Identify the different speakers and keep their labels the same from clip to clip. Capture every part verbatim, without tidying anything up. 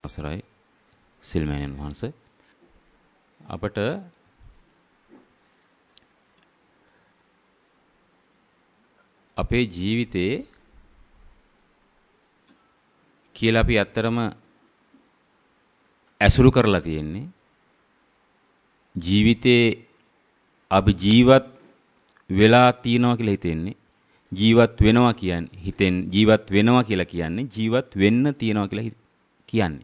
Speaker 1: අවසරයි සිල්මෑණියන් වහන්සේ. අපට අපේ ජීවිතේ කියලා අපි ඇත්තරම ඇසුරු කරලා තියෙන්නේ ජීවිතේ අපි ජීවත් වෙලා තියනවා කියලා හිතෙන්නේ ජීවත් වෙනවා කියන්නේ හිතෙන් ජීවත් වෙනවා කියලා කියන්නේ ජීවත් වෙන්න තියනවා කියලා කියන්නේ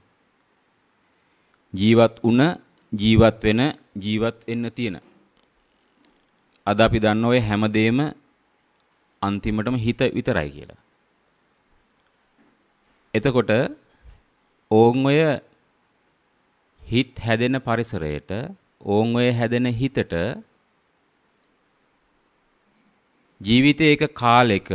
Speaker 1: ජීවත් උන ජීවත් වෙන ජීවත් වෙන්න තියෙන අද අපි දන්න ඔය හැමදේම අන්තිමටම හිත විතරයි කියලා. එතකොට ඕන් ඔය හිත හැදෙන පරිසරයට ඕන් ඔය හැදෙන හිතට ජීවිතයේ එක කාලෙක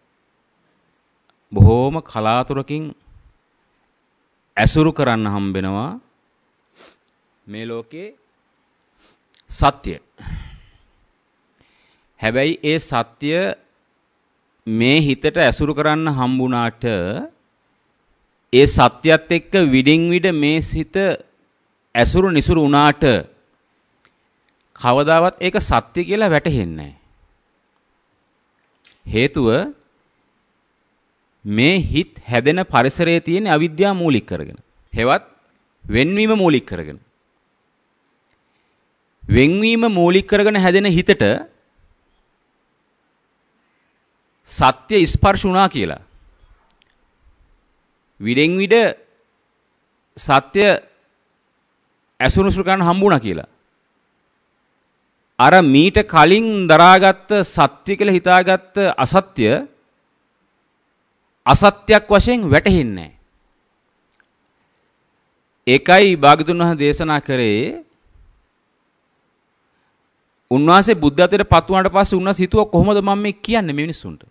Speaker 1: බොහෝම කලාතුරකින් ඇසුරු කරන්න හම්බෙනවා මේ ලෝකේ සත්‍ය. හැබැයි ඒ සත්‍ය මේ හිතට ඇසුරු කරන්න හම්බුණාට ඒ සත්‍යයත් එක්ක විඩින් විඩ මේ සිත ඇසුරු නිසුරු වුණාට කවදාවත් ඒක සත්‍ය කියලා වැටහෙන්නේ නැහැ. හේතුව මේ හිත හැදෙන පරිසරයේ තියෙන අවිද්‍යාව මූලික කරගෙන. හෙවත් වෙන්වීම මූලික කරගෙන. වෙන්වීම මූලික කරගෙන හැදෙන හිතට සත්‍ය ස්පර්ශ වුණා කියලා. විඩෙන් විඩ සත්‍ය ඇසුරුසුරු කරන්න හම්බුණා කියලා. අර මීට කලින් දරාගත්ත සත්‍ය කියලා හිතාගත්ත අසත්‍ය අසත්‍යක් වශයෙන් වැටහෙන්නේ නැහැ. ඒකයි භාගතුන් වහන්සේ දේශනා කරේ උන්වහන්සේ බුද්ධත්වයට පත් වුණාට පස්සේ උන්වහන්සේ හිතුවා කොහොමද මම මේ කියන්නේ මේ මිනිස්සුන්ට?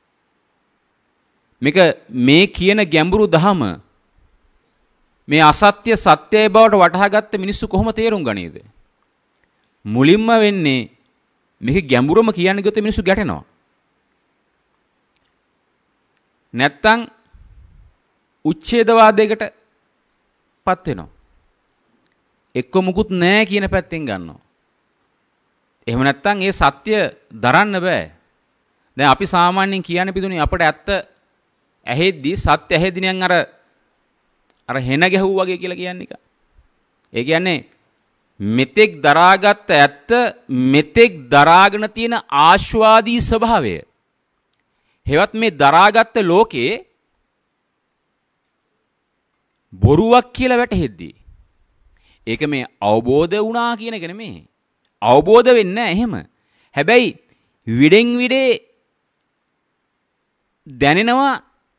Speaker 1: මේක මේ කියන ගැඹුරු දහම මේ අසත්‍ය සත්‍යය බවට වටහාගත්ත මිනිස්සු කොහොම තේරුම් ගනීද? මුලින්ම වෙන්නේ මේක ගැඹුරම කියන්න ගියොත් මිනිස්සු ගැටෙනවා. නැත්තම් උච්ඡේදවාදයකට පත් වෙනවා. එක්ක මුකුත් නැහැ කියන පැත්තෙන් ගන්නවා. එහෙම නැත්තම් ඒ සත්‍ය දරන්න බෑ. දැන් අපි සාමාන්‍යයෙන් කියන්නේ පිටුනේ අපිට ඇත්ත ඇහෙද්දී සත්‍ය ඇහෙද්දී නිකන් අර අර හෙන ගැහුවා වගේ කියලා කියන්නේ එක. ඒ කියන්නේ මෙතෙක් දරාගත් ඇත්ත මෙතෙක් දරාගෙන තියෙන ආස්වාදී ස්වභාවය. හෙවත් මේ දරාගත් ලෝකේ බොරුවක් කියලා වැටහෙද්දී ඒක මේ අවබෝධ වුණා කියන එක නෙමෙයි. අවබෝධ වෙන්නේ නැහැ එහෙම. හැබැයි විඩෙන් විඩේ දැනෙනවා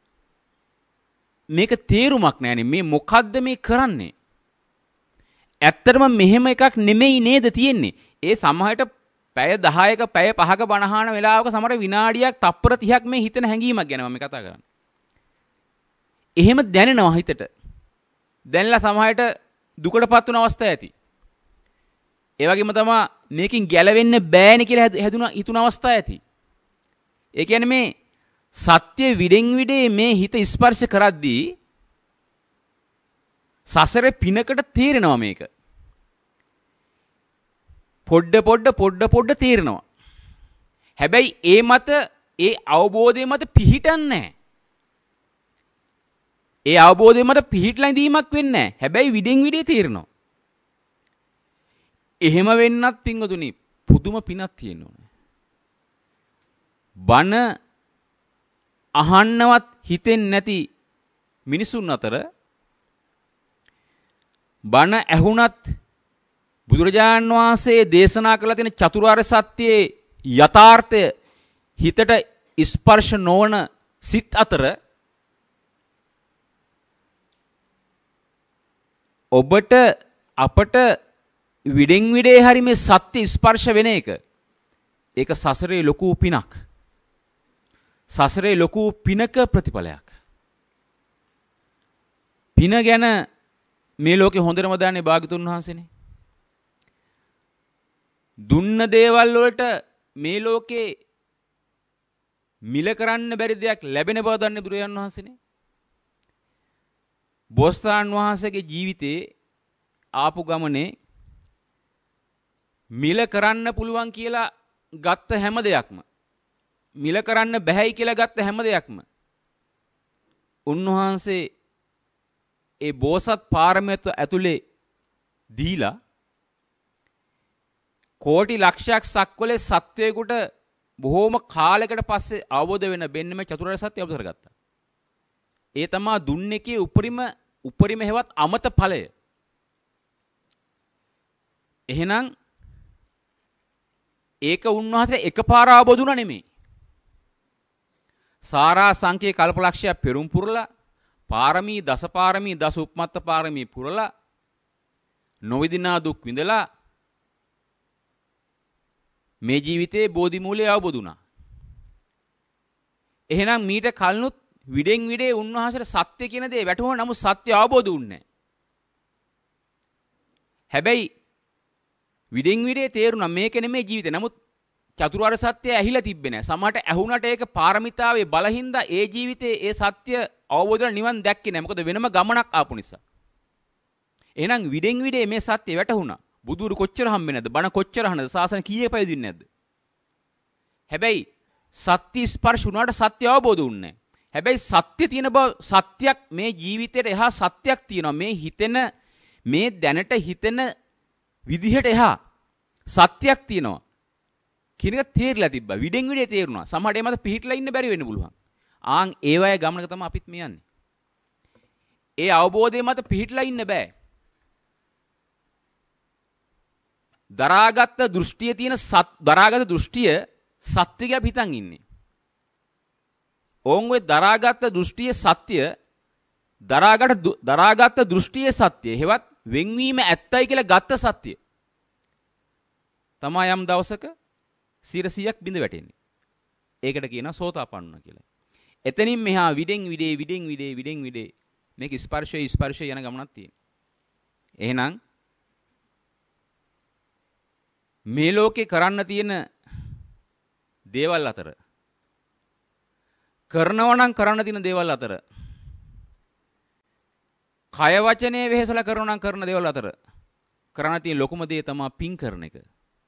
Speaker 1: මේක තේරුමක් නැහැනේ. මේ මොකද්ද මේ කරන්නේ? ඇත්තටම මෙහෙම එකක් නෙමෙයි නේද තියෙන්නේ. ඒ සමහරට පැය දහයක පැය පහක බණහන වෙලාවක සමහර විනාඩියක් තප්පර තිහක් මේ හිතන හැඟීමක් ගැන මම කතා කරන්නේ. එහෙම දැනෙනවා හිතට. දැනලා සමහරට දුකටපත් වුණ අවස්ථා ඇති. ඒ වගේම තමයි මේකෙන් ගැලවෙන්න බෑනේ කියලා හැදුන හිතුන අවස්ථා ඇති. ඒ කියන්නේ මේ සත්‍ය විඩෙන් විඩේ මේ හිත ස්පර්ශ කරද්දී සසරේ පිනකට තේරෙනවා මේක. පොඩ පොඩ පොඩ පොඩ තේරෙනවා. හැබැයි ඒ මත ඒ අවබෝධය මත පිහිටන්නේ නැහැ. ඒ අවබෝධය මත පිහිටලා ඉඳීමක් වෙන්නේ නැහැ. හැබැයි විඩෙන් විඩේ තේරෙනවා. එහෙම වෙන්නත් පින්වතුනි පුදුම පිනක් තියෙන්න ඕනේ. බන අහන්නවත් හිතෙන්නේ නැති මිනිසුන් අතර බන ඇහුණත් බුදුරජාණන් වහන්සේ දේශනා කළ තියෙන චතුරාර්ය සත්‍යයේ යථාර්ථය හිතට ස්පර්ශ නොවන සිත් අතර ඔබට අපට විඩෙන් විඩේ හරි මේ සත්‍ය ස්පර්ශ වෙන එක ඒක සසරේ ලොකු පිනක්. සසරේ ලොකු පිනක ප්‍රතිඵලයක්. පින ගැන මේ ලෝකේ හොඳටම දන්නේ භාග්‍යතුන් වහන්සේනේ. දුන්න දේවල් වලට මේ ලෝකේ මිල කරන්න බැරි දෙයක් ලැබෙන බව දන්නේ බුදුරජාණන් වහන්සේනේ. බෝසතාණන් වහන්සේගේ ජීවිතේ ආපු ගමනේ මිල කරන්න පුළුවන් කියලා ගත්ත හැම දෙයක්ම මිල කරන්න බැහැයි කියලා ගත්ත හැම දෙයක්ම උන්වහන්සේ ඒ බෝසත් පාරමිත ඇතුලේ දීලා කෝටි ලක්ෂයක් සක්වලේ සත්වයකට බොහෝම කාලයකට පස්සේ අවබෝධ වෙන බෙන්නම චතුරාර්ය සත්‍ය අවබෝධ කරගත්තා. ඒ තමා දුන්නේකේ උපරිම උපරිම හේවත් අමත ඵලය. එහෙනම් ඒක උන්වහන්සේ එකපාර අවබෝධ වුණා නෙමෙයි. සාරා සංකේ කල්පලක්ෂය පෙරම් පුරලා පාරමී දසපාරමී දස උපමත්ත පාරමී පුරලා නොවිදිනා දුක් විඳලා මේ ජීවිතේ බෝධි මූලය අවබෝධ වුණා. එහෙනම් මීට කලිනුත් විඩෙන් විඩේ උන්වහන්සේට සත්‍ය කියන දේ වැටහුණා. නමුත් සත්‍ය අවබෝධ වුණේ නැහැ. හැබැයි විඩෙන් විඩේ තේරුණා මේක නෙමෙයි ජීවිතේ. නමුත් චතුරාර්ය සත්‍ය ඇහිලා තිබ්බේ නැහැ. සමහරට ඇහුණට ඒක පාරමිතාවේ බලහින්දා ඒ ජීවිතේ ඒ සත්‍ය අවබෝධ කරලා නිවන් දැක්කේ නැහැ. මොකද වෙනම ගමනක් ආපු නිසා. එහෙනම් විඩෙන් විඩේ මේ සත්‍ය වැටහුණා. බුදුරු කොච්චර හම්බෙන්නේ නැද්ද? බණ කොච්චර අහනද? සාසන කීයේ පැවිදින්නේ නැද්ද? හැබැයි සත්‍ය ස්පර්ශ වුණාට සත්‍ය අවබෝධ වුණේ නැහැ. හැබැයි සත්‍ය තියෙන බව සත්‍යක් මේ ජීවිතේට එහා සත්‍යක් තියෙනවා. මේ හිතෙන මේ දැනට හිතෙන විදිහට එහා සත්‍යක් තියෙනවා. කියන එක තේරිලා තිබ්බා. විඩෙන් විඩේ තේරුණා. සමහරට ඒ මත පිහිටලා ඉන්න බැරි වෙන්න පුළුවන්. ආන් ඒ වගේ ගමනක තමයි අපිත් මේ යන්නේ. ඒ අවබෝධය මත පිහිටලා ඉන්න බෑ. දරාගත් දෘෂ්ටිය තියෙන සත් දරාගත් දෘෂ්ටිය සත්‍ය කියලා හිතන් ඉන්නේ. ඕන් ඔය දරාගත් දෘෂ්ටිය සත්‍ය දරාගත් දරාගත් දෘෂ්ටියේ සත්‍ය හෙවත් වෙන්වීම ඇත්තයි කියලා ගත්ත සත්‍ය තමයි යම් දවසක සියයට සීයක් බිඳ වැටෙන්නේ. ඒකට කියනවා සෝතාපන්න කියලා. එතනින් මෙහා විඩෙන් විඩේ විඩෙන් විඩේ විඩෙන් විඩේ මේක ස්පර්ශය ස්පර්ශය යන ගමනක් තියෙනවා. එහෙනම් මේ ලෝකේ කරන්න තියෙන දේවල් අතර කරනවා නම් කරන්න තියෙන දේවල් අතර කය වචනේ වෙහෙසලා කරනවා නම් කරන දේවල් අතර කරන්න තියෙන ලොකුම දේ තමයි පින් කරන එක.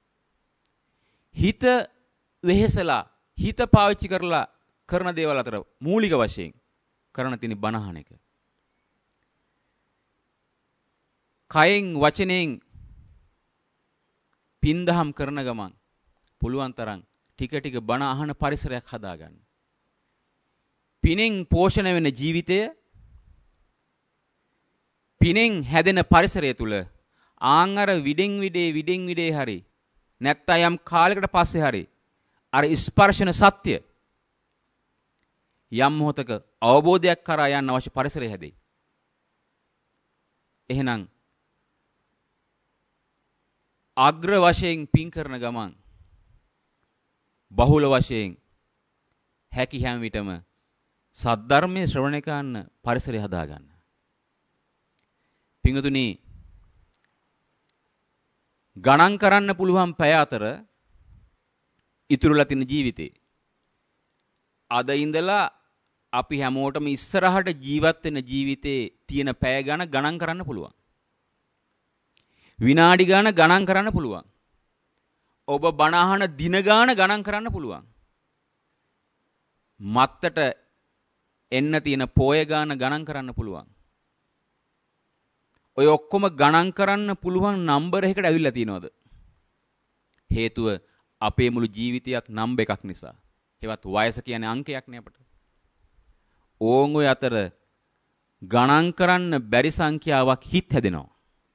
Speaker 1: හිත වෙහෙසලා හිත පාවිච්චි කරලා කරන දේවල් අතර මූලික වශයෙන් කරන්න තියෙන බණහන එක. කයෙන් වචනෙන් පින්දහම් කරන ගමන් පුළුවන් තරම් ටික ටික බණ අහන පරිසරයක් හදාගන්න. පිනෙන් පෝෂණය වෙන ජීවිතය පිනෙන් හැදෙන පරිසරය තුල ආන් අර විඩෙන් විඩේ විඩෙන් විඩේ හරි නැත්නම් යම් කාලයකට පස්සේ හරි අර ස්පර්ශන සත්‍ය යම් මොහතක අවබෝධයක් කරා යන්න අවශ්‍ය පරිසරය හැදෙයි. එහෙනම් අග්‍ර වශයෙන් පින් කරන ගමන් බහුල වශයෙන් හැකි හැම විටම සද්ධර්මයේ ශ්‍රවණය කරන්න පරිසරය හදාගන්න. පින්වතුනි ගණන් කරන්න පුළුවන් පැය අතර ඉතුරුලා තියෙන ජීවිතේ අද ඉඳලා අපි හැමෝටම ඉස්සරහට ජීවත් වෙන ජීවිතේ තියෙන පැය ගණන ගණන් කරන්න පුළුවන්. විනාඩි ගාන ගණන් කරන්න පුළුවන්. ඔබ බණ අහන දින ගාන ගණන් කරන්න පුළුවන්. මත්තට එන්න තියෙන පොය ගාන ගණන් කරන්න පුළුවන්. ඔය ඔක්කොම ගණන් කරන්න පුළුවන් නම්බර එකකට ඇවිල්ලා තියෙනවද? හේතුව අපේ මුළු ජීවිතයත් නම්බර එකක් නිසා. ඒවත් වයස කියන්නේ අංකයක් නේ අපට. ඕන් ඔය අතර ගණන් කරන්න බැරි සංඛ්‍යාවක් හිත හැදෙනවා.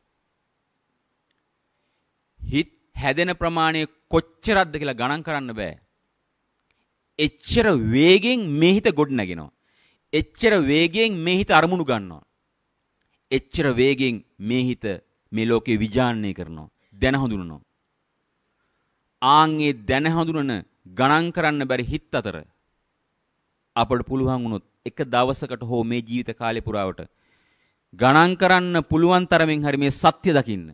Speaker 1: හිත හැදෙන ප්‍රමාණය කොච්චරක්ද කියලා ගණන් කරන්න බෑ. එච්චර වේගෙන් මේ හිත ගොඩ නැගෙනවා. එච්චර වේගෙන් මේ හිත අරමුණු ගන්නවා. එච්චර වේගෙන් මේ හිත මේ ලෝකේ විජානනය කරනවා. දැන හඳුනනවා. ආන්ගේ දැන හඳුනන ගණන් කරන්න බැරි හිත අතර අපට පුළුවන් වුණොත් එක දවසකට හෝ මේ ජීවිත කාලය පුරාවට ගණන් කරන්න පුළුවන් තරමින් හරි මේ සත්‍ය දකින්න.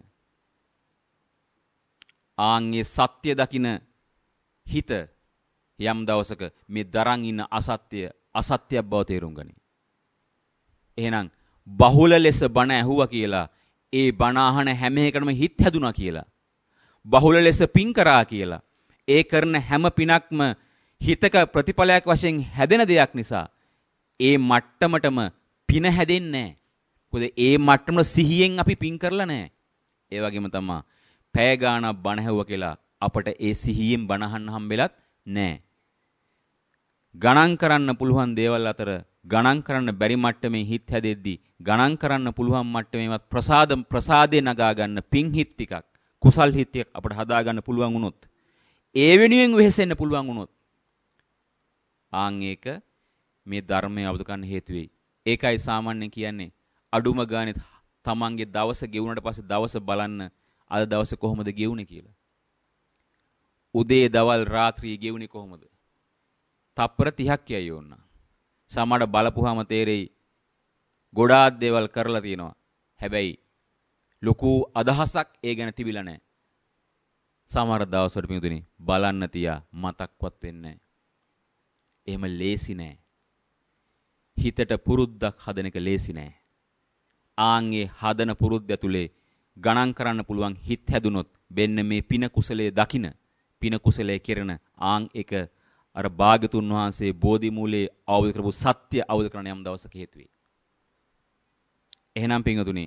Speaker 1: ආන්ගේ සත්‍ය දකින හිත යම් දවසක මේ දරන් ඉන්න අසත්‍ය අසත්‍යයක් බව තේරුම් ගනී. එහෙනම් බහුල ලෙස බණ ඇහුවා කියලා ඒ බණ අහන හැම එකටම හිත හැදුනා කියලා. බහුල ලෙස පින් කරා කියලා ඒ කරන හැම පිනක්ම හිතක ප්‍රතිඵලයක් වශයෙන් හැදෙන දෙයක් නිසා ඒ මට්ටමටම පින හැදෙන්නේ නැහැ. මොකද ඒ මට්ටමට සිහියෙන් අපි පින් කරලා නැහැ. ඒ වගේම තමයි පැය ගාණක් බණ ඇහුවා කියලා අපට ඒ සිහියෙන් බණ අහන්න හම්බෙලත් නැහැ. ගණන් කරන්න පුළුවන් දේවල් අතර ගණන් කරන්න බැරි මට්ටමේ හිත හැදෙද්දි ගණන් කරන්න පුළුවන් මට්ටමේවත් ප්‍රසාද ප්‍රසාදේ නගා ගන්න පින් හිත ටිකක් කුසල් හිත ටිකක් අපිට හදා ගන්න පුළුවන් වුණොත් ඒ වෙනුවෙන් වෙහෙසෙන්න පුළුවන් වුණොත් ආන් ඒක මේ ධර්මය අවබෝධ කරගන්න හේතු වෙයි. ඒකයි සාමාන්‍යයෙන් කියන්නේ අඩුම ගානේ තමන්ගේ දවස ගෙවුනට පස්සේ දවස බලන්න අද දවසේ කොහොමද ගෙවුනේ කියලා. උදේ දවල් රාත්‍රී ගෙවුනේ කොහොමද? තප්පර තිහක් කියයි ඕන. සමහර බලපුවාම තේරෙයි ගොඩාක් දේවල් කරලා තියෙනවා. හැබැයි ලොකු අදහසක් ඒ ගැන තිබිලා නැහැ. සමහර දවස්වල පිටුනේ බලන්න තියා මතක්වත් වෙන්නේ නැහැ. එහෙම ලේසි නෑ. හිතට පුරුද්දක් හදන එක ලේසි නෑ. ආන්ගේ හදන පුරුද්ද ඇතුලේ ගණන් කරන්න පුළුවන් හිත හැදුනොත් වෙන්න මේ පින කුසලයේ දකින පින කුසලයේ කෙරෙන ආන් එක අර භාග්‍යතුන් වහන්සේ බෝධි මූලයේ අවබෝධ කරපු සත්‍ය අවබෝධ කරගන්න යම් දවසක හේතු වෙයි. එහෙනම් පින්වතුනි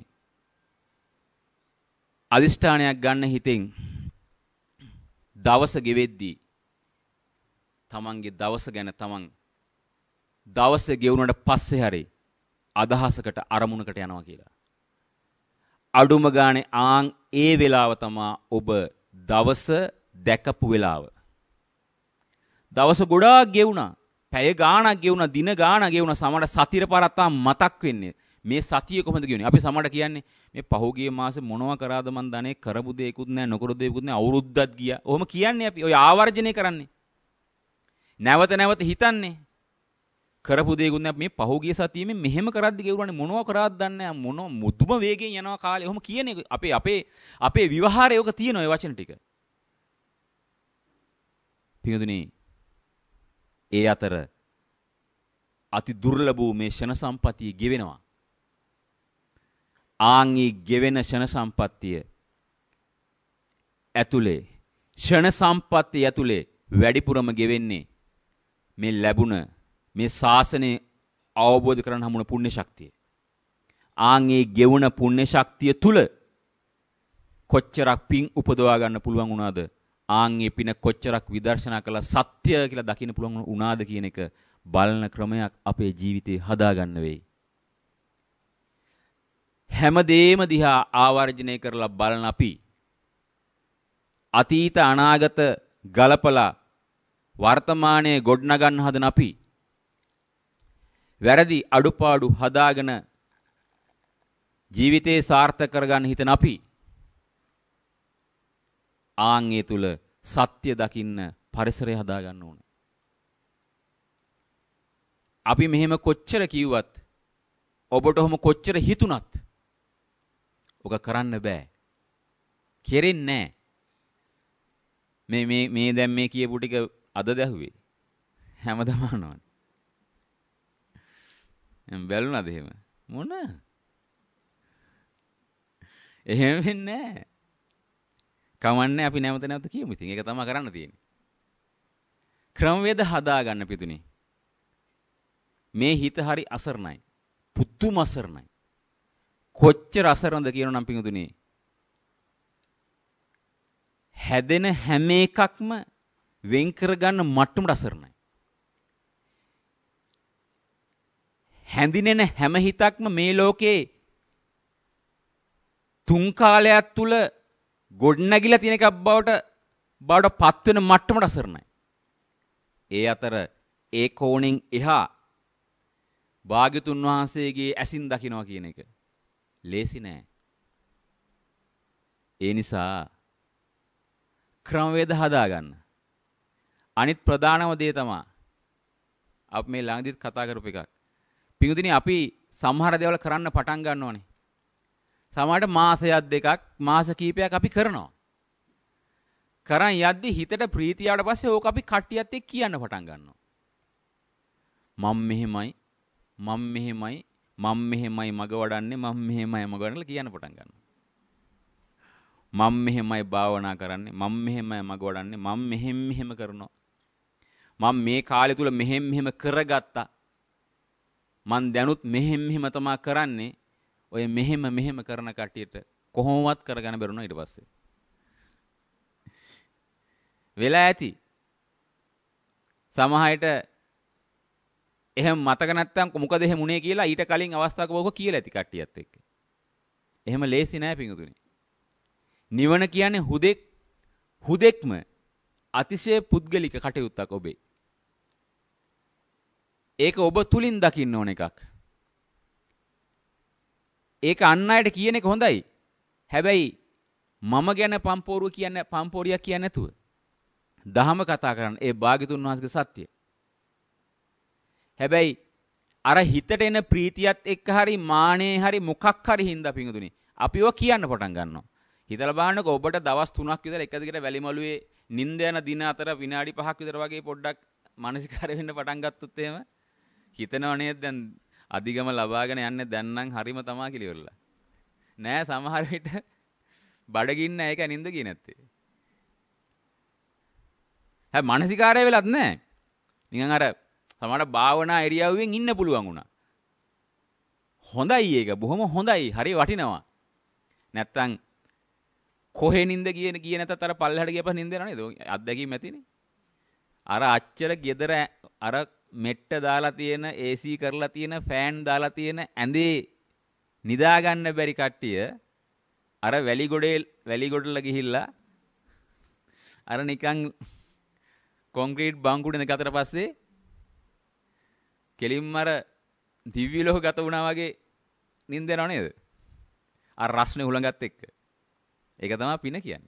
Speaker 1: අදිෂ්ඨානයක් ගන්න හිතෙන් දවස ගෙවෙද්දී තමන්ගේ දවස ගැන තමන් දවස ගෙවුනට පස්සේ හරි අදහසකට අරමුණකට යනවා කියලා. අඩුම ගානේ ආන් ඒ වෙලාව තමා ඔබ දවස දැකපු වෙලාව. දවස ගොඩාක් ගෙවුණා. පැය ගාණක් ගෙවුණා, දින ගාණක් ගෙවුණා. සමහර සතිර පාරක් තාම මතක් වෙන්නේ. මේ සතිය කොහොමද ගෙවුනේ? අපි සමහරට කියන්නේ මේ පහුගිය මාසේ මොනවා කරාද මන් දන්නේ කරපු දෙයක්වත් නැහැ, නොකරපු දෙයක්වත් නැහැ, අවුරුද්දක් ගියා. ඔහොම කියන්නේ අපි. ඔය ආවර්ජනය කරන්නේ. නැවත නැවත හිතන්නේ කරපු දෙයක්වත් නැහැ. මේ පහුගිය සතියේ මෙහෙම කරද්දි ගෙවුණානේ මොනවා කරාද දන්නේ නැහැ. මොන මුදුම වේගෙන් යනවා කාලේ. ඔහොම කියන්නේ අපේ අපේ අපේ විවහාරයේ ඔක තියෙන ඔය වචන ටික. පිටුනේ ඒ අතර අති දුර්ලභ වූ මේ ෂණ සම්පතිය ගෙවෙනවා. ආන්ගේ ගෙවෙන ෂණ සම්පත්තිය ඇතුලේ ෂණ සම්පත්තිය ඇතුලේ වැඩිපුරම ගෙවෙන්නේ මේ ලැබුණ මේ ශාසනය අවබෝධ කරගන්න හමුන පුණ්‍ය ශක්තිය. ආන්ගේ ගෙවුණ පුණ්‍ය ශක්තිය තුල කොච්චරක් පිං උපදවා ගන්න පුළුවන් වුණාද? ආන්ගේ පින කොච්චරක් විදර්ශනා කළා සත්‍ය කියලා දකින්න පුළුවන් වුණාද කියන එක බලන ක්‍රමයක් අපේ ජීවිතේ හදා ගන්න වෙයි. හැමදේම දිහා ආවර්ජනය කරලා බලන අපි අතීත අනාගත ගලපලා වර්තමානයේ ගොඩනගන්න හදන අපි වැරදි අඩුපාඩු හදාගෙන ජීවිතේ සාර්ථක කරගන්න හිතන අපි ආන්ගේ තුල සත්‍ය දකින්න පරිසරය හදා ගන්න ඕනේ. අපි මෙහෙම කොච්චර කිව්වත් ඔබට ඔහොම කොච්චර හිතුණත් ඔක කරන්න බෑ. කෙරෙන්නේ නැහැ. මේ මේ මේ දැන් මේ කියපු ටික අද දැහුවේ. හැමදාම අහනවා. එම් බැලුණාද එහෙම? මොන? එහෙම වෙන්නේ නැහැ. කමන්නේ අපි නැවත නැවත කියමු. ඉතින් ඒක තමයි කරන්න තියෙන්නේ. ක්‍රමවේද හදා ගන්න පිටුනේ. මේ හිත හරි අසරණයි. පුදුම අසරණයි. කොච්චර අසරණද කියනවා නම් පිටුනේ. හැදෙන හැම එකක්ම වෙන් කරගන්න මට්ටමට අසරණයි. හැඳිනෙන හැම හිතක්ම මේ ලෝකේ තුන් කාලයක් තුල ගොඩනැගිලා තියෙන එකක් බවට බවට පත් වෙන මට්ටමට අසරණයි. ඒ අතර ඒ කෝණෙන් එහා භාග්‍යතුන් වහන්සේගේ ඇසින් දකින්නවා කියන එක ලේසි නෑ. ඒ නිසා ක්‍රමවේද හදාගන්න. අනිත් ප්‍රධානම දේ තමයි අපි මේ ළඟදිත් කතා කරපු එකක්. පිටුදිනේ අපි සමහර දේවල් කරන්න පටන් ගන්න ඕනේ. සමහරට මාසයක් දෙකක් මාස කීපයක් අපි කරනවා. කරන් යද්දි හිතට ප්‍රීතියට පස්සේ ඕක අපි කට්ටියත් එක්ක කියන්න පටන් ගන්නවා. මම මෙහෙමයි මම මෙහෙමයි මම මෙහෙමයි මග වඩන්නේ මම මෙහෙමයි මග වඩන්නලා කියන්න පටන් ගන්නවා. මම මෙහෙමයි භාවනා කරන්නේ මම මෙහෙමයි මග වඩන්නේ මම මෙහෙම මෙහෙම කරනවා. මම මේ කාලය තුල මෙහෙම මෙහෙම කරගත්තා. මං දැනුත් මෙහෙම මෙහෙම තමයි කරන්නේ. ඔය මෙහෙම මෙහෙම කරන කට්ටියට කොහොමවත් කරගන්න බැරුණා ඊට පස්සේ. වෙලා ඇති. සමහරට එහෙම මතක නැත්තම් මොකද එහෙම උනේ කියලා ඊට කලින් අවස්ථාවක බෝක කියලා ඇති කට්ටියත් එක්ක. එහෙම ලේසි නෑ පිංගුතුනි. නිවන කියන්නේ හුදෙක් හුදෙක්ම අතිශය පුද්ගලික කටයුත්තක් ඔබේ. ඒක ඔබ තුලින් දකින්න ඕන එකක්. ඒක අන් අයට කියන එක හොඳයි. හැබැයි මම ගැන පම්පෝරුව කියන්නේ පම්පෝරියක් කියන්නේ නැතුව දහම කතා කරන්න ඒ භාග්‍යතුන් වහන්සේගේ සත්‍ය. හැබැයි අර හිතට එන ප්‍රීතියත් එක්ක හරි මානේ හරි මොකක් හරි හින්දා පිංගුතුනි අපිව කියන්න පටන් ගන්නවා. හිතලා බලන්නකෝ ඔබට දවස් තුනක් විතර එක දිගට වැලිමලුවේ නිින්ද යන දින අතර විනාඩි පහක් විතර වගේ පොඩ්ඩක් මානසිකාරය වෙන්න පටන් ගත්තොත් එහෙම හිතනව නේද දැන් අධිගම ලබාගෙන යන්නේ දැන් නම් හරිම තමා කියලා ඉවරලා. නෑ සමහර විට බඩගින්න ඒක නිින්ද ගියේ නැත්තේ. හැබැයි මානසිකාරය වෙලත් නෑ. නිකන් අර සමහර භාවනා එරියාවෙන් ඉන්න පුළුවන් වුණා. හොඳයි ඒක බොහොම හොඳයි. හරි වටිනවා. නැත්තම් කොහෙ නිින්ද ගියේ ගියේ නැතත් අර පල්ලෙහාට ගියපස් නිින්ද යනවා නේද? අත්දැකීම් ඇතිනේ. අර අච්චර ගෙදර අර මෙට්ට දාලා තියෙන ඒ සී කරලා තියෙන ෆෑන් දාලා තියෙන ඇඳේ නිදා ගන්න බැරි කට්ටිය අර වැලිගොඩේ වැලිගොඩල ගිහිල්ලා අර නිකන් කොන්ක්‍රීට් බංකුඩේ ගතට පස්සේ කෙලින්ම අර දිව්‍ය ලෝක ගත වුණා වගේ නිින්ද යනව නේද? අර රස්නේ හුලඟත් එක්ක. ඒක තමයි පින කියන්නේ.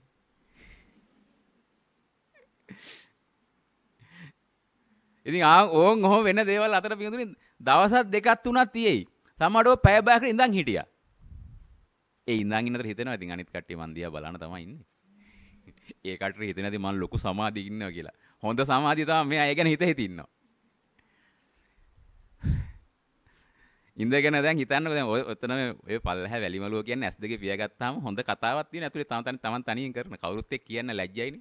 Speaker 1: ඉතින් ආ ඕන් ඔහොම වෙන දේවල් අතර පිටුනේ දවසක් දෙකක් තුනක් තියෙයි. සමහරව පැය බායකට ඉඳන් හිටියා. ඒ ඉඳන් ඉන්නතර හිතෙනවා ඉතින් අනිත් කට්ටිය මන් දිහා බලන තමයි ඉන්නේ. ඒ කට්ටිය හිතෙන නැති මන් ලොකු සමාධියක ඉන්නවා කියලා. හොඳ සමාධිය තමයි මෙයා ඒ ගැන හිත හිත ඉන්නවා. ඉඳගෙන දැන් හිතන්නකෝ දැන් ඔය ඔතන ඔය පල්ලහැ වැලිමලුව කියන්නේ ඇස් දෙකේ පියාගත්තාම හොඳ කතාවක් තියෙන. ඇතුලේ තම තනි තමන් තනියෙන් කරන කවුරුත් එක්ක කියන්න ලැජ්ජයිනේ.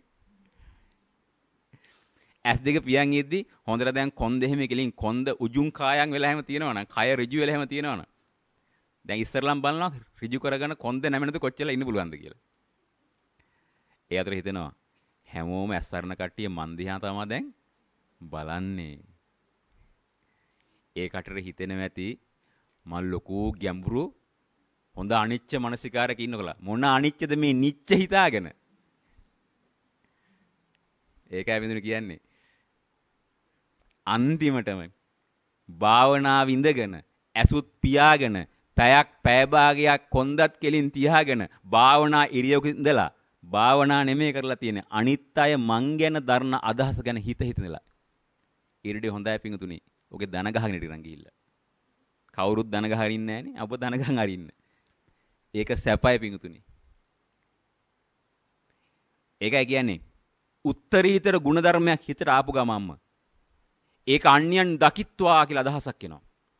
Speaker 1: ඇස් දෙක පියන් ඉද්දි හොඳට දැන් කොන්ද එහෙම කෙලින් කොන්ද උජුං කායන් වෙලා හැම තියෙනවනම් කය ඍජු වෙලා හැම තියෙනවනම් දැන් ඉස්සරලම් බලනවා ඍජු කරගෙන කොන්ද නැමෙනද කොච්චරලා ඉන්න පුළුවන්ද කියලා. ඒ අතර හිතෙනවා හැමෝම ඇස්සරන කට්ටිය මන් දිහා තමයි දැන් බලන්නේ. ඒ කටට හිතෙනවා ඇති මල් ලොකු ගැඹුරු හොඳ අනිච්ච මානසිකාරයක ඉන්නකොලා මොන අනිච්චද මේ නිච්ච හිතාගෙන. ඒකයි විඳිනු කියන්නේ. අන්තිමටම භාවනාව ඉඳගෙන ඇසුත් පියාගෙන පැයක් පැය භාගයක් කොන්දත් කෙලින් තියාගෙන භාවනා ඉරියව්වක ඉඳලා භාවනා නෙමෙයි කරලා තියෙන්නේ අනිත් අය මං ගැන දරන අදහස ගැන හිත හිතනලා ඉරිඩේ හොඳයි පිංගුතුනි ඔගේ දන ගහගෙන ඉතින් ගිහිල්ලා කවුරුත් දන ගහගෙන ඉන්නේ නැහනේ අප දන ගහන් අරින්න ඒක සැපයි පිංගුතුනි ඒකයි කියන්නේ උත්තරීතර ගුණධර්මයක් හිතට ආපු ගමම්ම ඒක අන්‍යයන් දකිත්වා කියලා අදහසක් එනවා.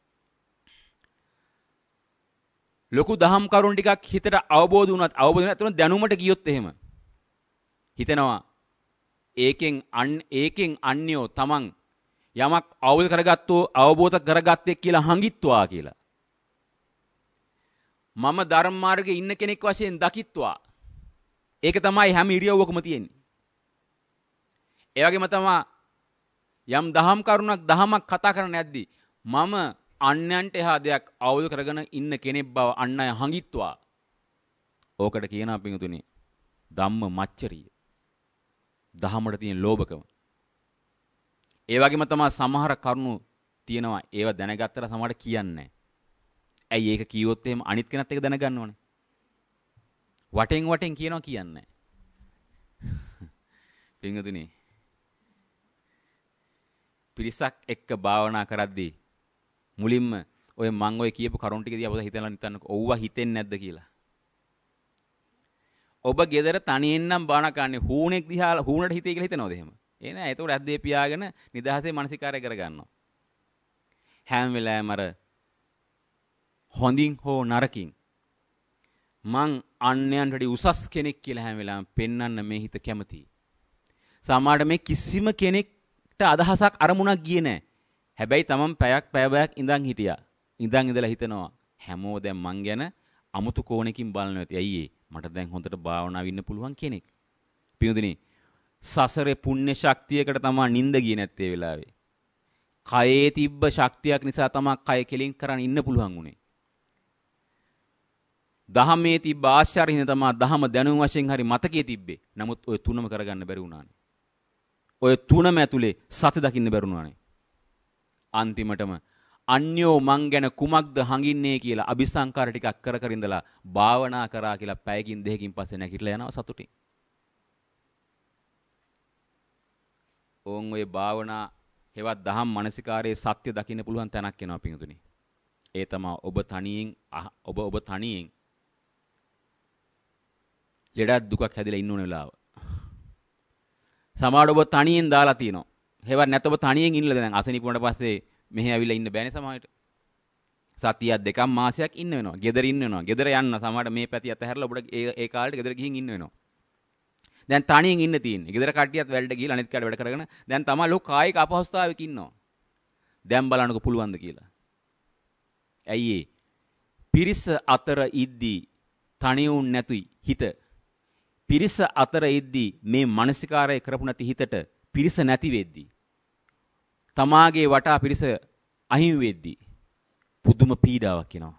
Speaker 1: ලොකු දහම් කරුණු ටිකක් හිතට අවබෝධ වුණත් අවබෝධ නැත්නම් දැනුමට ගියොත් එහෙම හිතෙනවා ඒකෙන් අන් ඒකෙන් අන්‍යෝ තමන් යමක් අවබෝධ කරගත්තෝ අවබෝධ කරගත්තේ කියලා හංගිත්වා කියලා. මම ධර්ම මාර්ගයේ ඉන්න කෙනෙක් වශයෙන් දකිත්වා. ඒක තමයි හැම ඉරියව්වකම තියෙන්නේ. ඒ වගේම තමයි යම් දහම් කරුණක් දහමක් කතා කරන්න යද්දී මම අන්‍යයන්ට එහා දෙයක් අවබෝධ කරගෙන ඉන්න කෙනෙක් බව අන් අය හංගිත්වා. ඕකට කියනවා පිටුතුනි ධම්ම මච්චරිය. දහමට තියෙන ලෝභකම. ඒ වගේම තමයි සමහර කරුණු තියෙනවා ඒව දැනගත්තට සමහරට කියන්නේ නැහැ. ඇයි ඒක කිව්වොත් එහෙම අනිත් කෙනත් ඒක දැනගන්න ඕනේ. වටෙන් වටෙන් කියනවා කියන්නේ නැහැ. පිටුතුනි පිරිසක් එක්ක භාවනා කරද්දී මුලින්ම ඔය මං ඔය කියපු කරුණ ටික දිහා පොත හිතලා නිතන්නකො ඔව්වා හිතෙන්නේ නැද්ද කියලා. ඔබ ගෙදර තනියෙන් නම් බාන කන්නේ හූනෙක් දිහා හූනට හිතේ කියලා හිතනවද එහෙම? ඒ නෑ. ඒතකොට ඇද්දේ පියාගෙන නිදහසේ මානසිකාරය කරගන්නවා. හැම වෙලාවෙම අර හොඳින් හෝ නරකින් මං අන්‍යයන්ට වඩා උසස් කෙනෙක් කියලා හැම වෙලාවෙම පෙන්වන්න මේ හිත කැමතියි. සමහරට මේ කිසිම කෙනෙක්ට අදහසක් අරමුණක් ගියේ නැහැ. හැබැයි තමන් පැයක් පැය බයක් ඉඳන් හිටියා. ඉඳන් ඉඳලා හිතනවා හැමෝ දැන් මං ගැන අමුතු කෝණකින් බලනවා ඇති. ඇයි මට දැන් හොඳට භාවනාව ඉන්න පුළුවන් කෙනෙක්. පියුදිනේ සසරේ පුණ්‍ය ශක්තියකට තමයි නිින්ද ගියේ නැත්තේ වෙලාවේ. කයේ තිබ්බ ශක්තියක් නිසා තමයි කය කෙලින් කරන් ඉන්න පුළුවන් උනේ. දහමේ තිබ්බ ආශ්චර්යින් තමයි දහම දැනුම් වශයෙන් හරි මතකයේ තිබ්බේ. නමුත් ඔය තුනම කරගන්න බැරි වුණානේ. ඔය තුනම ඇතුලේ සත්‍ය දකින්න බැරුණානේ. අන්තිමටම අන්‍යෝ මං ගැන කුමක්ද හංගින්නේ කියලා අபிසංකාර ටිකක් කර කර ඉඳලා භාවනා කරා කියලා පැයකින් දෙකකින් පස්සේ නැගිටලා යනවා සතුටින්. ඕන් ඔය භාවනා හෙවත් දහම් මානසිකාරයේ සත්‍ය දකින්න පුළුවන් තැනක් එනවා පිටුතුනි. ඒ තමයි ඔබ තනියෙන් ඔබ ඔබ තනියෙන් ලෙඩක් දුකක් හැදිලා ඉන්න ඕන වෙලාව. සමහර ඔබ තනියෙන් දාලා තිනවා. හෙවත් නැත්නම් ඔබ තනියෙන් ඉන්නලා දැන් අසනීප වුණාට පස්සේ මෙහෙ ඇවිල්ලා ඉන්න බෑනේ සමහරට. සතියක් දෙකක් මාසයක් ඉන්න වෙනවා. ගෙදර ඉන්න වෙනවා. ගෙදර යන්න සමහරට මේ පැතිය අතහැරලා ඔබට ඒ ඒ කාලේට ගෙදර ගිහින් ඉන්න වෙනවා. දැන් තනියෙන් ඉන්න තියෙන්නේ. ගෙදර කට්ටියත් වැඩට ගිහලා අනිත් කාට වැඩ කරගෙන දැන් තමයි ලෝක කායික අපහසුතාවයක ඉන්නවා. දැන් බලන්නකො පුළුවන්ද කියලා. ඇයි ඒ? පිරිස අතර ඉද්දී තනියුන් නැතුයි හිත. පිරිස අතර ඉද්දී මේ මානසිකාරය කරපු නැති හිතට පිරිස නැති වෙද්දී තමාගේ වටා පිරිස අහිමි වෙද්දී පුදුම පීඩාවක් එනවා.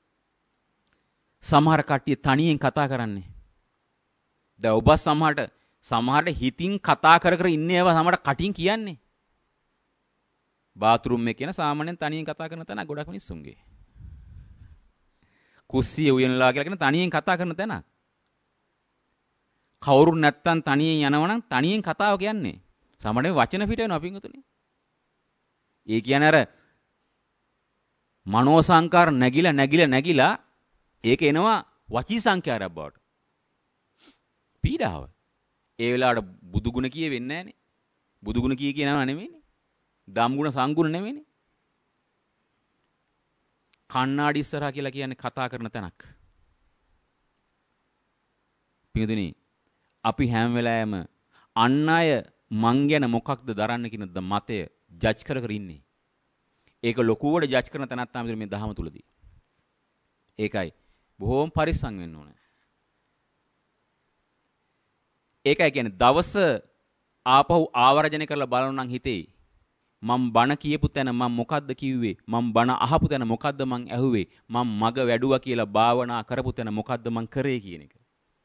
Speaker 1: සමහර කට්ටිය තනියෙන් කතා කරන්නේ. දැන් ඔබ සමහරට සමහරට හිතින් කතා කර කර ඉන්නේ ඒවා සමහරට කටින් කියන්නේ. බාත්රූම් එකේ කියන සාමාන්‍යයෙන් තනියෙන් කතා කරන තැන ගොඩක් මිනිස්සුන්ගේ. කුස්සිය උයනලා කියලා කියන තනියෙන් කතා කරන තැනක්. කවුරු නැත්තම් තනියෙන් යනවනම් තනියෙන් කතාව කියන්නේ. සමහරවිට වචන පිට වෙනවා පින්වතුනි. ඒ කියන්නේ අර මනෝ සංකාර නැగిලා නැగిලා නැగిලා ඒක එනවා වචී සංඛ්‍යාරයක් බවට. පීඩාව. ඒ වෙලාවට බුදු ගුණ කියේ වෙන්නේ නැහනේ. බුදු ගුණ කියේ කියනවා නෙමෙයිනේ. ධම් ගුණ සංගුණ නෙමෙයිනේ. කණ්ණාඩි ඉස්සරහා කියලා කියන්නේ කතා කරන තැනක්. පිටුනේ අපි හැම වෙලාවෙම අන් අය මං ගැන මොකක්ද දරන්න කියන මතය ජජ් කර කර ඉන්නේ. ඒක ලොකුවට ජජ් කරන තැනක් තමයි මේ දහම තුලදී. ඒකයි බොහොම පරිස්සම් වෙන්න ඕනේ. ඒකයි කියන්නේ දවස ආපහු ආවර්ජනය කරලා බලන්න නම් හිතේ මම බණ කියපු තැන මම මොකද්ද කිව්වේ මම බණ අහපු තැන මොකද්ද මං ඇහුවේ මම මග වැඩුවා කියලා භාවනා කරපු තැන මොකද්ද මං කරේ කියන එක.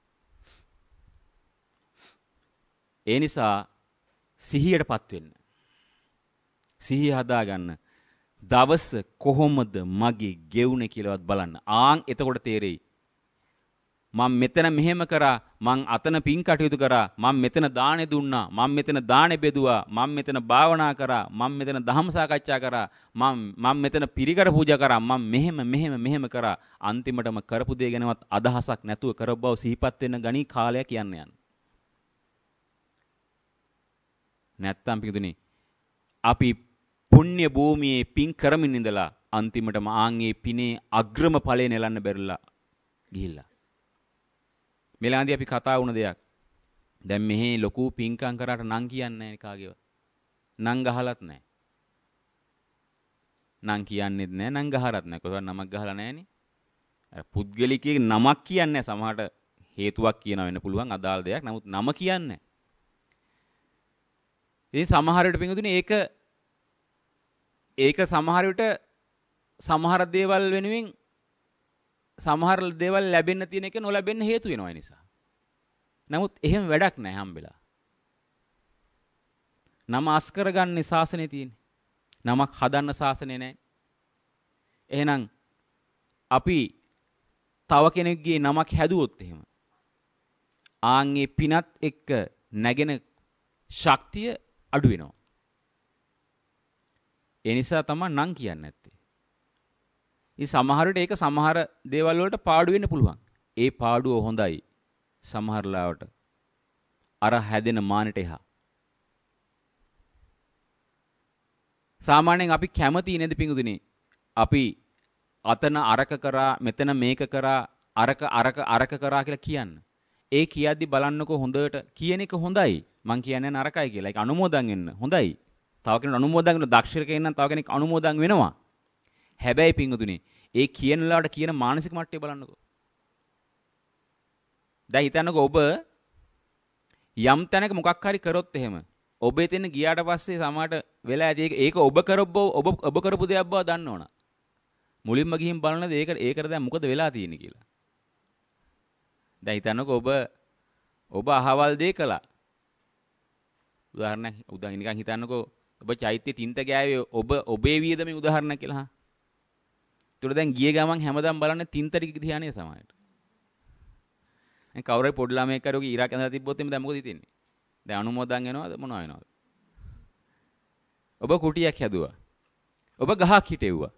Speaker 1: ඒ නිසා සිහියටපත් වෙන්න. සිහිය හදාගන්න. දවස කොහොමද මගේ ගෙවුනේ කියලාවත් බලන්න. ආන් එතකොට තේරෙයි. මම මෙතන මෙහෙම කරා මං අතන පින් කටයුතු කරා මම මෙතන දානේ දුන්නා මම මෙතන දානේ බෙදුවා මම මෙතන භාවනා කරා මම මෙතන ධම්ම සාකච්ඡා කරා මම මම මෙතන පිරිකර පූජා කරා මම මෙහෙම මෙහෙම මෙහෙම කරා අන්තිමටම කරපු දේ ගැනවත් අදහසක් නැතුව කරව බව සිහිපත් වෙන ගණී කාලයක් යන්න යන නැත්තම් පිටුනේ අපි පුණ්‍ය භූමියේ පින් කරමින් ඉඳලා අන්තිමටම ආන්ගේ පිනේ අග්‍රම ඵලය නෙලන්න බැරිලා ගිහිල්ලා මෙලන්දී අපි කතා වුණ දෙයක්. දැන් මෙහි ලොකු පින්කම් කරාට නම් කියන්නේ නැහැ කාගේව. නම් ගහලත් නැහැ. නම් කියන්නේත් නැහැ නම් ගහරත් නැහැ. කොහොමද නමක් ගහලා නැහනේ. අර පුද්ගලිකයේ නමක් කියන්නේ නැහැ. සමහරට හේතුවක් කියනවා වෙන්න පුළුවන් අදාළ දෙයක්. නමුත් නම කියන්නේ නැහැ. ඉතින් සමහර විට පින්වතුනි ඒක ඒක සමහර විට සමහර දේවල් වෙනුවෙන් සමහර දේවල් ලැබෙන්න තියෙන එක නොලැබෙන්න හේතු වෙනවා ඒ නිසා. නමුත් එහෙම වැඩක් නැහැ හම්බෙලා. නම අස් කරගන්නේ ශාසනේ තියෙන්නේ. නමක් හදන්න ශාසනේ නැහැ. එහෙනම් අපි තව කෙනෙක්ගේ නමක් හැදුවොත් එහෙම ආන්ගේ පිනත් එක්ක නැගෙන ශක්තිය අඩු වෙනවා. ඒ නිසා තමයි නම් කියන්නේ නැත්තේ. ඒ සමහර විට ඒක සමහර දේවල් වලට පාඩු වෙන්න පුළුවන්. ඒ පාඩුව හොඳයි. සමහර ලාවට අර හැදෙන මානෙට එහා. සාමාන්‍යයෙන් අපි කැමති නේද පිඟුතුනේ? අපි අතන අරක කරා මෙතන මේක කරා අරක අරක අරක කරා කියලා කියන්න. ඒ කියද්දි බලන්නකෝ හොඳට කියන එක හොඳයි. මං කියන්නේ නරකයි කියලා. ඒක අනුමෝදන් වෙන්න. හොඳයි. තව කෙනෙක් අනුමෝදන් වෙන දක්ෂ කෙනෙක් නම් තව කෙනෙක් අනුමෝදන් වෙනවා. හැබැයි පිංගුතුනි, ඒ කියන ලාට කියන මානසික මට්ටමේ බලන්නකෝ. දැන් හිතන්නකෝ ඔබ යම් තැනක මොකක් හරි කරොත් එහෙම ඔබ එතන ගියාට පස්සේ සමහරට වෙලා ඇති ඒක ඔබ කරොබ්බ ඔබ ඔබ කරපු දෙයක් බව දන්නවන. මුලින්ම ගිහින් බලනද ඒක ඒකට දැන් මොකද වෙලා තියෙන්නේ කියලා. දැන් හිතන්නකෝ ඔබ ඔබ අහවල් දෙය කළා. උදාහරණයක් උදාහරණ නිකන් හිතන්නකෝ ඔබ චෛත්‍ය තින්ත ගෑවේ ඔබ ඔබේ වියදමේ උදාහරණයක් කියලා හා. ඒතර දැන් ගියේ ගමන් හැමදාම බලන්නේ තින්ත ටික තියානේ සමහරට. දැන් කවුරුයි පොඩි ළමයෙක් කරෝගේ ඉරක් ඇඳලා තිබ්බොත් එimhe දැන් මොකද හිතෙන්නේ? දැන් අනුමෝදන් වෙනවද මොනවා වෙනවද? ඔබ කුටියක් හැදුවා. ඔබ ගහක් හිටෙව්වා.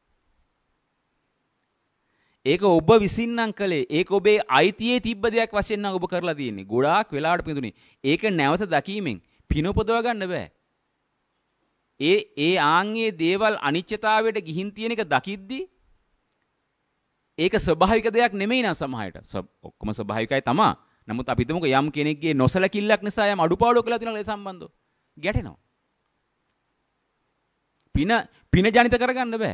Speaker 1: ඒක ඔබ විසින් නම් කළේ. ඒක ඔබේ අයිතියේ තිබ්බ දෙයක් වශයෙන් නම් ඔබ කරලා තියෙන්නේ. ගොඩාක් වෙලාවට පිටුනේ. ඒක නැවත දකීමෙන් පින උපදව ගන්න බෑ. ඒ ඒ ආන්ගේ දේවල් අනිත්‍යතාවයට ගිහින් තියෙන එක දකිද්දි ඒක ස්වභාවික දෙයක් නෙමෙයි නා සමහරට. ඔක්කොම ස්වභාවිකයි තමා. නමුත් අපි හිතමුකෝ යම් කෙනෙක්ගේ නොසලකිල්ලක් නිසා යම් අඩුපාඩුවක් කියලා තියෙනවා ඒ සම්බන්ධව. ගැටෙනවා. පින පින ජනිත කරගන්න බෑ.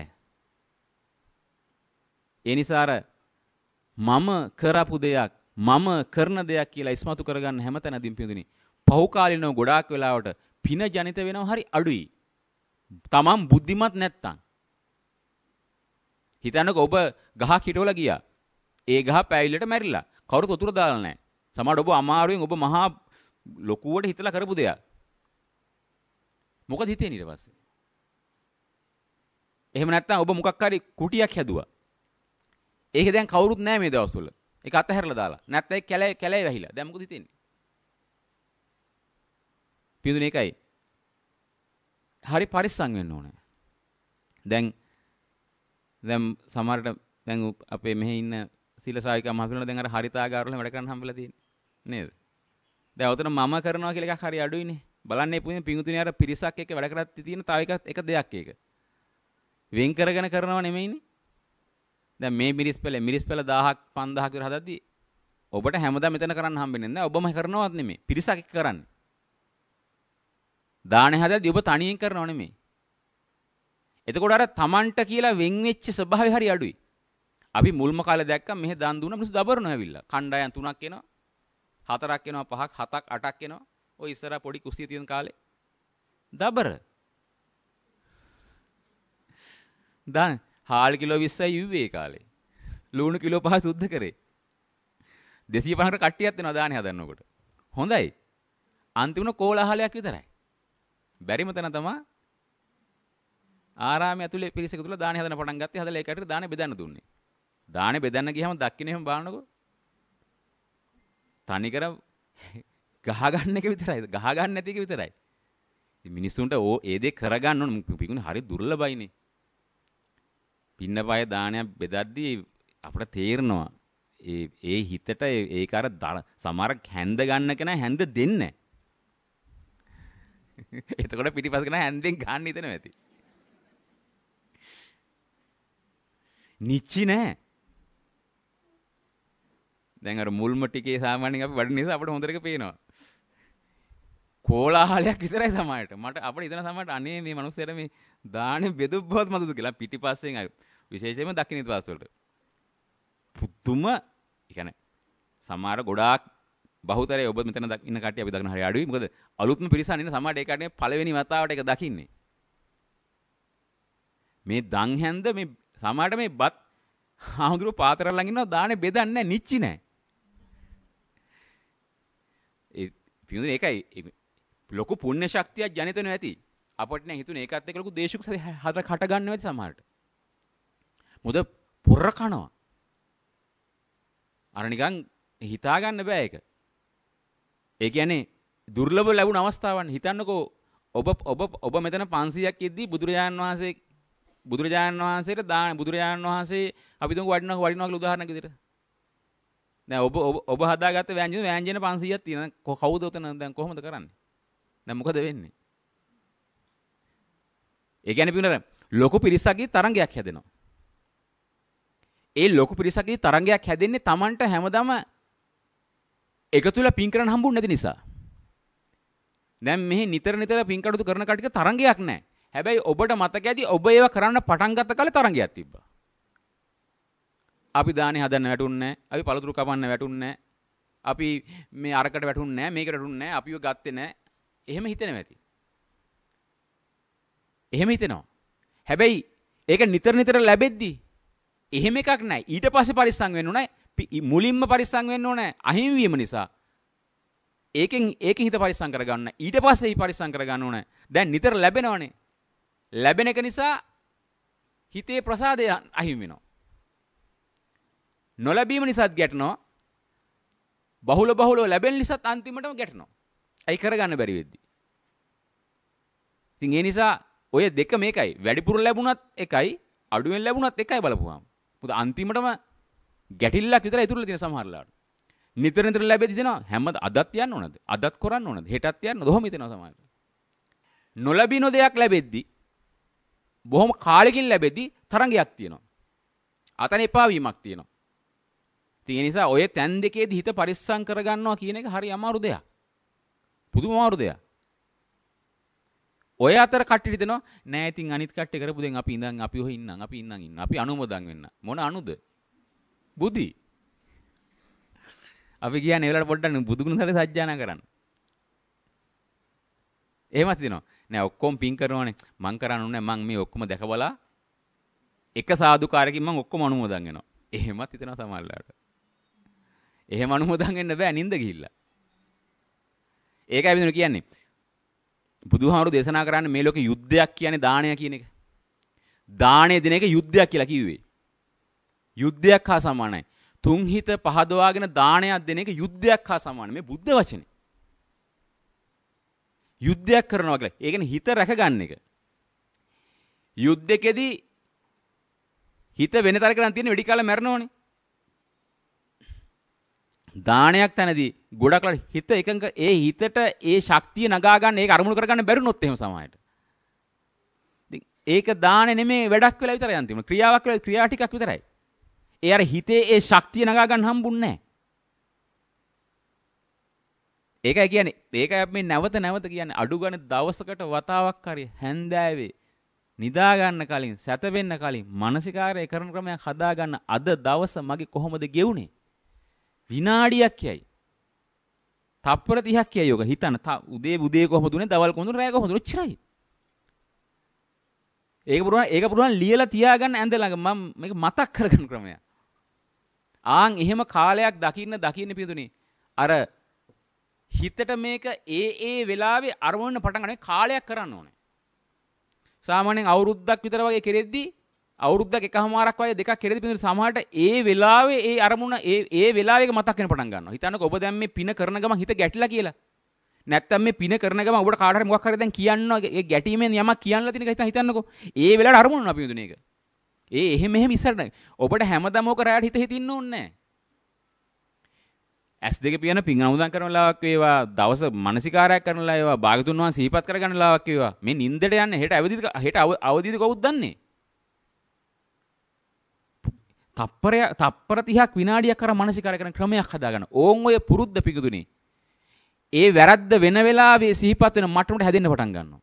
Speaker 1: ඒ නිසා අර මම කරපු දෙයක් මම කරන දෙයක් කියලා ඉස්මතු කරගන්න හැමතැනදීම පියුදුනි. පහුකාලිනව ගොඩාක් වෙලාවට පින ජනිත වෙනවා හරි අඩුයි. තමන් බුද්ධිමත් නැත්තම්. හිතන්නකෝ ඔබ ගහක් හිටවලා ගියා. ඒ ගහ පැවිල්ලට මැරිලා. කවුරුත් වතුර දාලා නැහැ. සමහර ඔබ අමාරුවෙන් ඔබ මහා ලොකුවට හිතලා කරපු දෙයක්. මොකද හිතෙන්නේ ඊට පස්සේ? එහෙම නැත්නම් ඔබ මොකක් හරි කුටියක් හැදුවා. ඒක දැන් කවුරුත් නැහැ මේ දවස්වල. ඒක අතහැරලා දාලා. නැත්නම් ඒක කැලේ කැලේ වැහිලා. දැන් මොකද හිතෙන්නේ? පියුදුනේ එකයි. හරි පරිස්සම් වෙන්න ඕනේ. දැන් දැන් සමහරට දැන් අපේ මෙහි ඉන්න සීල ශ්‍රාවිකා මහතුරුලා දැන් අර හරිතාගාරවල වැඩ කරන්න හම්බෙලා තියෙන්නේ. නේද? දැන් උතන මම කරනවා කියලා එකක් හරි අඩුයිනේ. බලන්නේ පුනේ පිංගුතුනේ අර පිරිසක් එක්ක වැඩ කරත් තියෙන තව එකක් එක දෙයක් ඒක. වෙන් කරගෙන කරනව නෙමෙයිනේ. දැන් මේ මිරිස් පෙළ මිරිස් පෙළ දහයක් පන්දහක් විතර හදද්දී ඔබට හැමදාම මෙතන කරන්න හම්බෙන්නේ නැහැ. ඔබම කරනවත් නෙමෙයි. පිරිසක් එක්ක කරන්නේ. දානේ හදද්දී ඔබ තනියෙන් කරනව නෙමෙයි. එතකොට අර තමන්ට කියලා වෙන් වෙච්ච ස්වභාවය හරි අඩුයි. අපි මුල්ම කාලේ දැක්කම මෙහෙ දන් දුන්නා මිනිස්සු දබරනවා ඇවිල්ලා. කණ්ඩායම් තුනක් එනවා. හතරක් එනවා පහක් හතක් අටක් එනවා. ඔය ඉස්සරහා පොඩි කුස්සිය තියෙන කාලේ. දබර. දැන් හාල් කිලෝ විස්සයි යුවේ කාලේ. ලුණු කිලෝ පහ සුද්ධ කරේ. දෙසිය පනහකට කට්ටියක් දෙනවා දානේ හදන්නකොට. හොඳයි. අන්තිමන කෝලාහලයක් විතරයි. බැරිම තැන තමයි ආරාමයේ ඇතුලේ පිරිසක තුල දානේ හදන්න පටන් ගත්තේ. හදලා ඒකට දානේ බෙදන්න දුන්නේ. දානේ බෙදන්න ගියාම දක්කිනේ එහෙම බලනකො. තනි කර ගහ ගන්න එක විතරයි. ගහ ගන්න නැති එක විතරයි. ඉතින් මිනිස්සුන්ට ඕ ඒ දේ කරගන්න ඕන. පිකුනේ හරි දුර්ලභයිනේ. පින්නපය දානයක් බෙදද්දී අපිට තේරෙනවා ඒ ඒ හිතට ඒක අර සමහර හැන්ද ගන්න කෙනා හැන්ද දෙන්නේ නැහැ. එතකොට පිටිපස්ස කෙනා හැන්දෙන් ගන්න හිතනවා ඇති. නිච්චි නෑ. දැන් අර මුල්ම ටිකේ සාමාන්‍යයෙන් අපි වඩන නිසා අපිට හොඳට ඒක පේනවා. කෝලාහලයක් විතරයි සමහරට. මට අපිට හිතන සමහරට අනේ මේ මිනිස්සුන්ට මේ දානේ බෙදුවොත් මතද කියලා පිටිපස්සෙන් අය විශේෂයෙන්ම දක්ෂිණ ඉතිවාස වලට. පුදුම ඒ කියන්නේ සමහර ගොඩාක් බහුතරය ඔබ මෙතන ඉන්න කට්ටිය අපි දකින්න හරි අඩුයි. මොකද අලුත්ම පිරිසන් ඉන්න සමහරට ඒ කට්ටිය පළවෙනි වතාවට ඒක දකින්නේ. මේ දන් හැන්ද මේ සමහරට මේ බත් ආහුදුරු පාතර ළඟ ඉන්නවා දානේ බෙදන්නේ නැහැ නිච්චි නැහැ. ඒ පියුනේ ඒකයි ලොකු පුණ්‍ය ශක්තියක් ජනිත වෙනවා ඇති. අපිට නෑ හිතුනේ ඒකත් එක්ක ලොකු දේශුක හතර කට ගන්නවා ඇති සමහරට. මොකද පොර කනවා. අර නිකන් හිතා ගන්න බෑ ඒක. ඒ කියන්නේ දුර්ලභ ලැබුණ අවස්ථාවක්. හිතන්නකෝ ඔබ ඔබ ඔබ මෙතන පන්සියයක් ඉද්දී බුදුරජාණන් වහන්සේ බුදුරජාණන් වහන්සේට දාන බුදුරජාණන් වහන්සේ අපි තුමු වඩිනවා වඩිනවා කියලා උදාහරණයක් විදිහට. දැන් ඔබ ඔබ හදාගත්ත ව්‍යංජන ව්‍යංජන පන්සියයක් තියෙනවා. කවුද උතන දැන් කොහොමද කරන්නේ? දැන් මොකද වෙන්නේ? ඒ කියන්නේ පිටුනර ලොකු පිරිසක්ගේ තරංගයක් හැදෙනවා. ඒ ලොකු පිරිසකගේ තරංගයක් හැදෙන්නේ Tamanට හැමදාම එකතුලා පින් කරන්න හම්බුනේ නැති නිසා. දැන් මෙහි නිතර නිතර පින් කටයුතු කරන කටික තරංගයක් නැහැ. හැබැයි ඔබට මතක ඇති ඔබ ඒව කරන්න පටන් ගත්ත කාලේ තරංගයක් තිබ්බා. අපි දානේ හදන්න වැටුන්නේ නැහැ. අපි පළතුරු කපන්න වැටුන්නේ නැහැ. අපි මේ අරකට වැටුන්නේ නැහැ. මේකට වැටුන්නේ නැහැ. අපිව ගත්තේ නැහැ. එහෙම හිතෙනවා ඇති. එහෙම හිතෙනවා. හැබැයි ඒක නිතර නිතර ලැබෙද්දි එහෙම එකක් නැහැ. ඊට පස්සේ පරිස්සම් වෙන්න ඕනේ. මුලින්ම පරිස්සම් වෙන්න ඕනේ. අහිමි වීම නිසා. ඒකෙන් ඒකෙන් හිත පරිස්සම් කරගන්න. ඊට පස්සේ හිත පරිස්සම් කරගන්න ඕනේ. දැන් නිතර ලැබෙනවනේ. ලැබෙන එක නිසා හිතේ ප්‍රසාදය අහිමි වෙනවා. නොලැබීම නිසාත් ගැටෙනවා. බහුල බහුලව ලැබෙන නිසාත් අන්තිමටම ගැටෙනවා. අයි කරගන්න බැරි වෙද්දි. ඉතින් ඒ නිසා ඔය දෙක මේකයි. වැඩිපුර ලැබුණත් එකයි, අඩුවෙන් ලැබුණත් එකයි බලපුවාම. මොකද අන්තිමටම ගැටිල්ලක් විතර ඉතුරුලා තියෙන සමහරලාට. නිතර නිතර ලැබෙදි දෙනවා. හැම අදත් යන්න ඕනද? අදත් කරන්න ඕනද? හෙටත් යන්න ඕනද? ඔහොම හිතෙනවා සමහරට. නොලැබින දෙයක් ලැබෙද්දි බොහොම කාලෙකින් ලැබෙද්දි තරංගයක් තියෙනවා. අතන එපා වීමක් තියෙනවා. ඒ නිසා ඔය තැන් දෙකේදී හිත පරිස්සම් කරගන්නවා කියන එක හරි අමාරු දෙයක්. පුදුම අමාරු දෙයක්. ඔය අතර කට්ටිය හිතනවා නෑ ඉතින් අනිත් කට්ටිය කරපු දෙන් අපි ඉඳන් අපි ඔහි ඉන්නම් අපි ඉන්නම් ඉන්න. අපි අනුමෝදන් වෙන්න. මොන අනුද? බුද්ධි. අපි කියන්නේ ඒ වෙලාවට පොඩ්ඩක් බුදුගුණ සැරේ සජ්ජායනා කරන්න. එහෙමත් දෙනවා. නෑ ඔක්කොම පින් කරනවානේ. මං කරන්න ඕනේ මං මේ ඔක්කොම දැකබලා එක සාදුකාරකින් මං ඔක්කොම අනුමෝදන් වෙනවා. එහෙමත් හිතනවා සමහරලාට. එහෙම අනුමෝදන් වෙන්න බෑ නින්ද ගිහිල්ලා. ඒකයි විදිනු කියන්නේ. බුදුහාමුදුරු දේශනා කරන්නේ මේ ලෝකේ යුද්ධයක් කියන්නේ දානය කියන එක. දාණය දෙන එක යුද්ධයක් කියලා කිව්වේ. යුද්ධයක් හා සමානයි. තුන් හිත පහදවාගෙන දානයක් දෙන එක යුද්ධයක් හා සමානයි. මේ බුද්ධ වචනේ. යුද්ධයක් කරනවා කියලා. ඒ කියන්නේ හිත රැකගන්න එක. යුද්ධකෙදී හිත වෙන තරකටන් තියෙන වෙඩි කාලා මැරෙනවනේ. දානයක් තැනදී ගොඩක්ලා හිත එකඟ ඒ හිතට ඒ ශක්තිය නගා ගන්න ඒක අරමුණු කරගන්න බැරිනොත් එහෙම සමායට. ඉතින් ඒක දාන නෙමෙයි වැඩක් වෙලා විතරයි අන්තිම. ක්‍රියාවක් වෙලා ක්‍රියා ටිකක් විතරයි. ඒ අර හිතේ ඒ ශක්තිය නගා ගන්න හම්බුන්නේ නැහැ. ඒකයි කියන්නේ ඒකයි අපි නැවත නැවත කියන්නේ අඩු ගන්න දවසකට වතාවක් හරි හැන්දෑවේ නිදා ගන්න කලින් සැතපෙන්න කලින් මානසිකාරය කරන ක්‍රමයක් හදා ගන්න අද දවස මගේ කොහොමද ගෙවුනේ? විනාඩියක් යයි. තප්පර තිහක් යයි යෝග හිතන උදේ උදේ කොහොමද උනේ දවල් කොහොමද රැය කොහොමද ඔච්චරයි. ඒක පුරුවන් ඒක පුරුවන් ලියලා තියාගන්න ඇඳ ළඟ මම මේක මතක් කරගන්න ක්‍රමයක්. ආන් එහෙම කාලයක් දකින්න දකින්න පිටුනේ අර හිතට මේක ඒ ඒ වෙලාවේ අරමුණ පටන් ගන්න කාලයක් කරන්න ඕනේ. සාමාන්‍යයෙන් අවුරුද්දක් විතර වගේ කෙරෙද්දි අවුරුද්දක් එකමාරක් වගේ දෙකක් කෙරෙද්දි පිටුනේ සමහරට ඒ වෙලාවේ ඒ අරමුණ ඒ ඒ වෙලාවේක මතක් වෙන පටන් ගන්නවා. හිතන්නකෝ ඔබ දැන් මේ පින කරන ගමන් හිත ගැටිලා කියලා. නැත්තම් මේ පින කරන ගමන් ඔබට කාට හරි මොකක් හරි දැන් කියන්නවා ඒ ගැටීමෙන් යමක් කියන්නලා තියෙන එක හිතන්නකෝ. ඒ වෙලාවට අරමුණ අපි පිටුනේ ඒක. ඒ එහෙම එහෙම ඉස්සරට ඔබට හැමදාම ඕක රැයට හිත හිතින්න ඕනේ නැහැ. ඇස් දෙක පියන පින් අනුදම් කරන ලාවක් වේවා දවස මානසිකාරයක් කරන ලා වේවා භාගතුන් වහන්සේ සිහිපත් කරගන්න ලාවක් වේවා මේ නින්දට යන්නේ හෙට අවදිද හෙට අවදිද කවුද දන්නේ තප්පරය තප්පර තිහක් විනාඩියක් කර මානසිකාරය කරන ක්‍රමයක් හදාගන්න ඕන් ඔය පුරුද්ද පිඟුතුනේ ඒ වැරද්ද වෙන වෙලාවේ සිහිපත් වෙන මට්ටමට හැදෙන්න පටන් ගන්නවා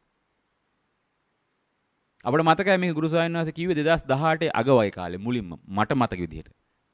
Speaker 1: අපිට මතකයි මේ ගුරු ස්වාමීන් වහන්සේ කිව්වේ දෙදාස් දහඅටේ අගවයි කාලේ මුලින්ම මට මතක විදිහට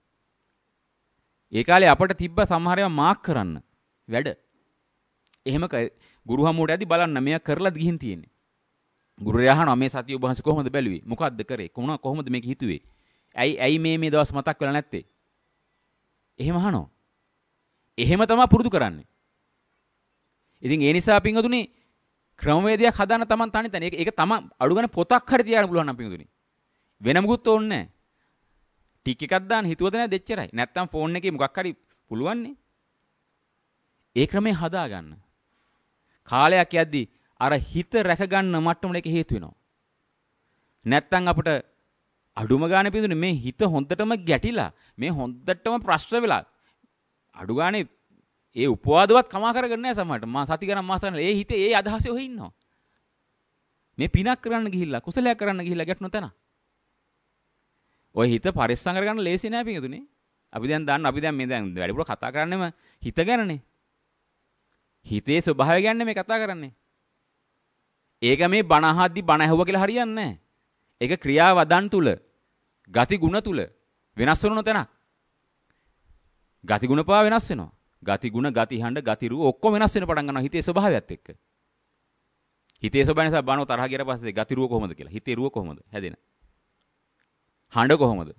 Speaker 1: ඒ කාලේ අපට තිබ්බ සමහර ඒවා මාක් කරන්න වැඩ. එහෙම ගුරු හමුවට ඇදි බලන්න මෙයා කරලා ගිහින් තියෙන්නේ. ගුරුයා අහනවා මේ සතිය ඔබ වහන්සේ කොහොමද බැලුවේ? මොකද්ද කරේ? කොහොම කොහොමද මේක හිතුවේ? ඇයි ඇයි මේ මේ දවස් මතක් වෙලා නැත්තේ? එහෙම අහනවා. එහෙම තමයි පුරුදු කරන්නේ. ඉතින් ඒ නිසා පින්වතුනි ක්‍රමවේදයක් හදාන්න තමන් තනි තනි. ඒක ඒක තමයි අඩු ගන්න පොතක් හරි තියාගන්න පුළුවන් නම් පින්වතුනි. වෙන මොකුත් ඕනේ නැහැ. ටික එකක් දාන්න හිතුවද නැද්ද එච්චරයි. නැත්තම් ෆෝන් එකේ මොකක් හරි පුළුවන්නේ. ඒ ක්‍රමේ හදාගන්න. කාලයක් යද්දි අර හිත රැකගන්න මට්ටමට ඒක හේතු වෙනවා. නැත්තම් අපිට අඩුම ගානේ පිටුනේ මේ හිත හොඳටම ගැටිලා මේ හොඳටම ප්‍රශ්න වෙලා අඩු ගානේ ඒ උපවාදවත් කමා කරගන්නේ නැහැ සමහරට. මා සති ගණන් මාස ගණන් ඒ හිතේ ඒ අදහසේ ඔහි ඉන්නවා. මේ පිනක් කරන්න ගිහිල්ලා කුසලයක් කරන්න ගිහිල්ලා ගැටුණ තැන. ඔය හිත පරිස්සම් කරගන්න ලේසි නෑ පිටුනේ. අපි දැන් දන්න අපි දැන් මේ දැන් වැඩිපුර කතා කරන්නේම හිත ගැනනේ. හිතේ ස්වභාවය ගැන මේ කතා කරන්නේ. ඒක මේ බණ අහද්දි බණ ඇහුවා කියලා හරියන්නේ නැහැ. ඒක ක්‍රියාවදන් තුල, ගති ගුණ තුල වෙනස් වෙන තැනක්. ගති ගුණ පවා වෙනස් වෙනවා. ගති ගුණ, ගති හඬ, ගති රූප ඔක්කොම වෙනස් වෙන පටන් ගන්නවා හිතේ ස්වභාවයත් එක්ක. හිතේ ස්වභාවය නිසා බණව තරහ ගියට පස්සේ ගති රූප කොහොමද කියලා. හිතේ රූප කොහොමද හැදෙන? හඬ කොහොමද?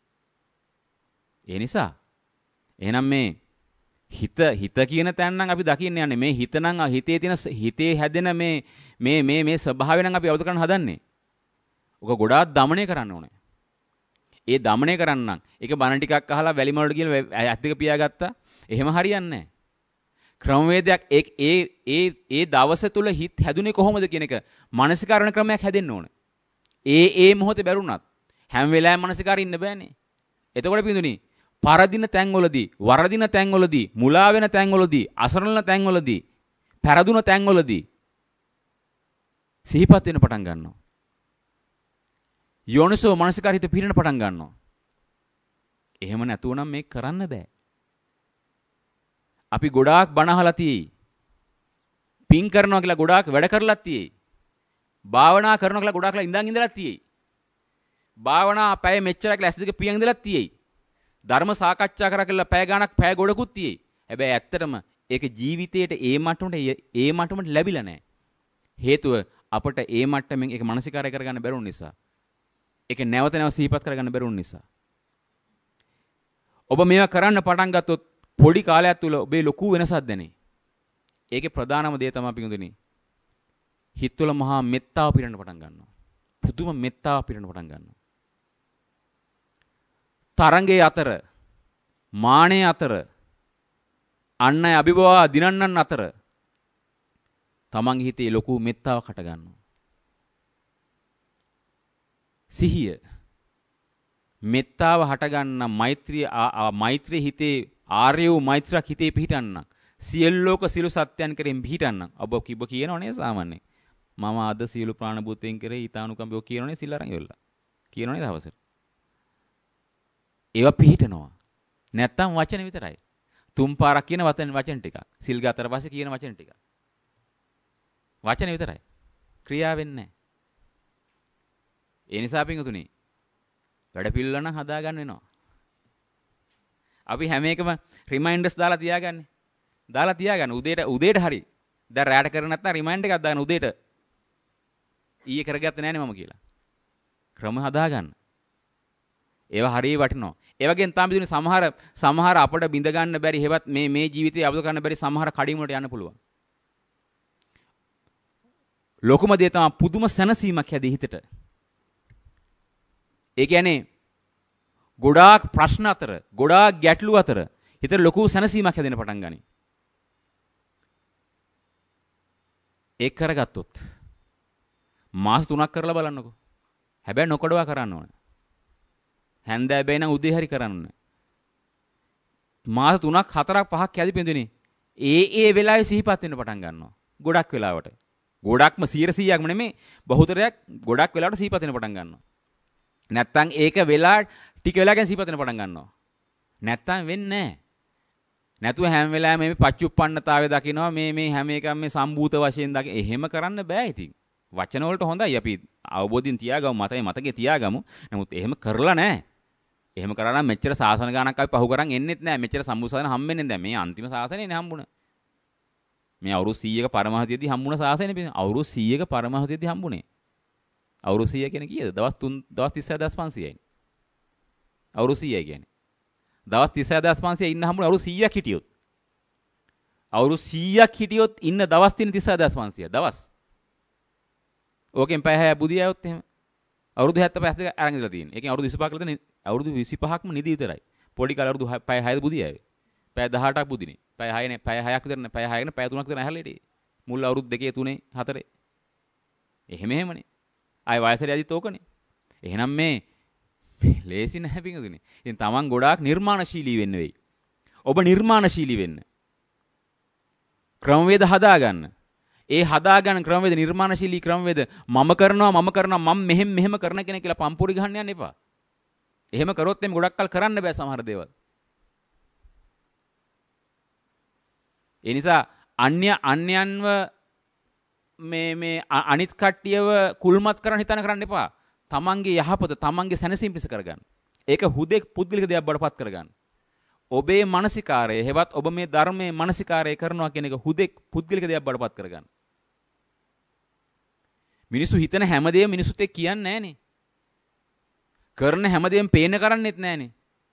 Speaker 1: ඒ නිසා එහෙනම් මේ හිත හිත කියන තැන නම් අපි දකින්න යන්නේ මේ හිත නම් හිතේ තියෙන හිතේ හැදෙන මේ මේ මේ මේ ස්වභාවය නම් අපි අවබෝධ කරගන්න හදන්නේ. ඔක ගොඩාක් দমনය කරන්න ඕනේ. ඒ দমনය කරන්න නම් ඒක බණ ටිකක් අහලා වැලි මලට ගිහලා ඇස් දෙක පියාගත්තා. එහෙම හරියන්නේ නැහැ. ක්‍රමවේදයක් ඒ ඒ ඒ ඒ දවස තුල හිත හැදුනේ කොහොමද කියන එක මානසිකාරණ ක්‍රමයක් හැදෙන්න ඕනේ. ඒ ඒ මොහොතේ බැරුණත් හැම වෙලාවෙම මානසිකාරී ඉන්න බෑනේ. එතකොට පින්දුනි පරදින තැන්වලදී, වරදින තැන්වලදී, මුලා වෙන තැන්වලදී, අසරණ තැන්වලදී, පෙරදුන තැන්වලදී සිහිපත් වෙන පටන් ගන්නවා. යෝනිසෝ මනසිකාරිත පිරෙන පටන් ගන්නවා. එහෙම නැතුව නම් මේක කරන්න බෑ. අපි ගොඩාක් බණ අහලා තියෙයි. පින් කරනවා කියලා ගොඩාක් වැඩ කරලා තියෙයි. භාවනා කරනවා කියලා ගොඩාක්ලා ඉඳන් ඉඳලා තියෙයි. භාවනා පැය මෙච්චරක් ඇස් දෙක පියන් ඉඳලා තියෙයි. ධර්ම සාකච්ඡා කරා කියලා පැය ගාණක් පැය ගොඩකුත් තියෙයි. හැබැයි ඇත්තටම ඒක ජීවිතේට ඒ මට්ටමට ඒ මට්ටමට ලැබිලා නැහැ. හේතුව අපට ඒ මට්ටමින් ඒක මානසිකාරය කරගන්න බැරුණ නිසා. ඒක නැවත නැවත සිහිපත් කරගන්න බැරුණ නිසා. ඔබ මේවා කරන්න පටන් ගත්තොත් පොඩි කාලයක් තුල ඔබේ ලොකු වෙනසක් දැනේ. ඒකේ ප්‍රධානම දේ තමයි පිටුදුනි. හිත තුළ මහා මෙත්තාව පිරෙන්න පටන් ගන්නවා. පුදුම මෙත්තාව පිරෙන්න පටන් ගන්නවා. තරංගයේ අතර, මානයේ අතර, අන්නයි අභිභවා දිනන්නන් අතර තමන්ගේ හිතේ ලොකු මෙත්තාවක් හට ගන්නවා. සිහිය මෙත්තාව හට ගන්න මෛත්‍රිය මෛත්‍රී හිතේ ආර්ය වූ මෛත්‍රියක් හිතේ පිහිටන්න සියලෝක සියලු සත්‍යයන් කෙරෙන් පිහිටන්න ඔබ කිබ්බ කියනවනේ සාමාන්‍යයෙන් මම අද සියලු ප්‍රාණ භූතයන් කෙරේ ඊතානුකම්පව කියනවනේ සිල් අරන් ඉවරලා කියනවනේ දවසට ඒවා පිහිටනවා නැත්තම් වචන විතරයි තුන් පාරක් කියන වචන වචන ටිකක් සිල් ගතට පස්සේ කියන වචන ටිකක් වචන විතරයි ක්‍රියාව වෙන්නේ නැහැ ඒ නිසා පිංගුතුනි වැඩ පිළිවෙල නම් හදාගන්න වෙනවා. අපි හැම එකම රිමයින්ඩර්ස් දාලා තියාගන්නේ. දාලා තියාගන්න උදේට උදේට හරි. දැන් රැට කර නැත්නම් රිමයින්ඩර් එකක් දාන්න උදේට. ඊයේ කරගත්තේ නැහනේ මම කියලා. ක්‍රම හදාගන්න. ඒවා හරිය වටිනවා. ඒ වගේම තමයි දුන්නේ සමහර සමහර අපිට බිඳ ගන්න බැරි හේවත් මේ මේ ජීවිතේ අවබෝධ කරන්න බැරි සමහර කඩින් වලට යන්න පුළුවන්. ලොකුම දේ තමයි පුදුම සැනසීමක් හැදී හිතට. ඒ කියන්නේ ගොඩාක් ප්‍රශ්න අතර ගොඩාක් ගැටලු අතර හිතට ලොකු සැනසීමක් හැදෙන පටන් ගනී. ඒක කරගත්තොත් මාස තුනක් කරලා බලන්නකෝ. හැබැයි නොකඩවා කරන්න ඕනේ. හැන්දෑ බෑ නම් උදේ හරි කරන්න ඕනේ. මාස තුනක් හතරක් පහක් යදි පින්දුනේ. ඒ ඒ වෙලාවේ සිහිපත් වෙන්න පටන් ගන්නවා. ගොඩක් වෙලාවට. ගොඩක්ම සීය සීයක්ම නෙමෙයි බහුතරයක් ගොඩක් වෙලාවට සිහිපත් වෙන්න පටන් ගන්නවා. නැත්තම් ඒක වෙලා ටික වෙලාවකින් සිහිපත් වෙන්න පටන් ගන්නවා. නැත්තම් වෙන්නේ නැහැ. නැතුව හැම වෙලාවෙම මේ පච්චුප්පන්නතාවය දකිනවා මේ මේ හැම එකම මේ සම්භූත වශයෙන් දකින. එහෙම කරන්න බෑ ඉතින්. වචන වලට හොඳයි අපි අවබෝධයෙන් තියාගමු මතේ මතකේ තියාගමු. නමුත් එහෙම කරලා නැහැ. එහෙම කරා නම් මෙච්චර සාසන ගානක් අපි පහු කරන් එන්නෙත් නැහැ. මෙච්චර සම්මුසාසන හම්බෙන්නේ නැහැ. මේ අන්තිම සාසනේනේ හම්බුණා. මේ අවුරුදු සීයක පරමහතියදී හම්බුණ සාසනේ අවුරුදු සීයක පරමහතියදී හම්බුනේ. අවුරුදු සීය කියන්නේ කීයද? දවස් තුන දවස් තිස් හය හදාස් පන්සීයයි. අවුරුදු සීයයි කියන්නේ. දවස් තිස් හය හදාස් පන්සීය ඉන්න හම්බුනේ අවුරුදු සීයක් හිටියොත්. අවුරුදු සීයක් හිටියොත් ඉන්න දවස් තියෙන තිස් හය හදාස් පන්සීය දවස්. ඕකෙන් පැය හය බුදියාවොත් එහෙම අවුරුදු හැත්තෑ පහ දෙක අරන් ඉඳලා තියෙන්නේ. ඒකෙන් අවුරුදු විසිපහක් ලද අවුරුදු විසිපහක්ම නිදි විතරයි. පොඩි කාලේ අවුරුදු පැය හයද බුදියාවේ. පැය දහඅටක් බුදිනේ. පැය හයනේ පැය හයක් විතර නේ පැය හයගෙන පැය තුනක් විතර ඇහැරලා ඉදී. මුල් අවුරුදු දෙකේ තුනේ හතරේ. එහෙම එහෙමනේ. ආයි වයසට යදිත් ඕකනේ. එහෙනම් මේ ලේසි නැහැ පිටුනේ. ඉතින් Taman ගොඩාක් නිර්මාණශීලී වෙන්න වෙයි. ඔබ නිර්මාණශීලී වෙන්න. ක්‍රමවේද හදාගන්න. ඒ හදාගන්න ක්‍රමවේද නිර්මාණශීලී ක්‍රමවේද මම කරනවා මම කරනවා මම මෙහෙම මෙහෙම කරන කෙනෙක් කියලා පම්පුරි ගහන්න යන්න එපා. එහෙම කරොත් එimhe ගොඩක් කල් කරන්න බෑ සමහර දේවල්. ඒ නිසා අන්‍ය අන්‍යයන්ව මේ මේ අනිත් කට්ටියව කුල්මත් කරන්න හිතන කරන්න එපා. තමන්ගේ යහපත තමන්ගේ සැනසීම පිණිස කරගන්න. ඒක හුදෙක් පුද්ගලික දෙයක් බඩපත් කරගන්න. ඔබේ මානසිකාරය හෙවත් ඔබ මේ ධර්මයේ මානසිකාරය කරනවා කියන එක හුදෙක් පුද්ගලික දෙයක් බඩපත් කරගන්න. මිනිස්සු හිතන හැමදේම මිනිසුත් එක්ක කියන්නේ නැහනේ. කරන හැමදේම පේන කරන්නෙත් නැහනේ.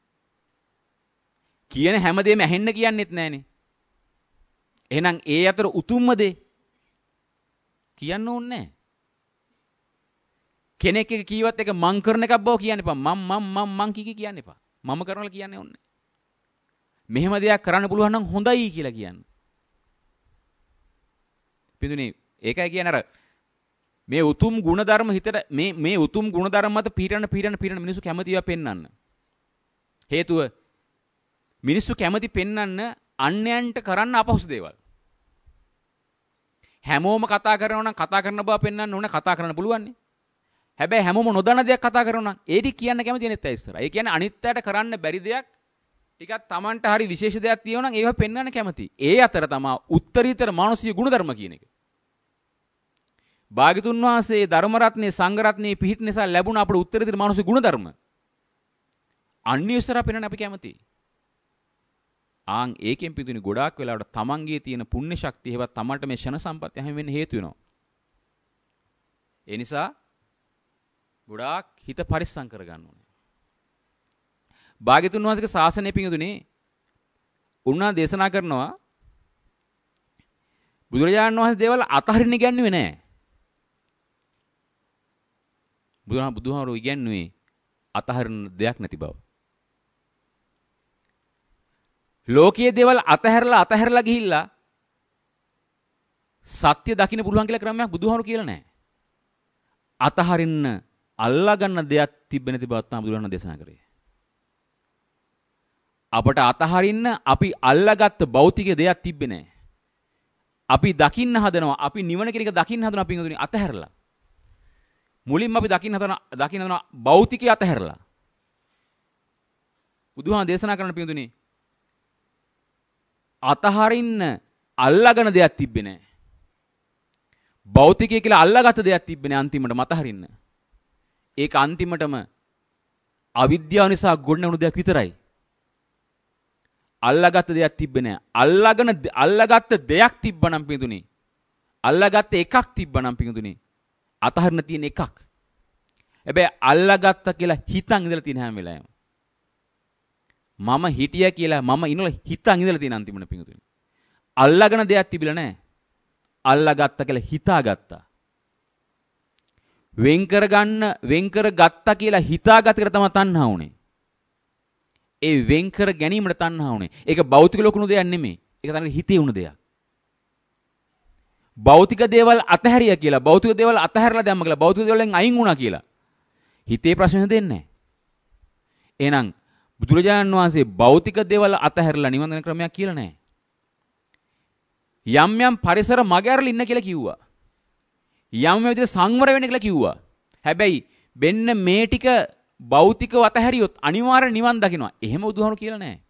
Speaker 1: කියන හැමදේම ඇහෙන්න කියන්නෙත් නැහනේ. එහෙනම් ඒ අතර උතුම්ම දේ කියන්න ඕනේ නැහැ. කෙනෙක් එක කීවත් එක මං කරන එකක් බව කියන්න එපා. මම් මම් මම් මං කී කී කියන්න එපා. මම කරනවා කියන්නේ ඕනේ. මෙහෙම දෙයක් කරන්න පුළුවන් නම් හොඳයි කියලා කියන්න. පිටුනේ ඒකයි කියන්නේ අර මේ උතුම් ගුණධර්ම හිතට මේ මේ උතුම් ගුණධර්ම මත පිරණ පිරණ පිරණ මිනිස්සු කැමතිව පෙන්වන්න. හේතුව මිනිස්සු කැමති පෙන්වන්න අන්‍යයන්ට කරන්න අපහසු දේවල්. හැමෝම කතා කරනවා නම් කතා කරන බව පෙන්වන්න ඕන කතා කරන්න පුළුවන් නේ. හැබැයි හැමෝම නොදන්න දෙයක් කතා කරනවා නම් ඒ ටික කියන්න කැමති නැත් අය ඉස්සර. ඒ කියන්නේ අනිත් අයට කරන්න බැරි දෙයක් ටිකක් Tamanට හරි විශේෂ දෙයක් තියෙනවා නම් ඒව පෙන්වන්න කැමති. ඒ අතර තමයි උත්තරීතර මානසික ගුණධර්ම කියන එක. භාග්‍යතුන් වහන්සේ ධර්ම රත්නේ සංඝ රත්නේ පිහිට නිසා ලැබුණ අපේ උත්තරීතර මානසික ගුණධර්ම. අන්‍ය ඉස්සර පෙන්වන්න අපි කැමති. ආන් ඒකෙන් පිටුනේ ගොඩාක් වෙලාවට තමන්ගේ තියෙන පුණ්‍ය ශක්තිය හේවත් තමන්ට මේ ෂණ සම්පත්තිය හැම වෙන්නේ හේතු වෙනවා. ඒ නිසා ගොඩාක් හිත පරිස්සම් කරගන්න ඕනේ. භාග්‍යතුන් වහන්සේගේ ශාසනය පිටුනේ උන්වහන්සේ දේශනා කරනවා බුදුරජාණන් වහන්සේ දේවල් අතහරින්න ඉගැන්නුවේ නැහැ. බුදුහාම බුදුහාමරෝ ඉගැන්නුවේ අතහරින දෙයක් නැති බව. ලෝකයේ දේවල් අතහැරලා අතහැරලා ගිහිල්ලා සත්‍ය දකින්න පුළුවන් කියලා ක්‍රමයක් බුදුහාමුදුරු කියලා නැහැ. අතහරින්න අල්ලා ගන්න දෙයක් තිබෙ නැති බවත් තමයි බුදුරණන් දේශනා කරේ. අපට අතහරින්න අපි අල්ලාගත්ත භෞතික දෙයක් තිබ්බේ නැහැ. අපි දකින්න හදනවා අපි නිවන කියන එක දකින්න හදනවා පින්වතුනි අතහැරලා. මුලින්ම අපි දකින්න හදන දකින්න හදන භෞතිකය අතහැරලා. බුදුහාම දේශනා කරන පින්වතුනි අතහරින්න අල්ලාගෙන දෙයක් තිබ්බේ නැහැ. භෞතිකය කියලා අල්ලාගත්ත දෙයක් තිබ්බේ නැහැ අන්තිමටම අතහරින්න. ඒක අන්තිමටම අවිද්‍යාව නිසා ගොඩනැගුණු දෙයක් විතරයි. අල්ලාගත්ත දෙයක් තිබ්බේ නැහැ. අල්ලාගෙන අල්ලාගත්ත දෙයක් තිබ්බනම් පිටුනි. අල්ලාගත්ත එකක් තිබ්බනම් පිටුනි. අතහරින්න තියෙන එකක්. හැබැයි අල්ලාගත්ත කියලා හිතන් ඉඳලා තියෙන හැම වෙලාවෙම. මම හිටියා කියලා මම ඉන්නල හිතන් ඉඳලා තියෙන අන්තිමන පිටුනි. අල්ලාගෙන දෙයක් තිබිලා නැහැ. අල්ලාගත්ත කියලා හිතාගත්තා. වෙන් කරගන්න වෙන් කරගත්තා කියලා හිතාගත්ත කියලා තමයි තණ්හා උනේ. ඒ වෙන් කර ගැනීමට තණ්හා උනේ. ඒක භෞතික ලෝකුණු දෙයක් නෙමෙයි. ඒක තමයි හිතේ උණු දෙයක්. භෞතික දේවල් අතහැරියා කියලා භෞතික දේවල් අතහැරලා දැම්ම කියලා භෞතික දේවල්ෙන් අයින් වුණා කියලා. හිතේ ප්‍රශ්න දෙන්නේ නැහැ. එහෙනම් බුදුරජාණන් වහන්සේ භෞතික දේවල් අතහැරලා නිවන් යන ක්‍රමයක් කියලා නැහැ. යම් යම් පරිසර මගහැරලා ඉන්න කියලා කිව්වා. යම් යම් විදිහට සංවර වෙන්න කියලා කිව්වා. හැබැයි මෙන්න මේ ටික භෞතිකව අතහැරියොත් අනිවාර්ය නිවන් දකින්නවා. එහෙම බුදුහාමුදුරු කියලා නැහැ.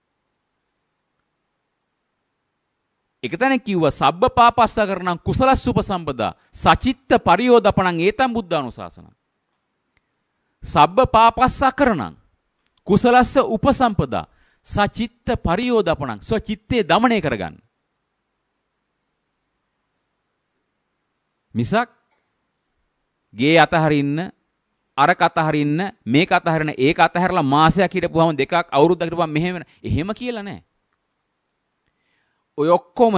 Speaker 1: එක තැනක කිව්වා සබ්බ පාපස්ස කරණං කුසලස්ස උපසම්පදා සචිත්ත පරියෝදපණං ඒතම් බුද්ධානුශාසනං. සබ්බ පාපස්ස කරණං කුසලස්ස උපසම්පදා සචිත්ත පරියෝදපණං ස්වචිත්තේ දමණය කරගන්න. මිසක් ගේ අතහරින්න අරක අතහරින්න මේක අතහරින්න ඒක අතහැරලා මාසයක් හිටපුවාම දෙකක් අවුරුද්දක් හිටපුවාම මෙහෙම වෙන එහෙම කියලා නැහැ. ඔය ඔක්කොම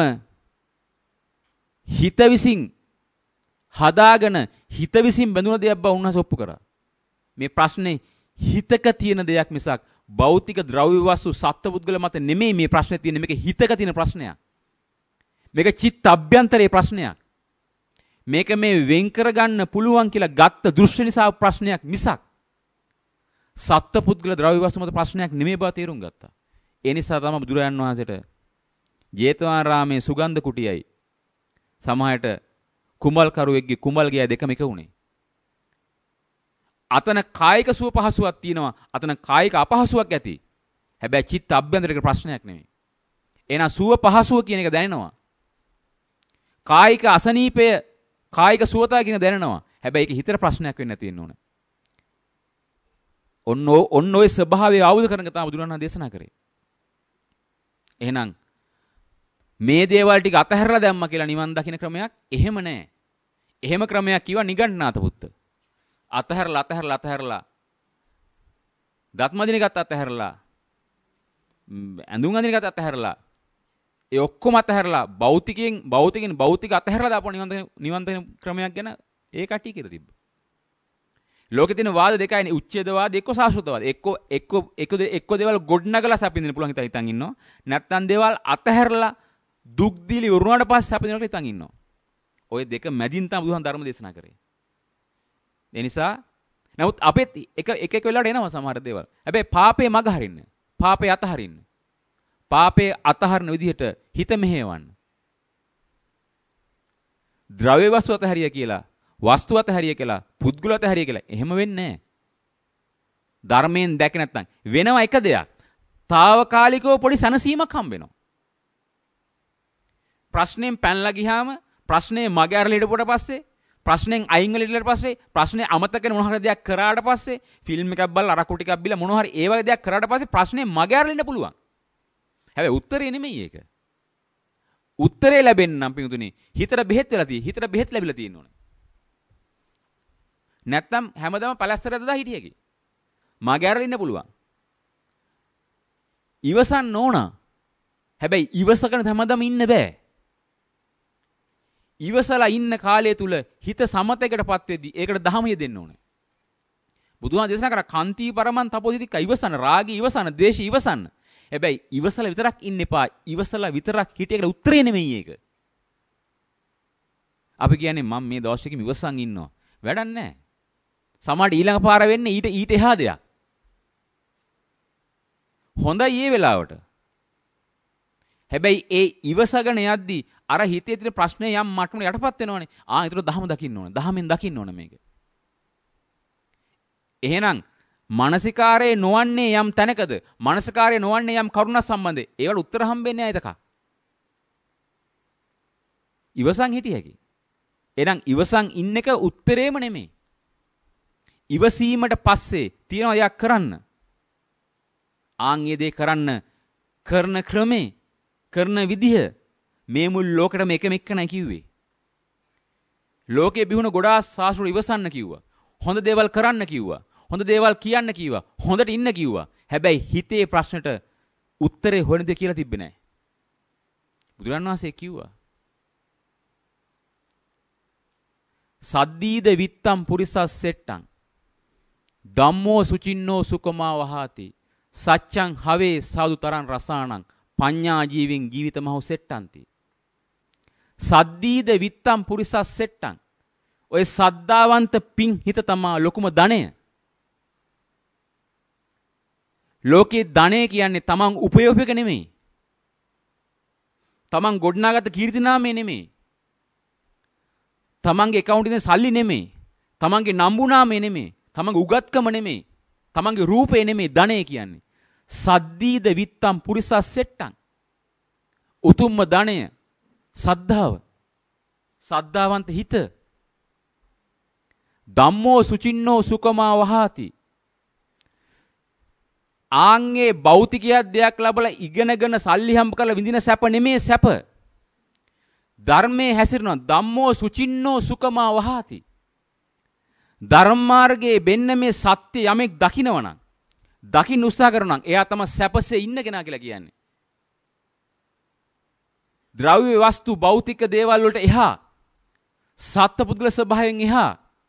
Speaker 1: හිත විසින් හදාගෙන හිත විසින් බඳුන දෙයක් බව උන්වහන්සේ ඔප්පු කරා. මේ ප්‍රශ්නේ හිතක තියෙන දෙයක් මිසක් භෞතික ද්‍රව්‍ය වස්තු සත්පුද්ගල මත නෙමෙයි මේ ප්‍රශ්නේ තියෙන්නේ. මේක හිතක තියෙන ප්‍රශ්නයක්. මේක චිත්ත අභ්‍යන්තරයේ ප්‍රශ්නයක්. මේක මේ වෙන් කරගන්න පුළුවන් කියලා ගත්ත දෘෂ්ටි නිසා ප්‍රශ්නයක් මිසක් සත්පුද්ගල ද්‍රව්‍ය වස්තු මත ප්‍රශ්නයක් නෙමෙයි බව තේරුම් ගත්තා. ඒ නිසා තමයි බුදුරජාණන් වහන්සේට ජේතවනාරාමේ සුගන්ධ කුටියයි සමහරට කුඹල් කරුවෙක්ගේ කුඹල් ගිය දෙකම එක උනේ. අතන කායික සුව පහසුවක් තියෙනවා. අතන කායික අපහසුයක් ඇති. හැබැයි චිත්ත අභ්‍යන්තරික ප්‍රශ්නයක් නෙමෙයි. එහෙනම් සුව පහසුව කියන එක දැනෙනවා. කායික අසනීපය කායික සුවතාව කියන දැනෙනවා. හැබැයි ඒක හිතට ප්‍රශ්නයක් වෙන්න තියෙන්න ඕනේ. ඔන්න ඔන්න ඔය ස්වභාවය ආවුද කරන එක තමයි බුදුරණන් දේශනා කරේ. එහෙනම් මේ දේවල් ටික අතහැරලා දැම්මා කියලා නිවන් දකින්න ක්‍රමයක් එහෙම නැහැ. එහෙම ක්‍රමයක් කිව්වා නිගණ්ඨනාත පුත්ත. අතහැරලා අතහැරලා අතහැරලා දත්මදින එකත් අතහැරලා ඇඳුම් අඳින එකත් අතහැරලා ඒ ඔක්කොම අතහැරලා භෞතිකයෙන් භෞතිකෙන් භෞතික අතහැරලා දාපුව නිවන් නිවන් දකින්න ක්‍රමයක් ගැන ඒ කටි කියලා තිබ්බා. ලෝකේ තියෙන වාද දෙකයිනේ උච්ඡේදවාද එක්ක සාස්වතවාද. එක්ක එක්ක එක්ක එක්ක දේවල් ගොඩනගලා සැපින්දින්න පුළුවන් හිතා හිතන් ඉන්නවා. නැත්නම් දේවල් අතහැරලා දුක් දීලි වරුණාට පස්සේ සැපින්දින්න කියලා හිතන් ඉන්නවා. ඔය දෙක මැදින් තමයි බුදුහාම ධර්ම දේශනා කරේ. ඒ නිසා නමුත් අපෙත් එක එක එක වෙලාවට එනවා සමහර දේවල්. හැබැයි පාපේ මග හරින්න. පාපේ අතහරින්න. පාපේ අතහරින විදිහට හිත මෙහෙවන්න. ද්‍රව්‍ය වස්තු අතහැරිය කියලා, වස්තු අතහැරිය කියලා, පුද්ගල අතහැරිය කියලා එහෙම වෙන්නේ නැහැ. ධර්මයෙන් දැක නැත්නම් වෙනවා එක දෙයක්. తాවකාලිකව පොඩි සනසීමක් හම්බ වෙනවා. ප්‍රශ්නෙන් පැනලා ගියාම ප්‍රශ්නේ මග ඇරලා හිටපුවට පස්සේ ප්‍රශ්නෙන් අයින් වෙලා ඉඳලා පස්සේ ප්‍රශ්නේ අමතක වෙන මොන හරි දෙයක් කරාට පස්සේ ෆිල්ම් එකක් බලලා අරකු ටිකක් බිලා මොන හරි ඒ වගේ දෙයක් කරාට පස්සේ ප්‍රශ්නේ මග ඇරලා ඉන්න පුළුවන්. හැබැයි උත්තරේ නෙමෙයි ඒක. උත්තරේ ලැබෙන්න නම් පිටුනේ හිතට බෙහෙත් වෙලා තියෙයි. හිතට බෙහෙත් ලැබිලා තියෙන්න ඕනේ. නැත්තම් හැමදාම පළස්තර දදා හිටියකි. මග ඇරලා ඉන්න පුළුවන්. ඉවසන්න ඕන. හැබැයි ඉවසගෙන හැමදාම ඉන්න බෑ. ඉවසලා ඉන්න කාලය තුල හිත සමතයකටපත් වෙද්දී ඒකට දහමිය දෙන්න ඕනේ. බුදුහාම දේශනා කරා කාන්ති පරමන් තපෝදිතික ඉවසන රාගී ඉවසන ද්වේෂී ඉවසන. හැබැයි ඉවසලා විතරක් ඉන්න එපා. ඉවසලා විතරක් හිටියකට උත්තරේ නෙමෙයි ඒක. අපි කියන්නේ මම මේ දවස් ටිකෙම ඉවසන් ඉන්නවා. වැඩක් නැහැ. සමහරට ඊළඟ පාර වෙන්නේ ඊට ඊට එහා දෙයක්. හොඳයි ඒ වෙලාවට. හැබැයි ඒ ඉවසගෙන යද්දී අර හිතේ තියෙන ප්‍රශ්නේ යම් මට්ටමකට යටපත් වෙනවනේ. ආ ඒතර දහම දකින්න ඕනේ. දහමෙන් දකින්න ඕනේ මේක. එහෙනම් මානසිකාරයේ නොවන්නේ යම් තැනකද? මානසිකාරයේ නොවන්නේ යම් කරුණ සම්බන්ධේ. ඒවට උත්තර හම්බෙන්නේ නැහැ එතක. ඉවසන් හිටියකි. එහෙනම් ඉවසන් ඉන්න එක උත්තරේම නෙමෙයි. ඉවසීමට පස්සේ තියනවා යක් කරන්න. ආන් ඒ දේ කරන්න කරන ක්‍රමේ කරන විදිහ මේ මුල් ලෝකෙටම එකම එක්කනයි කිව්වේ. ලෝකේ බිහුණ ගොඩාක් සාසුරු ඉවසන්න කිව්වා. හොඳ දේවල් කරන්න කිව්වා. හොඳ දේවල් කියන්න කිව්වා. හොඳට ඉන්න කිව්වා. හැබැයි හිතේ ප්‍රශ්නට උත්තරේ හොයන්න දෙ කියලා තිබ්බේ නැහැ. බුදුරන් වහන්සේ කිව්වා. සද්දීද විත්තම් පුරිසස් සෙට්ටං ධම්මෝ සුචින්නෝ සුකමා වහාති සච්ඡං හවේ සාදු තරං රසාණං පඤ්ඤා ජීවින් ජීවිතමහු සෙට්ටන්ති. සද්දීද විත්තම් පුරිසස් සෙට්ටං. ඔය සද්දාවන්ත පිං හිත තමා ලොකුම ධනය. ලෝකේ ධනය කියන්නේ තමන් උපයෝගික නෙමෙයි. තමන් ගොඩනගාගත්ත කීර්තිනාමය නෙමෙයි. තමන්ගේ account එකේ සල්ලි නෙමෙයි. තමන්ගේ නම්බුනාමය නෙමෙයි. තමන්ගේ උගත්කම නෙමෙයි. තමන්ගේ රූපේ නෙමෙයි ධනය කියන්නේ. සද්දීද විත්තම් පුරිසස් සෙට්ටං. උතුම්ම ධනය සද්ධාව. සද්ධාවන්ත හිත. ධම්මෝ සුචින්නෝ සුකමා වහාති. ආන්ගේ භෞතිකයක් දෙයක් ලැබලා ඉගෙනගෙන සල්ලි හම්බ කරලා විඳින සැප නෙමේ සැප. ධර්මයේ හැසිරෙනවා. ධම්මෝ සුචින්නෝ සුකමා වහාති. ධර්ම මාර්ගයේ බෙන්න මේ සත්‍ය යමෙක් දකිනවනම් දකින්න උත්සාහ කරනවා නම් එයා තමයි සැපසේ ඉන්න කෙනා කියලා කියන්නේ. ද්‍රව්‍ය වස්තු භෞතික දේවල් වලට එහා සත්පුද්ගල ස්වභාවයෙන් එහා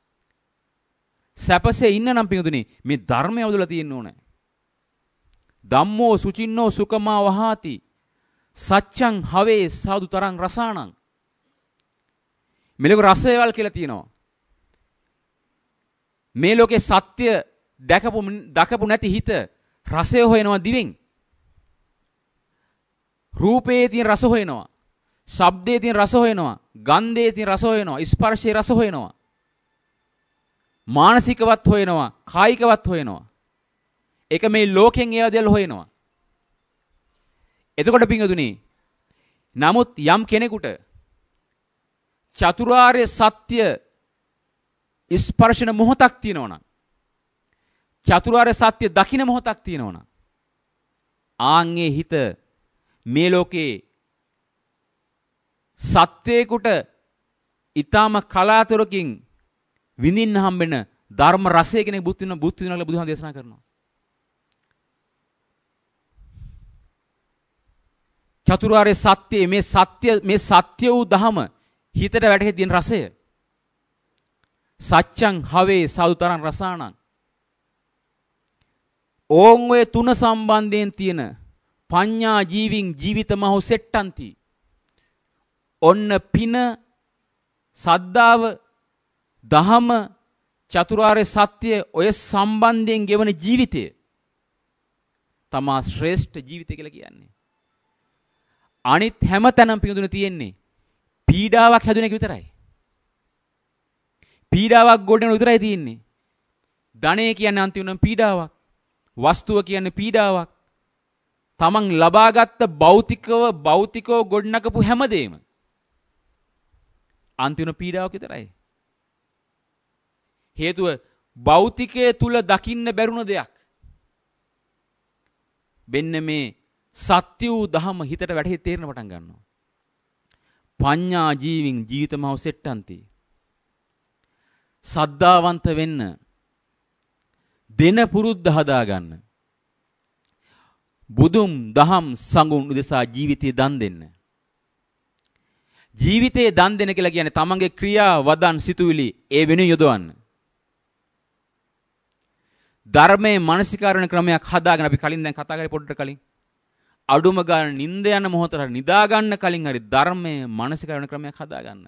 Speaker 1: සැපසේ ඉන්න නම් පිටුනේ මේ ධර්මය අවුදලා තියෙන්න ඕනේ. ධම්මෝ සුචින්නෝ සුකමා වහාති සච්ඡං හවේ සාදු තරං රසාණං. මෙලොක රසයවල් කියලා තියෙනවා. මේ ලෝකේ සත්‍ය දැකපු දකපු නැති හිත රසය හොයනවා දිවෙන්. රූපේ තියෙන රස හොයනවා. ශබ්දේ තියෙන රස හොයනවා. ගන්ධේ තියෙන රස හොයනවා. ස්පර්ශයේ රස හොයනවා. මානසිකවත් හොයනවා, කායිකවත් හොයනවා. ඒක මේ ලෝකෙන් ඒවා දෙල් හොයනවා. එතකොට පිංගුතුනි, නමුත් යම් කෙනෙකුට චතුරාර්ය සත්‍ය ස්පර්ශන මොහොතක් තියෙනවනම්, චතුරාර්ය සත්‍ය දකින්න මොහොතක් තියෙනවනම්, ආන්ගේ හිත මේ ලෝකේ සත්‍යයකට ඊටම කලාතුරකින් විඳින්න හම්බෙන ධර්ම රසය කෙනෙක් බුද්ධ වෙන බුද්ධ වෙනවා කියලා බුදුහාම දේශනා කරනවා. චතුරාර්ය සත්‍ය මේ සත්‍ය මේ සත්‍ය වූ ධම හිතට වැටහෙද්දී තියෙන රසය. සච්ඡං හවේ සාදුතරං රසාණං. ඕන් ඔය තුන සම්බන්ධයෙන් තියෙන පඤ්ඤා ජීවින් ජීවිතමහු සෙට්ටන්ති. ඔන්න පින, සද්ධාව, දහම, චතුරාර්ය සත්‍ය ඔය සම්බන්ධයෙන් ගෙවන ජීවිතය තමා ශ්‍රේෂ්ඨ ජීවිතය කියලා කියන්නේ. අනිත් හැම තැනම පිඟුදුන තියෙන්නේ පීඩාවක් හැදුන එක විතරයි. පීඩාවක් ගොඩනගෙන විතරයි තියෙන්නේ. ධනය කියන්නේ අන්තිමටම පීඩාවක්. වස්තුව කියන්නේ පීඩාවක්. තමන් ලබාගත් භෞතිකව භෞතිකව ගොඩනගපු හැමදේම අන්තිම පීඩාවක් විතරයි. හේතුව භෞතිකයේ තුල දකින්න බැරුණ දෙයක්. වෙන්න මේ සත්‍ය වූ ධම හිතට වැටහි තේරෙන පටන් ගන්නවා. පඤ්ඤා ජීවින් ජීවිතමව සෙට්ටන්ති. සද්ධාවන්ත වෙන්න, දෙන පුරුද්ද හදාගන්න. බුදුම් දහම් සංගුණ උදෙසා ජීවිතය දන් දෙන්න. ජීවිතේ දන් දෙන කියලා කියන්නේ තමන්ගේ ක්‍රියා, වදන්, සිතුවිලි ඒ වෙනුවෙන් යොදවන්න. ධර්මයේ මානසිකාරණ ක්‍රමයක් හදාගෙන අපි කලින් දැන් කතා කරේ පොඩ්ඩක් කලින්. අඩුම ගන්න නිින්ද යන මොහොතට නිදා ගන්න කලින් හරි ධර්මයේ මානසිකාරණ ක්‍රමයක් හදාගන්න.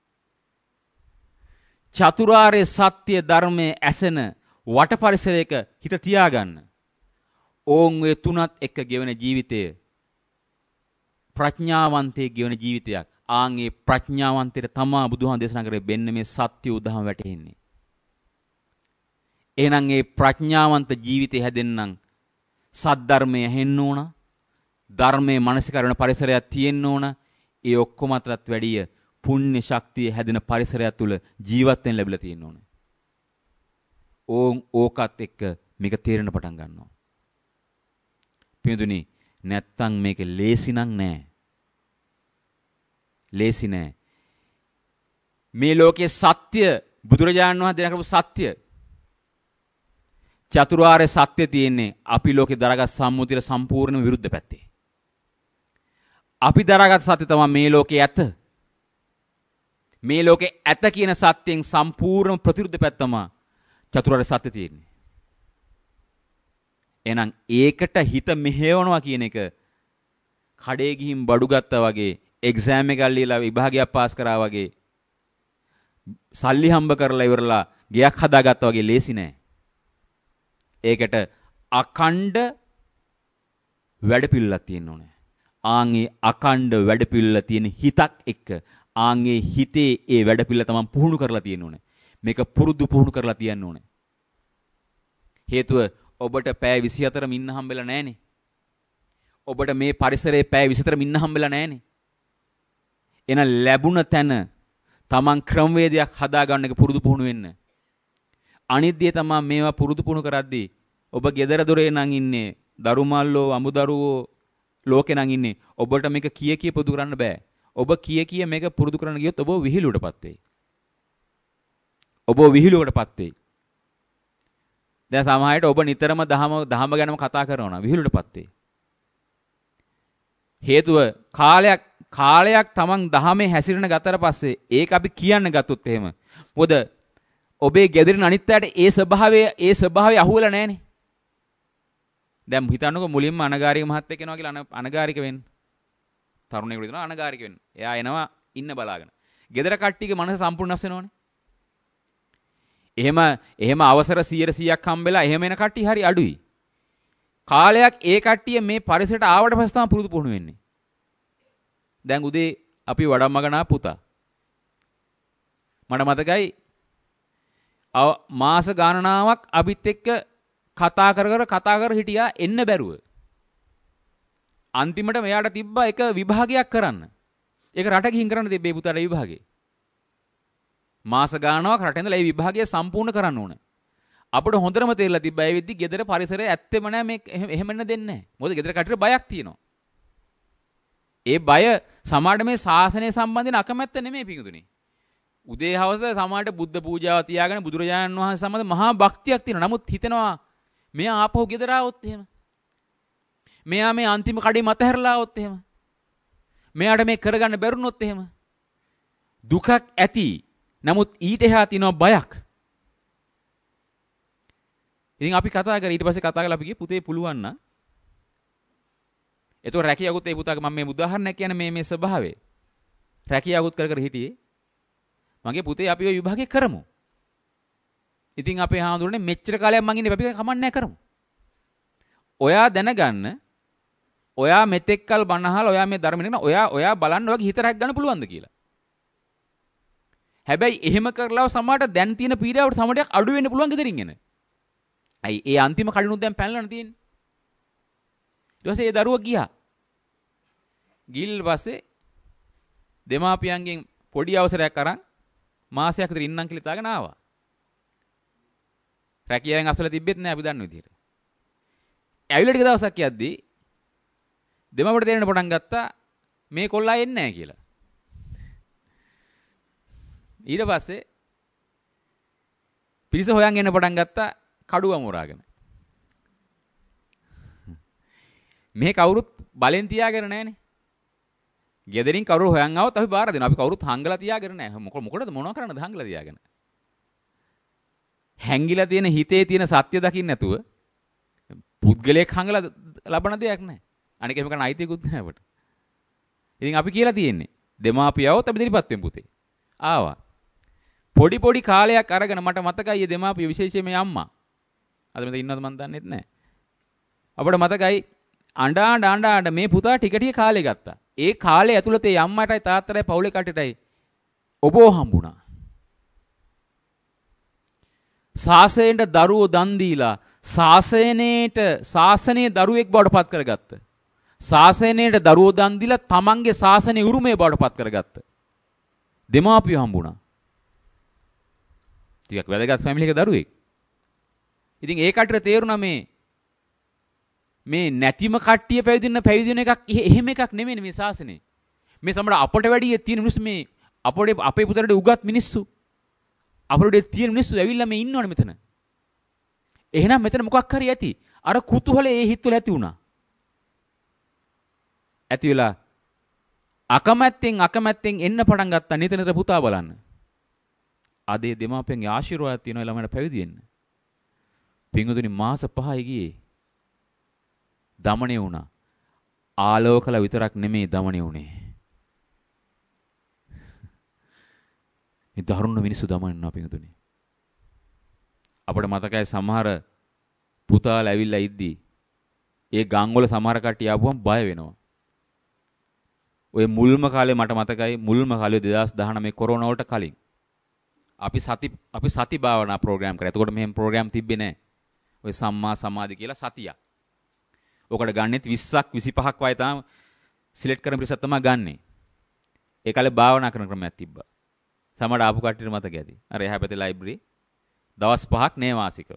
Speaker 1: චතුරාර්ය සත්‍ය ධර්මයේ ඇසෙන වට පරිසරයක හිත තියාගන්න. ඕන් ඔය තුනත් එක්ක ගෙවන ජීවිතය ප්‍රඥාවන්තයේ ගෙවන ජීවිතයක්. ආන්ගේ ප්‍රඥාවන්තයට තමා බුදුහාම දේශනා කරේ බෙන්න මේ සත්‍ය උදාහම වැටෙන්නේ. එහෙනම් මේ ප්‍රඥාවන්ත ජීවිතය හැදෙන්නම් සද්ධර්මය ඇහෙන්න ඕන. ධර්මයේ මානසිකරණ පරිසරයක් තියෙන්න ඕන. ඒ ඔක්කොම අතරත් වැඩිය පුණ්‍ය ශක්තිය හැදෙන පරිසරයක් තුල ජීවත් වෙන්න ලැබිලා තියෙන්න ඕන. ඕන් ඕකත් එක්ක මේක තේරෙන පටන් ගන්නවා. පින්දුනි නැත්තම් මේක ලේසි නං නෑ. ලේසි නෑ. මේ ලෝකේ සත්‍ය බුදුරජාණන් වහන්සේ දෙන කරපු සත්‍ය චතුරාර්ය සත්‍ය තියෙන්නේ අපි ලෝකේ දරගත් සම්මුතියට සම්පූර්ණයෙන්ම විරුද්ධ පැත්තේ. අපි දරගත් සත්‍ය තමයි මේ ලෝකේ ඇත. මේ ලෝකේ ඇත කියන සත්‍යයෙන් සම්පූර්ණ ප්‍රතිවිරුද්ධ පැත්ත තමයි චතුරාර්ය සත්‍ය තියෙන්නේ. එහෙනම් ඒකට හිත මෙහෙවනවා කියන එක කඩේ ගිහින් බඩු ගත්තා වගේ, එක්සෑම් එකක් ලියලා විභාගයක් පාස් කරා වගේ, සල්ලි හම්බ කරලා ඉවරලා ගයක් හදාගත්තා වගේ ලේසි නෑ. ඒකට අකණ්ඩ වැඩපිළිවෙලක් තියෙන්න ඕනේ. ආන්ගේ අකණ්ඩ වැඩපිළිවෙල තියෙන හිතක් එක්ක ආන්ගේ හිතේ ඒ වැඩපිළිවෙල තමයි පුහුණු කරලා තියෙන්න ඕනේ. මේක පුරුදු පුහුණු කරලා තියන්න ඕනේ. හේතුව ඔබට පැය විසිහතරම ඉන්න හම්බෙලා නැහනේ. ඔබට මේ පරිසරයේ පැය විසිහතරම ඉන්න හම්බෙලා නැහනේ. එන ලැබුණ තැන තමන් ක්‍රමවේදයක් හදාගන්න එක පුරුදු පුහුණු වෙන්න. අනිද්දිය තමයි මේවා පුරුදු පුහුණු කරද්දී ඔබ gedara dore නම් ඉන්නේ, දරුමල්ලෝ අමුදරුවෝ ලෝකේ නම් ඉන්නේ. ඔබට මේක කිය කිය පුරුදු කරන්න බෑ. ඔබ කිය කිය මේක පුරුදු කරන්න ගියොත් ඔබ විහිළුවටපත් වෙයි. ඔබ විහිළුවටපත් වෙයි. දැන් සමහරවිට ඔබ නිතරම දහම දහම ගැනම කතා කරනවා විහිළුවටපත් වෙයි. හේතුව කාලයක් කාලයක් තමන් දහමේ හැසිරෙන ගතට පස්සේ ඒක අපි කියන්න ගත්තොත් එහෙම. මොකද ඔබේ ගෙදරින් අනිත් අයට ඒ ස්වභාවය ඒ ස්වභාවය අහුවෙලා නැහනේ. දැන් හිතන්නකෝ මුලින්ම අනගාരിക මහත්තයෙක් එනවා කියලා අනගාരിക වෙන්න. තරුණයෙකුට දෙනවා අනගාരിക වෙන්න. එයා එනවා ඉන්න බලාගෙන. ගෙදර කට්ටියගේ මනස සම්පූර්ණ නැස් වෙනවනේ. එහෙම එහෙම අවසර සියයට සීයක් හම්බෙලා එහෙම එන කට්ටිය හරි අඩුයි. කාලයක් ඒ කට්ටිය මේ පරිසරයට ආවට පස්සේ තමයි පුරුදු පුහුණු වෙන්නේ. දැන් උදේ අපි වඩම්මගනා පුතා. මට මතකයි මාස ගණනාවක් අපිත් එක්ක කතා කර කර කතා කර හිටියා එන්න බැරුව. අන්තිමට මෙයාට තිබ්බා එක විභාගයක් කරන්න. ඒක රට ගිහින් කරන්න තිබ්බේ පුතාට විභාගේ. මාස ගාණාවක් රටේ ඉඳලා ඒ විභාගය සම්පූර්ණ කරන්න ඕන. අපිට හොඳටම තේරලා තිබ්බා ඒ වෙද්දි ගෙදර පරිසරය ඇත්තෙම නෑ මේ එහෙම වෙන්න දෙන්නේ නෑ. මොකද ගෙදර කටට බයක් තියෙනවා. ඒ බය සමාජයේ මේ ශාසනය සම්බන්ධයෙන් අකමැත්ත නෙමෙයි පිඟුතුනේ. උදේ හවස සමාජයට බුද්ධ පූජාව තියාගෙන බුදුරජාණන් වහන්සේ සම්බන්ධ මහා භක්තියක් තියෙනවා. නමුත් හිතෙනවා මෙයා ආපහු ගෙදර ආවොත් එහෙම. මෙයා මේ අන්තිම කඩේ මත හැරලා ආවොත් එහෙම. මෙයාට මේ කරගන්න බැරුණොත් එහෙම. දුකක් ඇති. නමුත් ඊට එහා තියෙනවා බයක්. ඉතින් අපි කතා කරා ඊට පස්සේ කතා කරලා අපි කිව්වේ පුතේ පුළුවන් නම් ඒතකොට රැකියාවුත් ඒ පුතාගේ මම මේ උදාහරණයක් කියන්නේ මේ මේ ස්වභාවය. රැකියාවුත් කර කර හිටියේ. මගේ පුතේ අපි ওই විභාගේ කරමු. ඉතින් අපේ හාමුදුරනේ මෙච්චර කාලයක් මං ඉන්නේ අපි කමන්නේ කරමු. ඔයා දැනගන්න ඔයා මෙතෙක්කල් බණහල ඔයා මේ ධර්ම නෙන ඔයා ඔයා බලන්න ඔයගේ හිත රැක් ගන්න පුළුවන්ද කියලා. හැබැයි එහෙම කරලා සමහරට දැන් තියෙන පීඩාවට සමහරට අඩු වෙන්න පුළුවන් ගෙදරින් එන. අයි ඒ අන්තිම කඩිනුත් දැන් පැනලා තියෙන්නේ. ඊට පස්සේ ඒ දරුවා ගියා. ගිහින් පස්සේ දෙමාපියන්ගෙන් පොඩි අවසරයක් අරන් මාසයක් විතර ඉන්නම් කියලා හිතාගෙන ආවා. රැකියාවෙන් අසල තිබෙත් නෑ අපි දන්න විදිහට. ඇවිල්ලා ටික දවසක් යද්දී දෙමාපියට තේරෙන්න පටන් ගත්තා මේ කොල්ලා එන්නේ නෑ කියලා. ඊට පස්සේ පිරිස හොයන් එන්න පටන් ගත්තා කඩුව මොරාගෙන. මේ කවුරුත් බලෙන් තියාගෙන නැහනේ. ගෙදරින් කවුරු හොයන් ආවොත් අපි බාර දෙනවා. අපි කවුරුත් හංගලා තියාගෙන නැහැ. මොකටද මොනවා කරන්නද හංගලා තියාගෙන? හැංගිලා තියෙන හිතේ තියෙන සත්‍ය දකින්න නැතුව පුද්ගලයෙක් හංගලා ලබන දෙයක් නැහැ. අනික එහෙම කරන්න අයිතියකුත් නැහැ අපට. ඉතින් අපි කියලා තියෙන්නේ දෙමාපියවොත් අපි දිරිපත් වෙමු පුතේ. ආවා. පොඩි පොඩි කාලයක් අරගෙන මට මතකයි මේ දෙමාපිය විශේෂයෙන් මේ අම්මා. අද මෙතන ඉන්නවද මන් දන්නෙත් නැහැ. අපිට මතකයි අඬා අඬා අඬා මේ පුතා ටික ටික කාලේ ගත්තා. ඒ කාලේ ඇතුළත ඒ අම්මටයි තාත්තටයි පවුලේ කටටයි ඔබව හම්බුණා. සාසනයට දරුවෝ දන් දීලා සාසනයේට සාසනයේ දරුවෙක් බවට පත් කරගත්ත. සාසනයට දරුවෝ දන් දීලා තමන්ගේ සාසනයේ උරුමය බවට පත් කරගත්ත. දෙමාපියෝ හම්බුණා. ටිකක් වැදගත් ෆැමිලි එකක දරුවෙක්. ඉතින් ඒ කටට තේරුණා මේ මේ නැතිම කට්ටිය පැවිදින්න පැවිදින එකක් එහෙම එකක් නෙමෙයි මේ ශාසනය. මේ සමහර අපට වැඩි තියෙන මිනිස්සු මේ අපේ අපේ පුතට උගත් මිනිස්සු අපේ තියෙන මිනිස්සු ඇවිල්ලා මේ ඉන්නවනේ මෙතන. එහෙනම් මෙතන මොකක් හරි ඇති. අර කුතුහලේ ඒ හිතවල ඇති වුණා. ඇති වෙලා අකමැත්තෙන් අකමැත්තෙන් එන්න පටන් ගත්තා නිතර නිතර පුතා බලන්න. අද ඒ දෙමාපියන්ගේ ආශිර්වාදයක් තියෙනවා ළමයට පැවිදි වෙන්න. පින්වතුනි මාස පහයි ගියේ. දමණය වුණා. ආලෝකල විතරක් නෙමෙයි දමණය වුණේ. මේ දරුණු මිනිස්සු දමන්න වෙනවා පින්වතුනි. අපිට මතකයි සමහර පුතාලා ඇවිල්ලා ඉද්දී ඒ ගම්වල සමහර කට්ටිය ආපුවම බය වෙනවා. ඔය මුල්ම කාලේ මට මතකයි මුල්ම කාලේ දෙදාස් දහනවය කොරෝනා වලට කලින් අපි සති අපි සති භාවනා ප්‍රෝග්‍රෑම් කරා. එතකොට මෙහෙම ප්‍රෝග්‍රෑම් තිබ්බේ නැහැ. ඔය සම්මා සමාධි කියලා සතියක්. ඔකට ගන්නෙත් විස්සක් විසිපහක් වගේ තමයි සිලෙක්ට් කරන පිරිසක් තමයි ගන්නෙ. ඒ කාලේ භාවනා කරන ක්‍රමයක් තිබ්බා. සමහර ආපු කට්ටියට මතක ඇති. අර එහා පැත්තේ ලයිබ්‍රරි දවස් පහක් නේවාසිකව.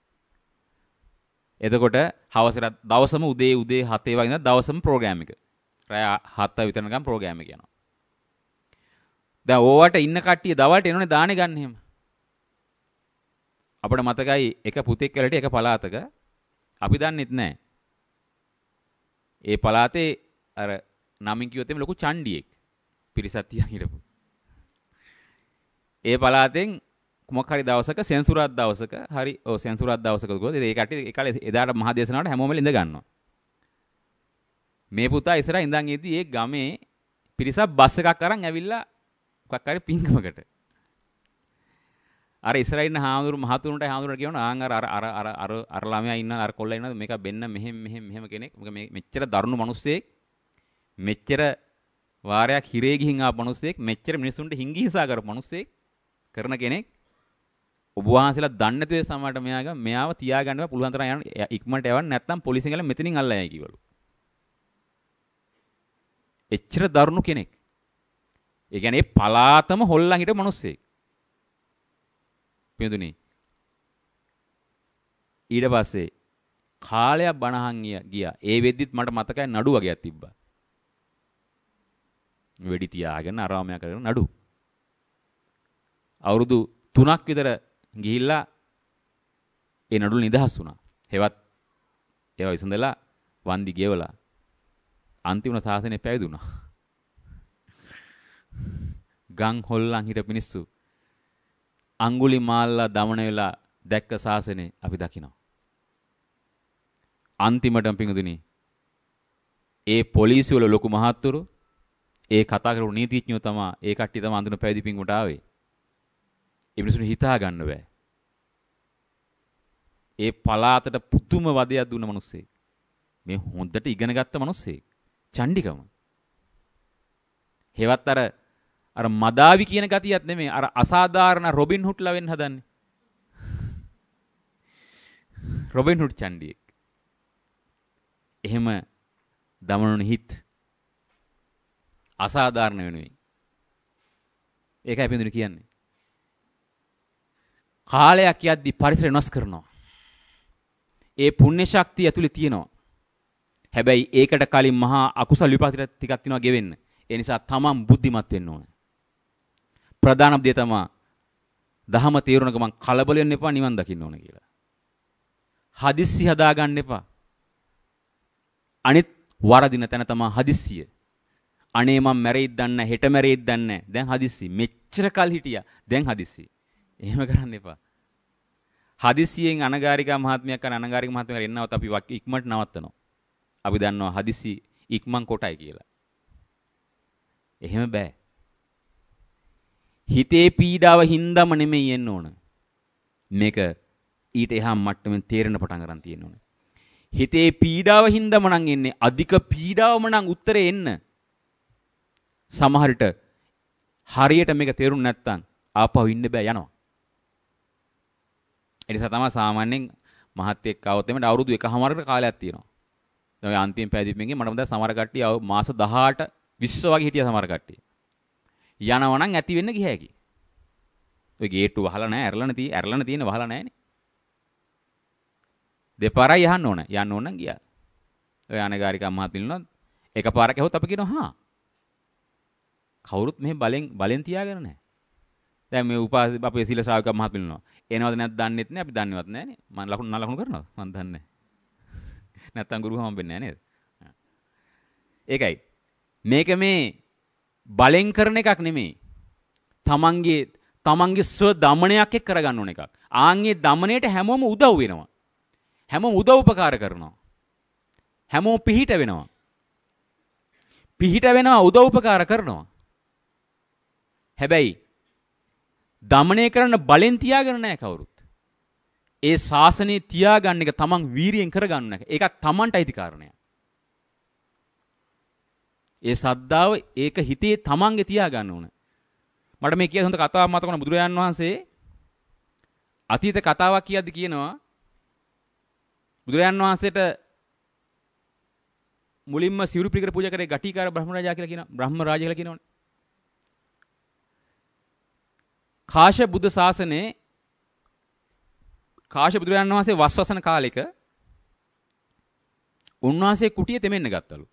Speaker 1: එතකොට හවසට දවසම උදේ උදේ හතේ වගේ ඉඳන් දවසම ප්‍රෝග්‍රෑම් එක. රාය හත විතර නිකන් ප්‍රෝග්‍රෑම් එක යනවා. දැන් ඕවට ඉන්න කට්ටිය දවල්ට එනෝනේ දානේ ගන්න එහෙම. අපිට මතකයි එක පුතෙක් වලට එක පළාතක අපි දන්නෙත් නැහැ. ඒ පළාතේ අර නමින් කිව්වොත් එimhe ලොකු චණ්ඩියෙක් පිරිසක් තියන් හිටපු. ඒ පළාතෙන් මොකක් හරි දවසක සෙන්සුරාදා දවසක හරි ඔව් සෙන්සුරාදා දවසක ගිහුවා. ඒ කට්ටිය ඒ කාලේ එදාට මහ දේශනාවට හැමෝම ඉඳ ගන්නවා. මේ පුතා ඉස්සරහ ඉඳන් ඉද්දි ඒ ගමේ පිරිසක් බස් එකක් අරන් ඇවිල්ලා මොකක් හරි පින්කමකට. අර ඉස්සරහ ඉන්න හාමුදුරු මහතුරුන්ට හාමුදුරුන්ට කියනවා ආන් අර අර අර අර අර අර ළමයා ඉන්න අර කොල්ලා ඉන්නද මේක බෙන්න මෙහෙම මෙහෙම මෙහෙම කෙනෙක්. මොකද මේ මෙච්චර දරුණු මිනිස්සෙක් මෙච්චර වාරයක් හිරේ ගිහින් ආපු මිනිස්සෙක් මෙච්චර මිනිසුන්ට හිංගිහිසා කරපු මිනිස්සෙක් කරන කෙනෙක් ඔබ වහන්සේලා දන්නේ නැති ඒ සමහරට මෙයාග මෙයාව තියාගන්නවා පුළුවන් තරම් යන්න ඉක්මනට යවන්න නැත්නම් පොලිසියෙන් ගල මෙතනින් අල්ලයයි කිවලු. එච්චර දරුණු කෙනෙක්. ඒ කියන්නේ පලාතම හොල්ලන් හිටපු මිනිස්සෙක්. පින්දුනි. ඊට පස්සේ කාලයක් බණහන් ගියා. ඒ වෙද්දිත් මට මතකයි නඩු වගේක් තිබ්බා. වෙඩි තියාගෙන අරාමයා කරගෙන නඩු. අවුරුදු තුනක් විතර ගිහිල්ලා ඒ නඩු නිදහස් වුණා. හෙවත් ඒවා විසඳලා වන්දි ගෙවලා අන්තිම සාසනේ පැවිදුණා. ගම් හොල්ලන් හිට මිනිස්සු අඟුලිමාල්ලා දමන වෙලා දැක්ක සාසනේ අපි දකිනවා. අන්තිමටම පිඟුදුනි ඒ පොලිසිය වල ලොකු මහත්තුරු ඒ කතා කරපු නීතිඥයෝ තමයි ඒ කට්ටිය තමයි අඳුන පැවිදි පිඟුට ආවේ. ඒ මිනිස්සුන්ට හිතා ගන්න බෑ. ඒ පලාතට පුදුම වදයක් දුන්න මිනිස්සෙක්. මේ හොඳට ඉගෙන ගත්ත මිනිස්සෙක්. චණ්ඩිකම. හේවත් අර අර මදාවි කියන ගතියක් නෙමෙයි අර අසාධාරණ රොබින් හුඩ්ලා වෙන්න හදන්නේ. රොබින් හුඩ් චණ්ඩියෙක්. එහෙම දමනුනේ හිත් අසාධාරණ වෙනුයි. ඒකයි පින්දුනි කියන්නේ. කාලයක් යද්දි පරිසරය වෙනස් කරනවා. ඒ පුණ්‍ය ශක්තිය ඇතුලේ තියෙනවා. හැබැයි ඒකට කලින් මහා අකුසල විපාක ටිකක් තියෙනවා ගෙවෙන්න. ඒ නිසා තමන් බුද්ධිමත් වෙන්න ඕන. ප්‍රධානම දේ තමයි දහම තේරුණ ගමන් කලබල වෙන්න එපා නිවන් දකින්න ඕන කියලා. හදිස්සි හදා ගන්න එපා. අනිත් වරදින තැන තමයි හදිස්සිය. අනේ මම මැරෙයිද දන්නේ හෙට මැරෙයිද දන්නේ දැන් හදිස්සි. මෙච්චර කල් හිටියා දැන් හදිස්සි. එහෙම කරන්න එපා. හදිස්සියෙන් අනගාരികා මහත්මියක් කරන අනගාരിക මහත්මියක් එන්නවත් අපි ඉක්මනට නවත්තනවා. අපි දන්නවා හදිස්සි ඉක්මන් කොටයි කියලා. එහෙම බෑ. හිතේ පීඩාව හින්දාම නෙමෙයි එන්න ඕන. මේක ඊට එහා මට්ටමින් තේරෙන පටන් ගන්න තියෙන්න ඕන. හිතේ පීඩාව හින්දාම නම් එන්නේ අධික පීඩාවම නම් උත්තරේ එන්න. සමහරට හරියට මේක තේරුම් නැත්තම් ආපහු ඉන්න බෑ යනවා. ඒ නිසා තමයි සාමාන්‍යයෙන් මහත්යෙක් આવොත් එමෙන්න අවුරුදු එකමාරකට කාලයක් තියෙනවා. දැන් අන්තිම පැවිදිපෙන්ගේ මට මතකයි සමහර කට්ටිය මාස දහඅට විස්ස වගේ හිටියා සමහර කට්ටිය. යනවා නම් ඇති වෙන්න ගිය හැකි. ඔය ගේට්ටු වහලා නැහැ, ඇරලානේ තියෙන්නේ, ඇරලානේ තියෙන්නේ වහලා නැහැනේ. දෙපාරයි යහන්න ඕන. යන්න ඕන නම් ගියා. ඔය අනගාരികා මහත්මිලුණත් එකපාරක් ඇහුවොත් අපි කියනවා හා. කවුරුත් මෙහෙ බලෙන් බලෙන් තියාගෙන නැහැ. දැන් මේ උපාස අපේ සීල ශ්‍රාවක මහත්මිලුණා. එනවද නැද්ද දන්නෙත් නැහැ, අපි දන්නේවත් නැහැනේ. මම ලකුණු නා ලකුණු කරනවද? මම දන්නේ නැහැ. නැත්තම් ගුරු හම්බෙන්නේ නැහැ නේද? ඒකයි. මේක මේ බලෙන් කරන එකක් නෙමෙයි. තමන්ගේ තමන්ගේ ස්ව දමනයක් එක්ක කරගන්න ඕන එකක්. ආන්ගේ දමණයට හැමෝම උදව් වෙනවා. හැමෝම උදව් උපකාර කරනවා. හැමෝම පිහිට වෙනවා. පිහිට වෙනවා උදව් උපකාර කරනවා. හැබැයි දමණය කරන්න බලෙන් තියාගෙන නැහැ කවුරුත්. ඒ ශාසනය තියාගන්න එක තමන් වීරියෙන් කරගන්න එක. ඒකක් තමන්ට අයිති කාරණයක්. ඒ සද්ධාව ඒක හිතේ තමන්ගේ තියාගන්න ඕන. මට මේ කියන හොඳ කතාවක් මතක වුණා. බුදුරජාන් වහන්සේ අතීත කතාවක් කියද්දි කියනවා බුදුරජාන් වහන්සේට මුලින්ම සිවුරු පිළිකර පූජා කරේ ගටිකාර බ්‍රහ්මරාජා කියලා කියනවා. බ්‍රහ්ම රාජා කියලා කියනවනේ. කාශ්‍යප බුද්ධ ශාසනයේ කාශ්‍යප බුදුරජාන් වහන්සේ වස්වසන කාලෙක උන්වහන්සේ කුටිය තෙමෙන්න ගත්තලු.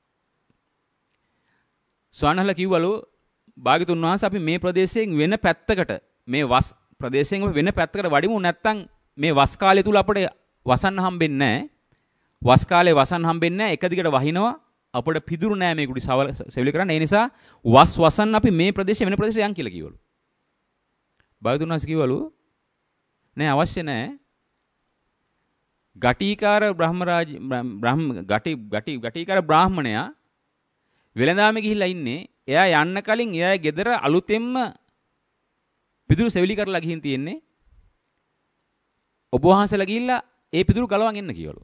Speaker 1: ස්වාමීන්වහන්සේ කිව්වලු භාග්‍යතුන් වහන්සේ අපි මේ ප්‍රදේශයෙන් වෙන පැත්තකට මේ වස් ප්‍රදේශයෙන් වෙන පැත්තකට වඩිමු නැත්නම් මේ වස් කාලය තුල අපිට වසන්න හම්බෙන්නේ නැහැ. වස් කාලේ වසන්න හම්බෙන්නේ නැහැ. එක දිගට වහිනවා අපිට පිදුරු නැහැ මේ කුටි සෙවිලි කරන්න. ඒ නිසා වස් වසන්න අපි මේ ප්‍රදේශයෙන් වෙන ප්‍රදේශයට යන් කියලා කිව්වලු. භාග්‍යතුන් වහන්සේ කිව්වලු නෑ අවශ්‍ය නෑ. ගටිකාර බ්‍රහ්මරාජ බ්‍රහ්ම ගටි ගටි ගටිකාර බ්‍රාහ්මණයා වෙළඳාමේ ගිහිල්ලා ඉන්නේ. එයා යන්න කලින් එයාගේ ගෙදර අලුතෙන්ම පිදුරු සෙවිලි කරලා ගිහින් තියෙන්නේ. ඔබ වහන්සේලා ගිහිල්ලා ඒ පිදුරු ගලවන් එන්න කියවලු.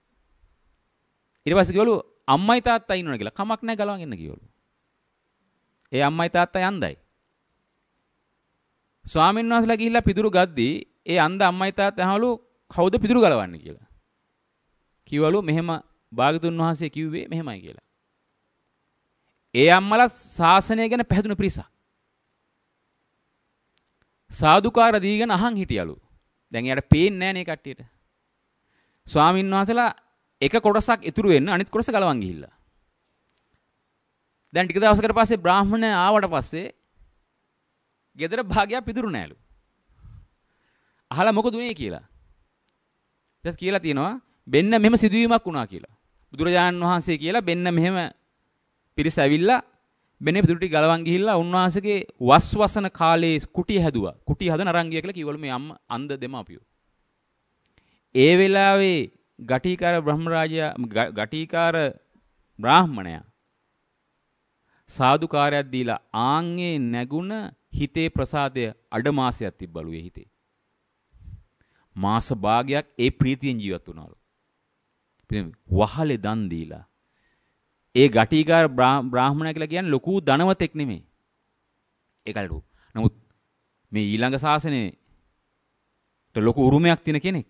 Speaker 1: ඊට පස්සේ කිව්වලු අම්මයි තාත්තයි ඉන්නවනේ කියලා. කමක් නැහැ ගලවන් එන්න කියවලු. ඒ අම්මයි තාත්තයි යන්දයි. ස්වාමීන් වහන්සේලා ගිහිල්ලා පිදුරු ගද්දී ඒ අන්ධ අම්මයි තාත්තා අහලු කවුද පිදුරු ගලවන්නේ කියලා. කිව්වලු මෙහෙම භාගතුන් වහන්සේ කිව්වේ මෙහෙමයි කියලා. ඒ අම්මලා ශාසනය ගැන පැහැදුණු පිරිසක්. සාදුකාර දීගෙන අහන් හිටියලු. දැන් එයාට පේන්නේ නැහැ නේ කට්ටියට. ස්වාමීන් වහන්සේලා එක කොටසක් ඉතුරු වෙන්න අනිත් කොටස ගලවන් ගිහිල්ලා. දැන් ටික දවසකට පස්සේ බ්‍රාහ්මණය ආවට පස්සේ ගෙදර භාගයක් පිදුරු නැලු. අහලා මොකද උනේ කියලා. ඊට කියලා තියෙනවා බෙන්න මෙහෙම සිදුවීමක් වුණා කියලා. බුදුරජාණන් වහන්සේ කියලා බෙන්න මෙහෙම පිරිස ඇවිල්ලා බෙන්නේ පිදුරු ටික ගලවන් ගිහිල්ලා උන්වහන්සේගේ වස්වසන කාලේ කුටිය හැදුවා. කුටිය හදන අරන් ගියා කියලා කිව්වලු මේ අම්ම අන්ධ දෙමාපියෝ. ඒ වෙලාවේ ගටිකාර බ්‍රහ්මරාජයා ගටිකාර බ්‍රාහ්මණයා සාදුකාරයක් දීලා ආන්ගේ නැගුණ හිතේ ප්‍රසාදය අඩ මාසයක් තිබ්බලු ඒ හිතේ. මාස භාගයක් ඒ ප්‍රීතියෙන් ජීවත් වුණාලු. වහලේ දන් දීලා. ඒ ගටිකාර බ්‍රාහ්මණයා කියලා කියන්නේ ලොකු ධනවතෙක් නෙමෙයි. ඒකලු. නමුත් මේ ඊළඟ ශාසනයේ ලොකු උරුමයක් තියෙන කෙනෙක්.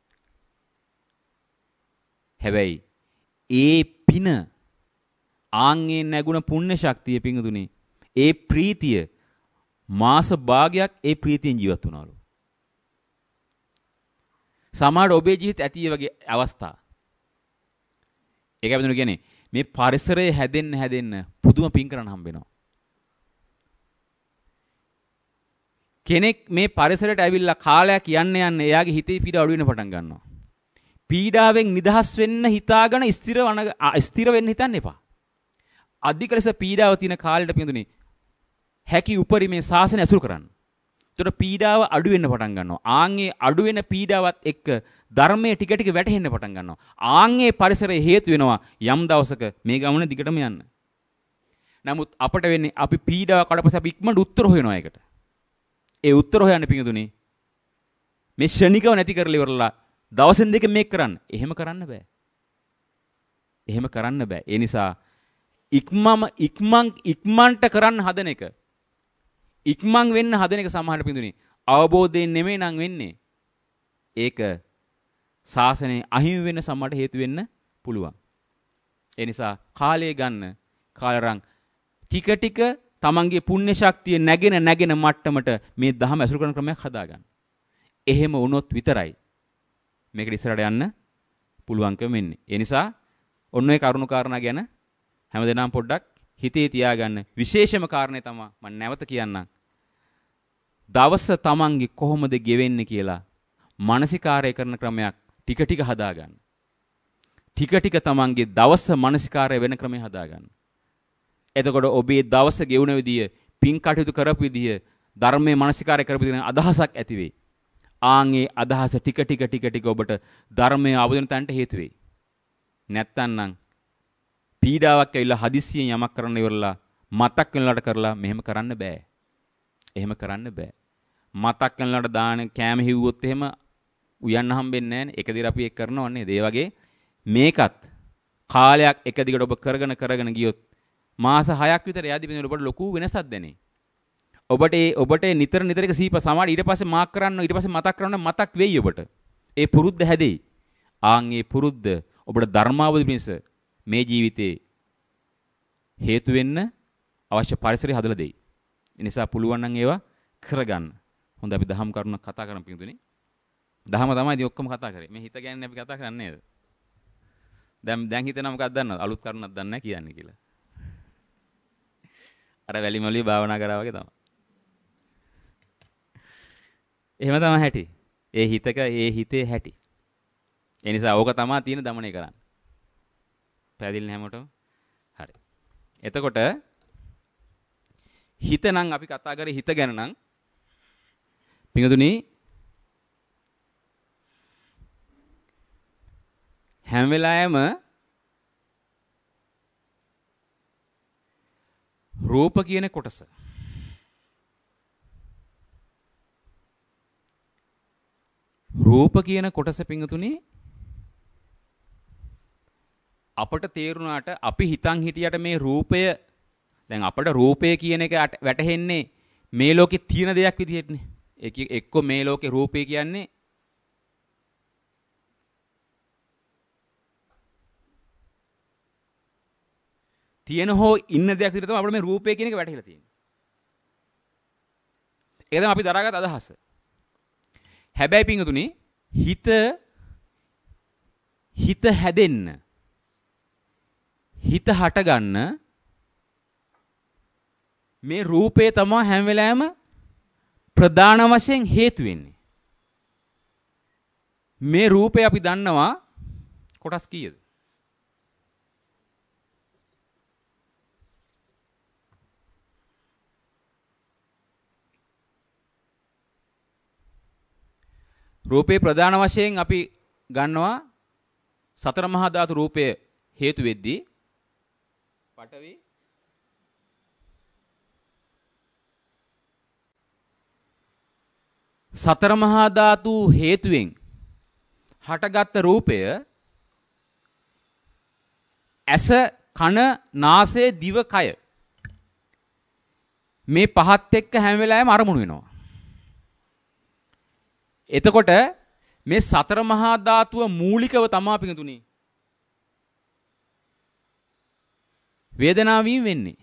Speaker 1: හැබැයි ඒ පින ආන්ගේ නැගුණ පුණ්‍ය ශක්තිය පිංගුතුනි ඒ ප්‍රීතිය මාස භාගයක් ඒ ප්‍රීතියෙන් ජීවත් වුණාලු. සමහර ඔබේ ජීවිත ඇති වගේ අවස්ථා. ඒකයි බඳුන කියන්නේ මේ පරිසරය හැදෙන්න හැදෙන්න පුදුම පින් කරන්න හම්බ වෙනවා. කෙනෙක් මේ පරිසරයට ඇවිල්ලා කාලයක් යන්න යන්න එයාගේ හිතේ පීඩාව අඩු වෙන්න පටන් ගන්නවා. පීඩාවෙන් නිදහස් වෙන්න හිතාගෙන ස්ථිර ස්ථිර වෙන්න හිතන්න එපා. අධික ලෙස පීඩාව තියෙන කාලෙට පින්දුනේ හැකි උපරිමේ ශාසනය ඇසුරු කරන්න. ඒතර පීඩාව අඩු වෙන්න පටන් ගන්නවා. ආන්ගේ අඩු වෙන පීඩාවත් එක්ක ධර්මයේ ටික ටික වැටහෙන්න පටන් ගන්නවා. ආන්ගේ පරිසරයේ හේතු වෙනවා යම් දවසක මේ ගමන දිගටම යන්න. නමුත් අපට වෙන්නේ අපි පීඩාව කඩපස අපි ඉක්මනට උත්තර හොයනවා ඒකට. ඒ උත්තර හොයන්න පින්දුනේ මේ ශනිකව නැති කරලා ඉවරලා දවසෙන් දෙක මේක කරන්න. එහෙම කරන්න බෑ. එහෙම කරන්න බෑ. ඒ නිසා ඉක්මම ඉක්මන් ඉක්මන්ට කරන්න හදන එක ඉක්මන් වෙන්න හදන එක සමහරට පින්දුනේ අවබෝධයෙන් නෙමෙයි නම් වෙන්නේ. ඒක ශාසනයේ අහිමි වෙන සමහරට හේතු වෙන්න පුළුවන්. ඒ නිසා කාලය ගන්න කාලරන් ටික ටික තමන්ගේ පුණ්‍ය ශක්තිය නැගෙන නැගෙන මට්ටමට මේ දහම ඇසුරු කරන ක්‍රමයක් හදාගන්න. එහෙම වුණොත් විතරයි මේකට ඉස්සරහට යන්න පුළුවන්කම වෙන්නේ. ඒ නිසා ඔන්න ඔය කරුණු කාරණා ගැන හැමදෙනාම පොඩ්ඩක් හිතේ තියාගන්න. විශේෂම කාරණේ තමයි මම නැවත කියන්නම්. දවස තමන්ගේ කොහොමද ගෙවෙන්නේ කියලා මානසිකාරය කරන ක්‍රමයක් ටික ටික හදාගන්න. ටික ටික තමන්ගේ දවස මානසිකාරය වෙන ක්‍රමයක් හදාගන්න. එතකොට ඔබේ දවස ගෙවුන විදිය, පින් කටයුතු කරපු විදිය, ධර්මයේ මානසිකාරය කරපු විදිය අදහසක් ඇති වෙයි. ආන්ගේ අදහස ටික ටික ටික ටික ඔබට ධර්මයේ අවබෝධන තැනට හේතු වෙයි. නැත්තම් පීඩාවක් ඇවිල්ලා හදිස්සියෙන් යමක් කරන්න ඉවරලා මතක් වෙනලාට කරලා මෙහෙම කරන්න බෑ. එහෙම කරන්න බෑ. මතක් වෙනලාට දාන කෑම හිව්වොත් එහෙම උයන්න හම්බෙන්නේ නැහනේ. එක දිගට අපි ඒක කරනව නේද? ඒ වගේ මේකත් කාලයක් එක දිගට ඔබ කරගෙන කරගෙන ගියොත් මාස හයක් විතර යද්දී වෙන ඔබට ලොකු වෙනසක් දැනේ. ඔබට ඒ ඔබට නිතර නිතර එක සීප සමාඩ ඊට පස්සේ මාක් කරන්න ඊට පස්සේ මතක් කරන්න මතක් වෙයි ඔබට. ඒ පුරුද්ද හැදෙයි. ආන් ඒ පුරුද්ද ඔබට ධර්මාවබෝධ පිණිස මේ ජීවිතේ හේතු වෙන්න අවශ්‍ය පරිසරය හදලා දෙයි. ඒ නිසා පුළුවන් නම් ඒවා කරගන්න. හොඳ අපි දහම් කරුණක් කතා කරමු පිටුනේ. දහම තමයි ඉතින් ඔක්කොම කතා කරේ. මේ හිත ගැන අපි කතා කරන්නේ නේද? දැන් දැන් හිතන මොකක්ද දන්නවද? අලුත් කරුණක් දන්නේ නැහැ කියන්නේ කියලා. අර වැලි මොලිය භාවනා කරා වගේ තමයි. එහෙම තමයි හැටි. ඒ හිතක ඒ හිතේ හැටි. ඒ නිසා ඕක තමයි තියෙන দমনය කරන්නේ. පැහැදිලි නේ හැමෝටම? හරි. එතකොට හිත නම් අපි කතා කරේ හිත ගැන නම් පිටුතුනි හැම වෙලාවෙම රූප කියන කොටස රූප කියන කොටස පිටුතුනි අපට තේරුණාට අපි හිතන් හිටියට මේ රූපය දැන් අපට රූපය කියන එක වැටහෙන්නේ මේ ලෝකේ තියෙන දෙයක් විදිහටනේ. ඒක එක්ක මේ ලෝකේ රූපේ කියන්නේ තියෙන හෝ ඉන්න දෙයක් විතර තමයි අපිට මේ රූපේ කියන එක වැටහිලා තියෙන්නේ. ඒක තමයි අපි දරාගත් අදහස. හැබැයි පිංගුතුනි හිත හිත හැදෙන්න හිත හටගන්න මේ රූපේ තමයි හැම වෙලාවෙම ප්‍රධාන වශයෙන් හේතු වෙන්නේ. මේ රූපේ අපි දන්නවා කොටස් කීයද? රූපේ ප්‍රධාන වශයෙන් අපි ගන්නවා සතර මහා ධාතු රූපය හේතු වෙද්දී පඨවි සතර මහා ධාතු හේතුවෙන් හටගත් රූපය ඇස කන නාසය දිව කය මේ පහත් එක්ක හැම වෙලාවෙම අරමුණු වෙනවා. එතකොට මේ සතර මහා ධාතුව මූලිකව තමයි පිටුතුනි වේදනාව වීම වෙන්නේ.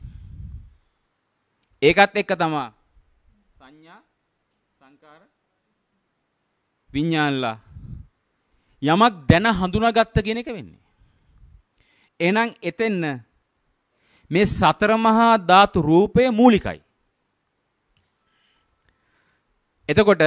Speaker 1: ඒකත් එක්ක තමයි සංඥා සංකාර විඥානලා යමක් දැන හඳුනාගත්ත කියන එක වෙන්නේ. එහෙනම් එතෙන්න මේ සතර මහා ධාතු රූපය මූලිකයි. එතකොට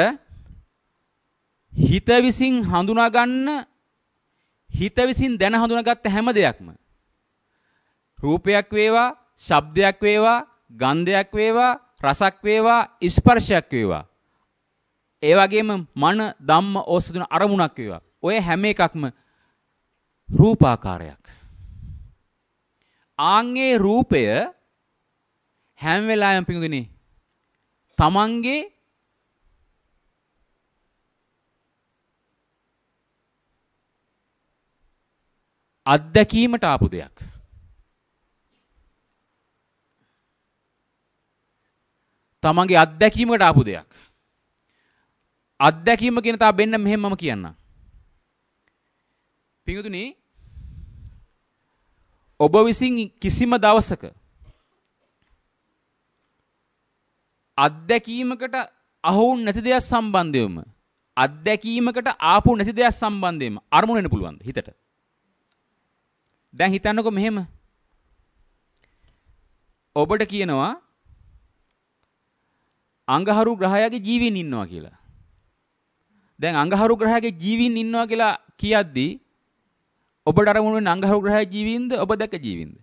Speaker 1: හිත විසින් හඳුනා ගන්න හිත විසින් දැන හඳුනාගත්ත හැම දෙයක්ම රූපයක් වේවා ශබ්දයක් වේවා ගන්ධයක් වේවා රසක් වේවා ස්පර්ශයක් වේවා ඒ වගේම මන ධම්ම ඕසදුන අරමුණක් වේවා ඔය හැම එකක්ම රූපාකාරයක්. ආන්ගේ රූපය හැම වෙලාවෙම පිඟුදුනේ තමන්ගේ අත්දැකීමට ආපු දෙයක්. තමන්ගේ අත්දැකීමකට ආපු දෙයක්. අත්දැකීම කියන තා බෙන්න මෙහෙම මම කියන්නම්. පිඟුතුනි ඔබ විසින් කිසිම දවසක අත්දැකීමකට අහුවුන් නැති දෙයක් සම්බන්ධයෙන්ම අත්දැකීමකට ආපු නැති දෙයක් සම්බන්ධයෙන්ම අරමුණ වෙන්න පුළුවන්ද හිතට? දැන් හිතන්නකො මෙහෙම ඔබට කියනවා අංගහරු ග්‍රහයාගේ ජීවීන් ඉන්නවා කියලා. දැන් අංගහරු ග්‍රහයාගේ ජීවීන් ඉන්නවා කියලා කියද්දී ඔබට අරමුණු වෙන අංගහරු ග්‍රහයාගේ ජීවීන්ද ඔබ දැක ජීවීන්ද?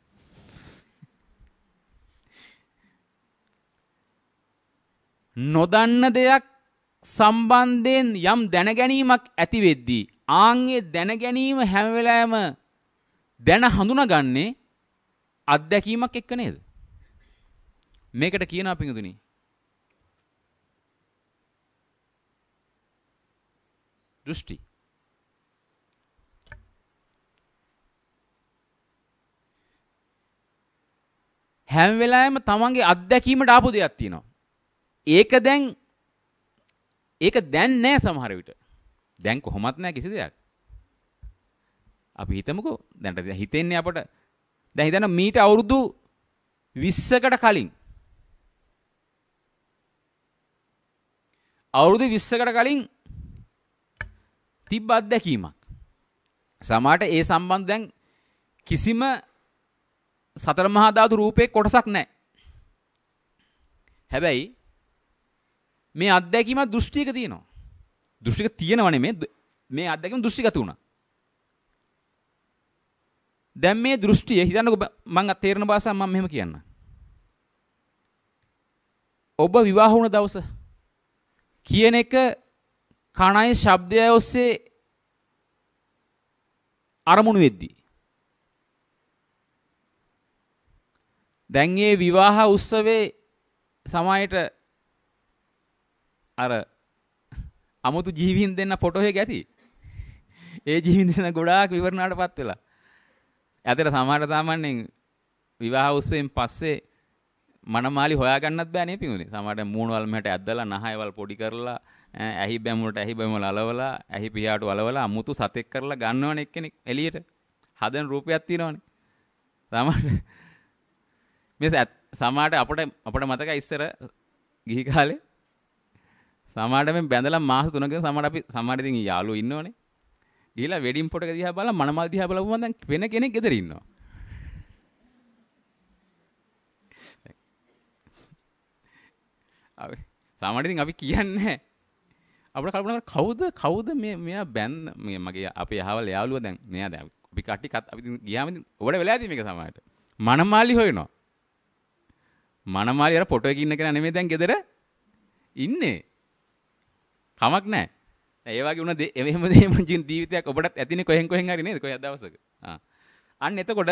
Speaker 1: නොදන්න දෙයක් සම්බන්ධයෙන් යම් දැනගැනීමක් ඇති වෙද්දී ආන්ගේ දැනගැනීම හැම වෙලාවෙම දැන හඳුනාගන්නේ අත්දැකීමක් එක්ක නේද? මේකට කියනවා පිඟුතුනි දෘෂ්ටි. හැම වෙලාවෙම තමන්ගේ අත්දැකීමට ආපු දෙයක් තියෙනවා. ඒක දැන් ඒක දැන් නෑ සමහර විට. දැන් කොහොමත් නෑ කිසි දෙයක්. අපි හිතමුකෝ දැන් හිතෙන්නේ අපට දැන් හිතන්න මීට අවුරුදු විස්සකට කලින් අවුරුදු විස්සකට කලින් තිබ්බ අත්දැකීමක්. සමහරට ඒ සම්බන්ධ දැන් කිසිම සතර මහා ධාතු රූපේ කොටසක් නැහැ. හැබැයි මේ අත්දැකීම දෘෂ්ටියක තියෙනවා. දෘෂ්ටික තියෙනව නෙමෙයි මේ අත්දැකීම දෘෂ්ටිගත වුණා. දැන් මේ දෘෂ්ටිය හිතන්නකො මම තේරෙන භාෂාවෙන් මම මෙහෙම කියන්නම්. ඔබ විවාහ වුණ දවස කියන එක කණයි ශබ්දය ඔස්සේ අරමුණු වෙද්දී දැන් මේ විවාහ උත්සවයේ සමහරට අර අමුතු ජීවීන් දෙන්න ෆොටෝ එක ඇති. ඒ ජීවීන් දෙන්න ගොඩාක් විවරණයටපත් වෙලා. ඇතර සමහරට සාමාන්‍යයෙන් විවාහ උත්සවයෙන් පස්සේ මනමාලි හොයාගන්නත් බෑ නේ පිඟුනේ. සමහරට මූණ වල මෙහෙට ඇද්දලා නහයවල් පොඩි කරලා ඇහි බැම් වලට ඇහි බැම් වල අලවලා ඇහි පියාට අලවලා අමුතු සතෙක් කරලා ගන්නවනේ එක්කෙනෙක් එළියට. හදන රූපයක් තියෙනවනේ. සමහරට මේ සමහරට අපිට අපිට මතකයි ඉස්සර ගිහි කාලේ සමහරට මේ බැඳලා මාස තුනක සමහරට අපි සමහර ඉතින් යාළුවෝ ඉන්නවනේ. ගිහලා වෙඩින් පොටක දිහා බලලා මනමල් දිහා බලපුවම දැන් වෙන කෙනෙක් ගෙදර ඉන්නවා. අපි සමහරට ඉතින් අපි කියන්නේ අපිට කල්පනා කර කවුද කවුද මේ මෙයා බැන්න මේ මගේ අපේ අහවල් යාළුවා දැන් මෙයා දැන් අපි කට්ටි අපි ගියාම ඉතින් ඔබට වෙලා ඇති මේක සමහරට. මනමාලි හොයනවා. මනමාලි අර ෆොටෝ එකේ ඉන්න කෙනා නෙමෙයි දැන් ගෙදර ඉන්නේ. කමක් නැහැ. ඒ වගේ වුණ එහෙම එහෙම ජීවිතයක් ඔබටත් ඇතිනේ කොහෙන් කොහෙන් හරි නේද කොහෙක් දවසක. ආ. අන්න එතකොට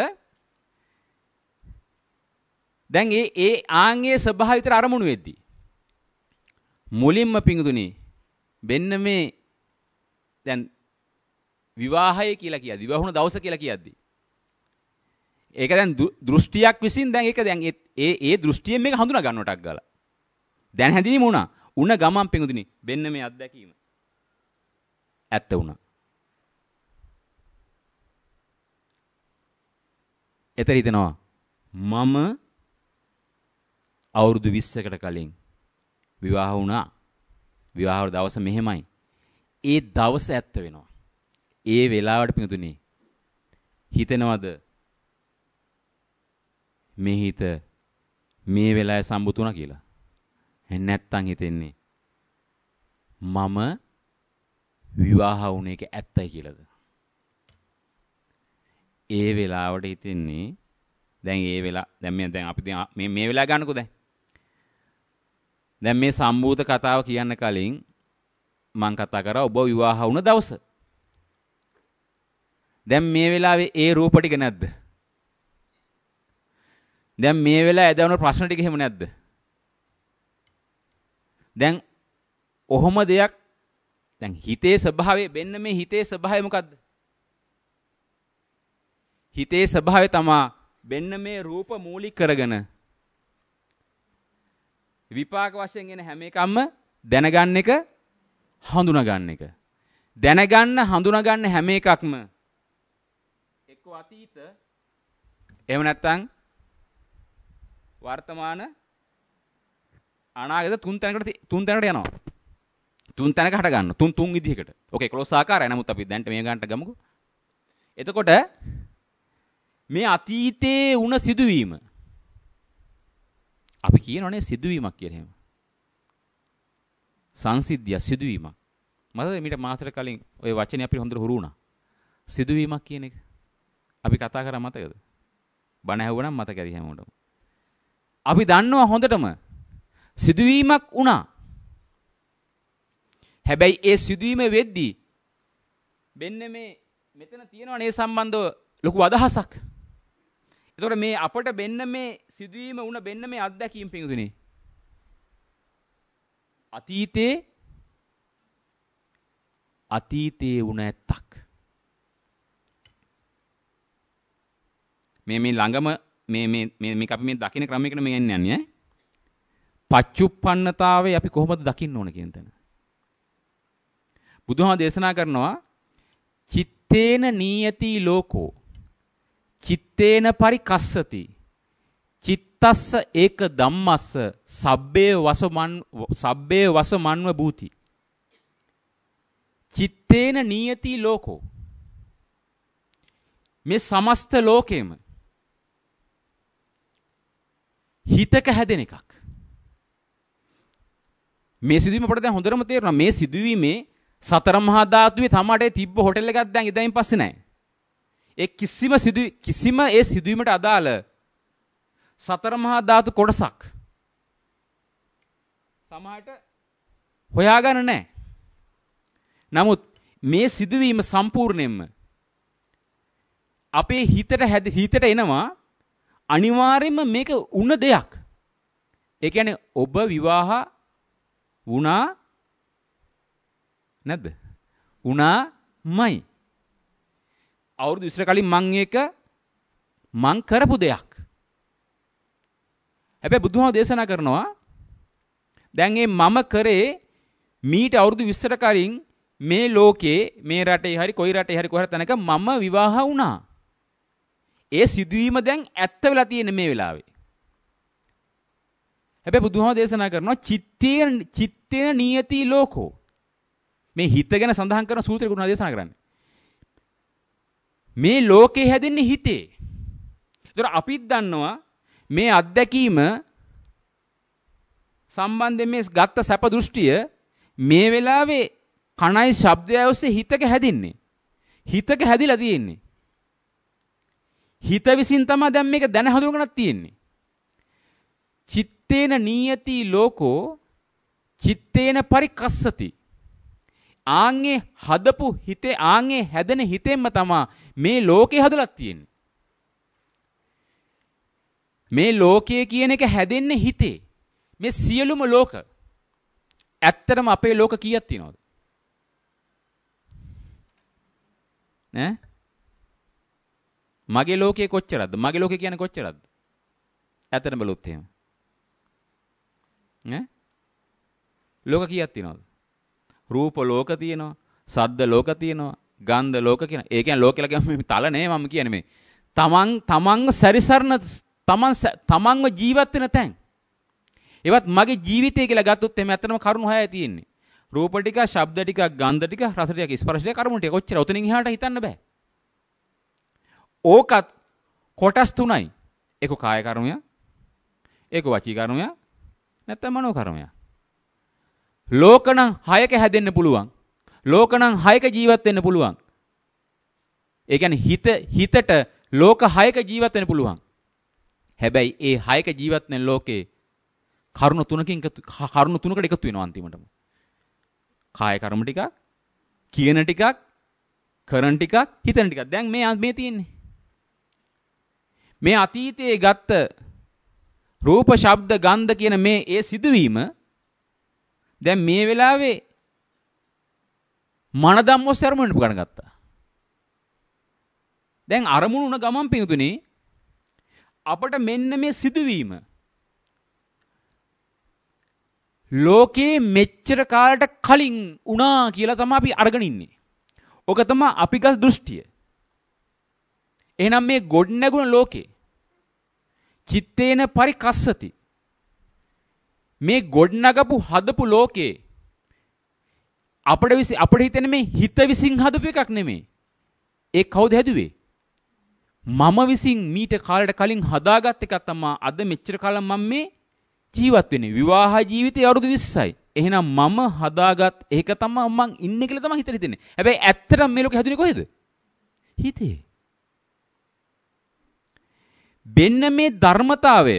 Speaker 1: දැන් ඒ ඒ ආන්ගේ ස්වභාවය විතර අරමුණු වෙද්දී මුලින්ම පිඟුතුනි වෙන්න මේ දැන් විවාහය කියලා කියද්දි විවාහුණ දවස කියලා කියද්දි ඒක දැන් දෘෂ්ටියක් විසින් දැන් ඒක දැන් ඒ ඒ දෘෂ්ටියෙන් මේක හඳුනා ගන්නටක් ගාලා දැන් හැඳිනීම වුණා උණ ගමන් පිඟුතුනි වෙන්න මේ අත්දැකීම ඇත්ත වුණා. එතන හිතනවා මම අවුරුදු විස්සකට කලින් විවාහ වුණා. විවාහ දවස මෙහෙමයි. ඒ දවස ඇත්ත වෙනවා. ඒ වෙලාවට පිටුනේ හිතනවද මේ හිත මේ වෙලාවේ සම්බුතුණා කියලා? නැත්තම් හිතෙන්නේ මම විවාහ වුණ එක ඇත්තයි කියලාද? ඒ වෙලාවට හිතෙන්නේ දැන් ඒ වෙලා දැන් මේ දැන් අපි මේ මේ වෙලාව ගන්නකෝ දැන්. දැන් මේ සම්භූත කතාව කියන්න කලින් මම කතා කරා ඔබ විවාහ වුණ දවස. දැන් මේ වෙලාවේ ඒ රූප ටික නැද්ද? දැන් මේ වෙලාවේ ඇදවන ප්‍රශ්න ටික එහෙම නැද්ද? දැන් ඔහොම දෙයක් දැන් හිතේ ස්වභාවය වෙන්න මේ හිතේ ස්වභාවය මොකද්ද? හිතේ ස්වභාවය තමයි වෙන්න මේ රූප මූලික කරගෙන විපාක වශයෙන් එන හැම එකක්ම දැනගන්න එක හඳුනා ගන්න එක. දැනගන්න හඳුනා ගන්න හැම එකක්ම එක්ක අතීත එහෙම නැත්නම් වර්තමාන අනාගත තුන් තැනකට තුන් තැනකට යනවා. තුන් තැනක හට ගන්න. තුන් තුන් විදිහකට. ඕකේ එකොළොස් ආකාරයි. නමුත් අපි දැන්ට මේ ගන්නට ගමුකෝ. එතකොට මේ අතීතයේ වුණ සිදුවීම අපි කියනවනේ සිදුවීමක් කියලා එහෙම. සංසිද්ධිය සිදුවීමක්. මතකද මීට මාසෙකට කලින් ওই වචනේ අපි හොඳට හුරු වුණා. සිදුවීමක් කියන එක. අපි කතා කරා මතකද? බණ ඇහුවනම් මතක ඇති හැමෝටම. අපි දන්නවා හොඳටම සිදුවීමක් වුණා. හැබැයි ඒ සිදුවීම වෙද්දී මෙන්න මේ මෙතන තියෙනවනේ සම්බන්ධව ලොකු අදහසක්. ඒතකොට මේ අපට මෙන්න මේ සිදුවීම වුණ මෙන්න මේ අත්දැකීම් පිඟුතුනේ. අතීතේ අතීතේ වුණ ඇත්තක්. මේ මේ ළඟම මේ මේ මේක අපි මේ දකින්න ක්‍රමයකට මේ යන්නේ යන්නේ ඈ. පච්චුප්පන්නතාවේ අපි කොහොමද දකින්න ඕන කියන තැන. බුදුහාම දේශනා කරනවා චිත්තේන නීයති ලෝකෝ චිත්තේන පරිකස්සති චිත්තස්ස ඒක ධම්මස්ස සබ්බේ වසමන් සබ්බේ වසමන්ව භූති චිත්තේන නීයති ලෝකෝ මේ සමස්ත ලෝකෙම හිතක හැදෙන එකක්. මේ සිදුවීම අපිට දැන් හොඳටම තේරෙනවා. මේ සිදුවීමේ සතර මහා ධාතුවේ තමයි තිබ්බ හොටෙල් එකක් දැන් ඉදයින් පස්සේ නැහැ. ඒ කිසිම සිදු කිසිම ඒ සිදුවීමට අදාළ සතර මහා ධාතු කොටසක් සමහරට හොයාගන්න නැහැ. නමුත් මේ සිදුවීම සම්පූර්ණයෙන්ම අපේ හිතට හැද හිතට එනවා අනිවාර්යයෙන්ම මේක උන දෙයක්. ඒ කියන්නේ ඔබ විවාහ වුණා නැද්ද? වුණාමයි. අවුරුදු විස්සට කලින් මං එක මං කරපු දෙයක්. හැබැයි බුදුහාම දේශනා කරනවා දැන් මේ මම කරේ මීට අවුරුදු විස්සට කලින් මේ ලෝකේ මේ රටේ හරි කොයි රටේ හරි කොහේ තැනක මම විවාහ වුණා. ඒ සිදුවීම දැන් ඇත්ත වෙලා තියෙන මේ වෙලාවේ. හැබැයි බුදුහාම දේශනා කරනවා චිත්තේන චිත්තේන නියති ලෝකෝ. මේ හිත ගැන සඳහන් කරන සූත්‍රය කුණා දේශනා කරන්නේ. මේ ලෝකේ හැදෙන්නේ හිතේ. ඒතර අපිත් දන්නවා මේ අත්දැකීම සම්බන්ධයෙන් මේ ගත්ත සැප දෘෂ්ටිය මේ වෙලාවේ කණයි ශබ්දය ඔස්සේ හිතක හැදින්නේ. හිතක හැදිලා තියෙන්නේ. හිත විසින් තමයි දැන් මේක දැන හඳුනගන්නත් තියෙන්නේ. චිත්තේන නියති ලෝකෝ චිත්තේන පරිකස්සති. ආන්ගේ හදපු හිතේ ආන්ගේ හැදෙන හිතෙන්ම තමයි මේ ලෝකේ හදලා තියෙන්නේ. මේ ලෝකය කියන එක හැදෙන්නේ හිතේ. මේ සියලුම ලෝක ඇත්තටම අපේ ලෝක කීයක් තියෙනවද? ඈ මගේ ලෝකේ කොච්චරද? මගේ ලෝකේ කියන්නේ කොච්චරද? ඇත්තටම බලුත් එහෙම. ඈ ලෝක කීයක් තියෙනවද? රූප ලෝක තියෙනවා, ශබ්ද ලෝක තියෙනවා, ගන්ධ ලෝක කියන. ඒ කියන්නේ ලෝක කියලා කියන්නේ මේ තල නේ මම කියන්නේ මේ. තමන් තමන්ව සැරිසරන තමන් තමන්ව ජීවත් වෙන තැන්. ඒවත් මගේ ජීවිතය කියලා ගත්තොත් එමෙ ඇත්තටම කරුණු හයයි තියෙන්නේ. රූප ටික, ශබ්ද ටික, ගන්ධ ටික, රස ටික, ස්පර්ශ ටික, කර්ම ටික. ඔච්චර. උතනින් එහාට හිතන්න බෑ. ඕකත් කොටස් තුනයි. ඒක කාය කර්මය, ඒක වචී කර්මය, නැත්නම් මනෝ කර්මය. ලෝකණං හයක හැදෙන්න පුළුවන්. ලෝකණං හයක ජීවත් වෙන්න පුළුවන්. ඒ කියන්නේ හිත හිතට ලෝක හයක ජීවත් වෙන්න පුළුවන්. හැබැයි ඒ හයක ජීවත් වෙන ලෝකේ කරුණ තුනකින් කරුණ තුනකට එකතු වෙනවා අන්තිමටම. කාය කර්ම ටිකක්, කියන ටිකක්, කරන ටිකක්, හිතන ටිකක්. දැන් මේ මේ තියෙන්නේ. මේ අතීතයේ ගත්ත රූප, ශබ්ද, ගන්ධ කියන මේ ඒ සිදුවීම දැන් මේ වෙලාවේ මන ධම්මොස් අරමුණට ගන්න ගත්තා. දැන් අරමුණු උන ගමන් පිටුනේ අපට මෙන්න මේ සිදුවීම ලෝකේ මෙච්චර කාලට කලින් වුණා කියලා තමයි අපි අරගෙන ඉන්නේ. ඔක තමයි අපි ගත් දෘෂ්ටිය. එහෙනම් මේ ගොඩනැගුණ ලෝකේ චිත්තේන පරිකස්සති. මේ ගොඩනගපු හදපු ලෝකේ අපිට විසි අපිට හිතෙන්නේ මේ හිත විසින් හදපු එකක් නෙමෙයි. ඒ කවුද හැදුවේ? මම විසින් මීට කාලයට කලින් හදාගත් එකක් තමයි අද මෙච්චර කාලම් මම මේ ජීවත් වෙන්නේ. විවාහ ජීවිතය අවුරුදු විස්සයි. එහෙනම් මම හදාගත් ඒක තමයි මම ඉන්නේ කියලා තමයි හිතේ හිතෙන්නේ. හැබැයි ඇත්තටම මේ ලෝකෙ හැදුනේ කොහෙද? හිතේ. බෙන්න මේ ධර්මතාවය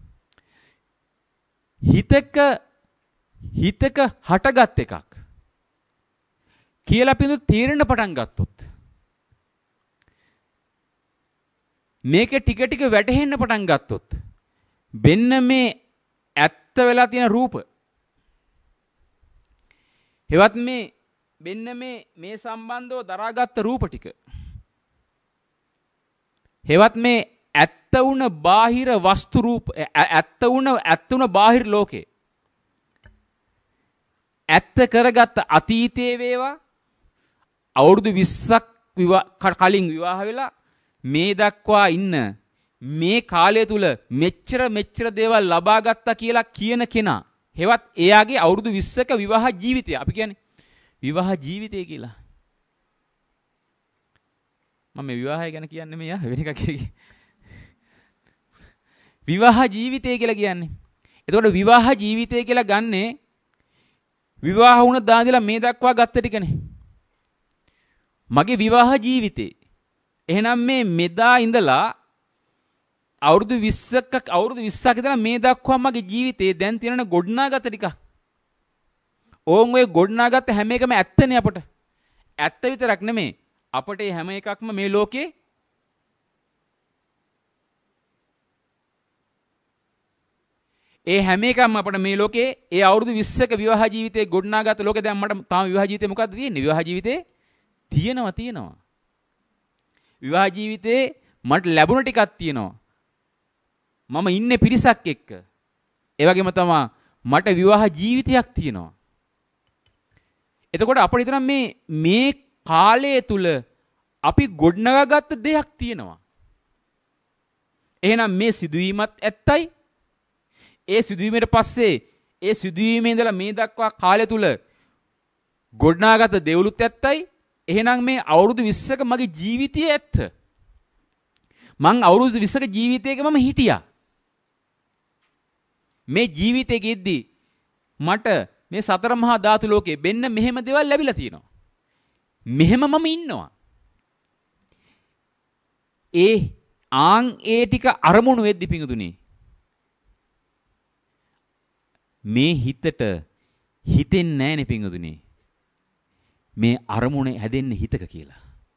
Speaker 1: හිතක හිතක හටගත් එකක් කියලා අපි තේරෙන්න පටන් ගත්තොත් මේක ටික ටික වැටහෙන්න පටන් ගත්තොත් බෙන්න මේ ඇත්ත වෙලා තියෙන රූප හෙවත් මේ බෙන්න මේ මේ සම්බන්ධව දරාගත්ත රූප ටික හෙවත් මේ ඇත්ත වුණ බාහිර වස්තු රූප ඇත්ත වුණ ඇත්ත වුණ බාහිර ලෝකේ ඇත්ත කරගත්ත අතීතයේ වේවා අවුරුදු විස්සක් කලින් විවාහ වෙලා මේ දක්වා ඉන්න මේ කාලය තුල මෙච්චර මෙච්චර දේවල් ලබා ගත්තා කියලා කියන කෙනා හෙවත් එයාගේ අවුරුදු විස්සක විවාහ ජීවිතය අපි කියන්නේ විවාහ ජීවිතය කියලා මම මේ විවාහය ගැන කියන්නේ මේ වෙන එකක් කියන්නේ විවාහ ජීවිතය කියලා කියන්නේ. එතකොට විවාහ ජීවිතය කියලා ගන්නේ විවාහ වුණ දාඳලා මේ දක්වා ගත්ත ටිකනේ. මගේ විවාහ ජීවිතේ. එහෙනම් මේ මෙදා ඉඳලා අවුරුදු විස්සක අවුරුදු විස්සක ඉඳලා මේ දක්වා මගේ ජීවිතේ දැන් තියෙන ගොඩනාගත ටික. ඕන් ඔය ගොඩනාගත හැම එකම ඇත්තනේ අපට. ඇත්ත විතරක් නෙමෙයි. අපට මේ හැම එකක්ම මේ ලෝකේ ඒ හැම එකක්ම අපිට මේ ලෝකේ ඒ අවුරුදු විස්සක විවාහ ජීවිතේ ගොඩනාගත ලෝකේ දැන් මට තාම විවාහ ජීවිතේ මොකද්ද තියෙන්නේ? විවාහ ජීවිතේ තියෙනවා තියෙනවා. විවාහ ජීවිතේ මට ලැබුණ ටිකක් තියෙනවා. මම ඉන්නේ පිරිසක් එක්ක. ඒ වගේම තමයි මට විවාහ ජීවිතයක් තියෙනවා. එතකොට අපිට හිතනම් මේ මේ කාලය තුල අපි ගොඩනගාගත්ත දෙයක් තියෙනවා. එහෙනම් මේ සිදුවීමත් ඇත්තයි. ඒ සිදුවීමට පස්සේ ඒ සිදුවීමේ ඉඳලා මේ දක්වා කාලය තුල ගොඩනගාගත්ත දේවලුත් ඇත්තයි. එහෙනම් මේ අවුරුදු විස්සක මගේ ජීවිතය ඇත්ත. මං අවුරුදු විස්සක ජීවිතයක මම හිටියා. මේ ජීවිතයේදී මට මේ සතර මහා ධාතු ලෝකේ බෙන්න මෙහෙම දේවල් ලැබිලා තියෙනවා. මෙහෙම මම ඉන්නවා. ඒ ආන් ඒ ටික අරමුණු වෙද්දි පිඟුතුනේ මේ හිතට හිතෙන්නේ නැහැනේ පිඟුතුනේ. මේ අරමුණ හැදෙන්නේ හිතක කියලා.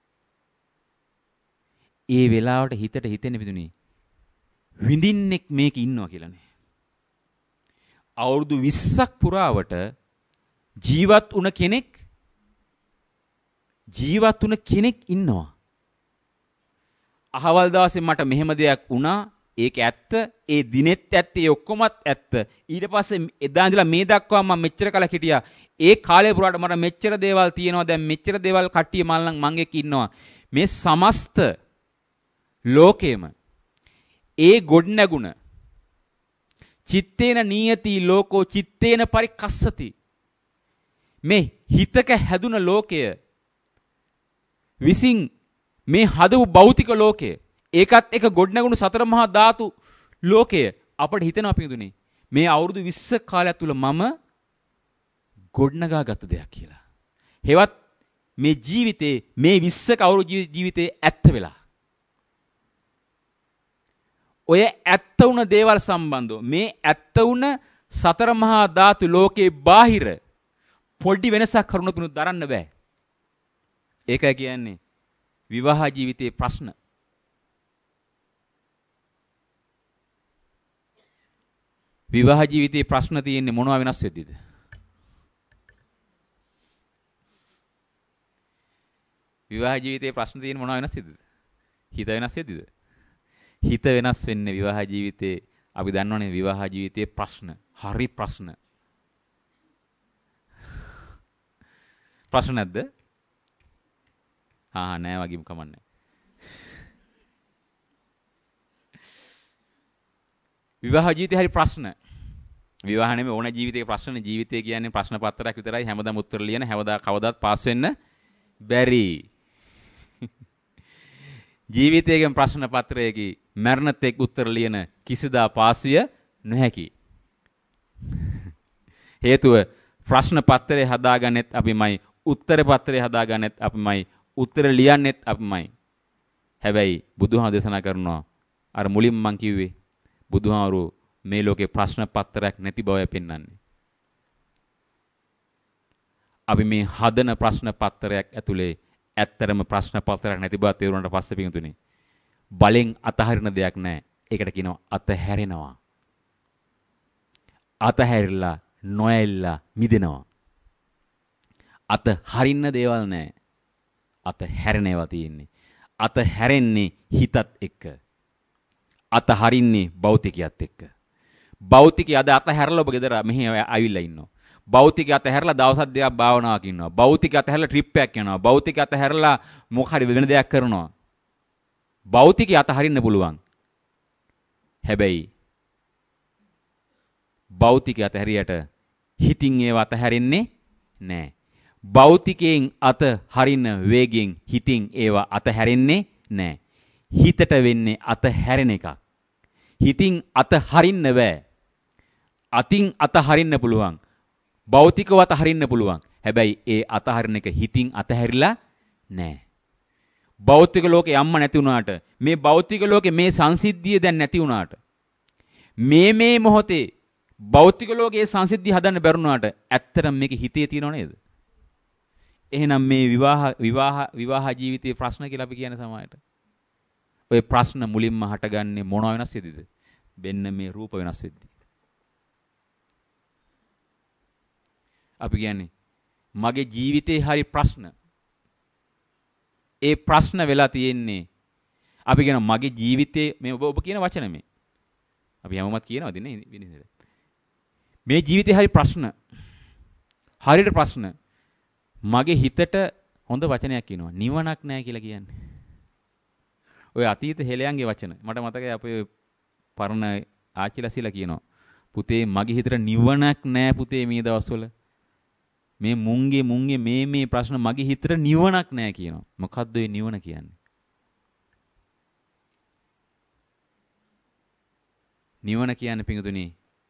Speaker 1: ඒ වෙලාවට හිතට හිතෙන්නේ පිඟුතුනේ විඳින්නෙක් මේක ඉන්නවා කියලානේ. අවුරුදු විස්සක් පුරාවට ජීවත් වුණ කෙනෙක් ජීවත් වුණ කෙනෙක් ඉන්නවා. අහවල් දවසේ මට මෙහෙම දෙයක් වුණා. ඒක ඇත්ත. ඒ දිනෙත් ඇත්ත. ඒ ඔක්කොමත් ඇත්ත. ඊට පස්සේ එදා ඉඳලා මේ දක්වා මම මෙච්චර කලක් හිටියා. ඒ කාලේ පුරාට මට මෙච්චර දේවල් තියෙනවා. දැන් මෙච්චර දේවල් කට්ටිය මල්ලන් මං එක්ක ඉන්නවා. මේ සමස්ත ලෝකෙම ඒ ගොඩනැගුණ චිත්තේන නියති ලෝකෝ චිත්තේන පරිකස්සති. මේ හිතක හැදුන ලෝකය විසින් මේ හදපු භෞතික ලෝකය ඒකත් එක ගොඩනැගුණු සතර මහා ධාතු ලෝකය අපිට හිතෙනවා පිටුනේ මේ අවුරුදු විස්ස කාලයක් තුල මම ගොඩනගාගත් දෙයක් කියලා. හෙවත් මේ ජීවිතේ මේ විස්සක අවුරුදු ජීවිතේ ඇත්ත වෙලා. ඔය ඇත්ත වුණ දේවල් සම්බන්ධව මේ ඇත්ත වුණ සතර මහා ධාතු ලෝකේ බාහිර පොඩි වෙනසක් කරුණුතුණු දරන්න බෑ. ඒකයි කියන්නේ විවාහ ජීවිතයේ ප්‍රශ්න. විවාහ ජීවිතයේ ප්‍රශ්න තියෙන්නේ මොනවා වෙනස් වෙද්දිද? විවාහ ජීවිතයේ ප්‍රශ්න තියෙන්නේ මොනවා වෙනස් වෙද්දිද? හිත වෙනස් වෙද්දිද? හිත වෙනස් වෙන්නේ විවාහ ජීවිතේ. අපි දන්නවනේ විවාහ ජීවිතයේ ප්‍රශ්න. හරි ප්‍රශ්න. ප්‍රශ්න නැද්ද? ආ නෑ වගේම කමන්නේ. විවාහ ජීවිතේ හරි ප්‍රශ්න. විවාහ නෙමෙයි ඕන ජීවිතේ ප්‍රශ්න. ජීවිතය කියන්නේ ප්‍රශ්න පත්‍රයක් විතරයි. හැමදාම උත්තර ලියන හැමදා කවදාත් පාස් වෙන්න බැරි. ජීවිතයේ ප්‍රශ්න පත්‍රයේ මරණතෙක් උත්තර ලියන කිසිදා පාස් විය නොහැකි. හේතුව ප්‍රශ්න පත්‍රය හදාගන්නෙත් අපිමයි, උත්තර පත්‍රය හදාගන්නෙත් අපිමයි, උත්තර ලියන්නෙත් අපිමයි. හැබැයි බුදුහාම දේශනා කරනවා අර මුලින් මං කිව්වේ බුදුහාමරු මේ ලෝකේ ප්‍රශ්න පත්‍රයක් නැති බවයි පෙන්වන්නේ. අපි මේ හදන ප්‍රශ්න පත්‍රයක් ඇතුලේ ඇත්තරම ප්‍රශ්න පත්‍රයක් නැති බව තේරුණාට පස්සේ පිටුනේ බලෙන් අතහරින දෙයක් නැහැ. ඒකට කියනවා අතහැරෙනවා. අතහැරිලා නොයල්ලා මිදෙනවා. අත හරින්න දේවල් නැහැ. අත හැරෙනවා තියෙන්නේ. අත හැරෙන්නේ හිතත් එක්ක. අත හරින්නේ භෞතිකයත් එක්ක. භෞතිකය අද අත හැරලා ඔබ ගෙදර මෙහි ආවිල්ලා ඉන්නවා. භෞතිකය අත හැරලා දවසක් දෙකක් භාවනාවක් ඉන්නවා. භෞතිකය අත හැරලා ට්‍රිප් එකක් යනවා. භෞතිකය අත හැරලා මොකක් හරි වෙන දෙයක් කරනවා. භෞතිකය අත හරින්න පුළුවන්. හැබැයි භෞතිකය අත හැරියට හිතින් ඒව අත හැරෙන්නේ නැහැ. භෞතිකයෙන් අත හරින වේගෙන් හිතින් ඒව අත හැරෙන්නේ නැහැ. හිතට වෙන්නේ අත හැරෙන එකක්. හිතින් අත හරින්න බෑ. අතින් අත හරින්න පුළුවන්. භෞතිකව අත හරින්න පුළුවන්. හැබැයි ඒ අත හරින එක හිතින් අත හැරිලා නැහැ. භෞතික ලෝකේ යම්ම නැති වුණාට මේ භෞතික ලෝකේ මේ සංසිද්ධිය දැන් නැති වුණාට මේ මේ මොහොතේ භෞතික ලෝකයේ සංසිද්ධිය හදන්න බැරුණාට ඇත්තටම මේක හිතේ තියෙනව නේද? එහෙනම් මේ විවාහ විවාහ විවාහ ජීවිතයේ ප්‍රශ්න කියලා අපි කියන සමායට ඔය ප්‍රශ්න මුලින්ම හටගන්නේ මොනවා වෙනස් වෙද්දිද? බෙන්න මේ රූප වෙනස් වෙද්දි. අපි කියන්නේ මගේ ජීවිතේ හරි ප්‍රශ්න. ඒ ප්‍රශ්න වෙලා තියෙන්නේ අපි කියන මගේ ජීවිතේ මේ ඔබ ඔබ කියන වචන මේ. අපි හැමෝමත් කියනවාද නේ විනිවිද? මේ ජීවිතේ හරි ප්‍රශ්න. හරියට ප්‍රශ්න. මගේ හිතට හොඳ වචනයක් කියනවා. නිවනක් නැහැ කියලා කියන්නේ. ඔය අතීත හෙළයන්ගේ වචන. මට මතකයි අපේ පරණ ආච්චිලාසිලා කියනවා. පුතේ මගේ හිතට නිවනක් නැහැ පුතේ මේ දවස්වල. මේ මුංගේ මුංගේ මේ මේ ප්‍රශ්න මගේ හිතට නිවනක් නැහැ කියනවා. මොකද්ද ඒ නිවන කියන්නේ? නිවන කියන්නේ පිඟුතුනි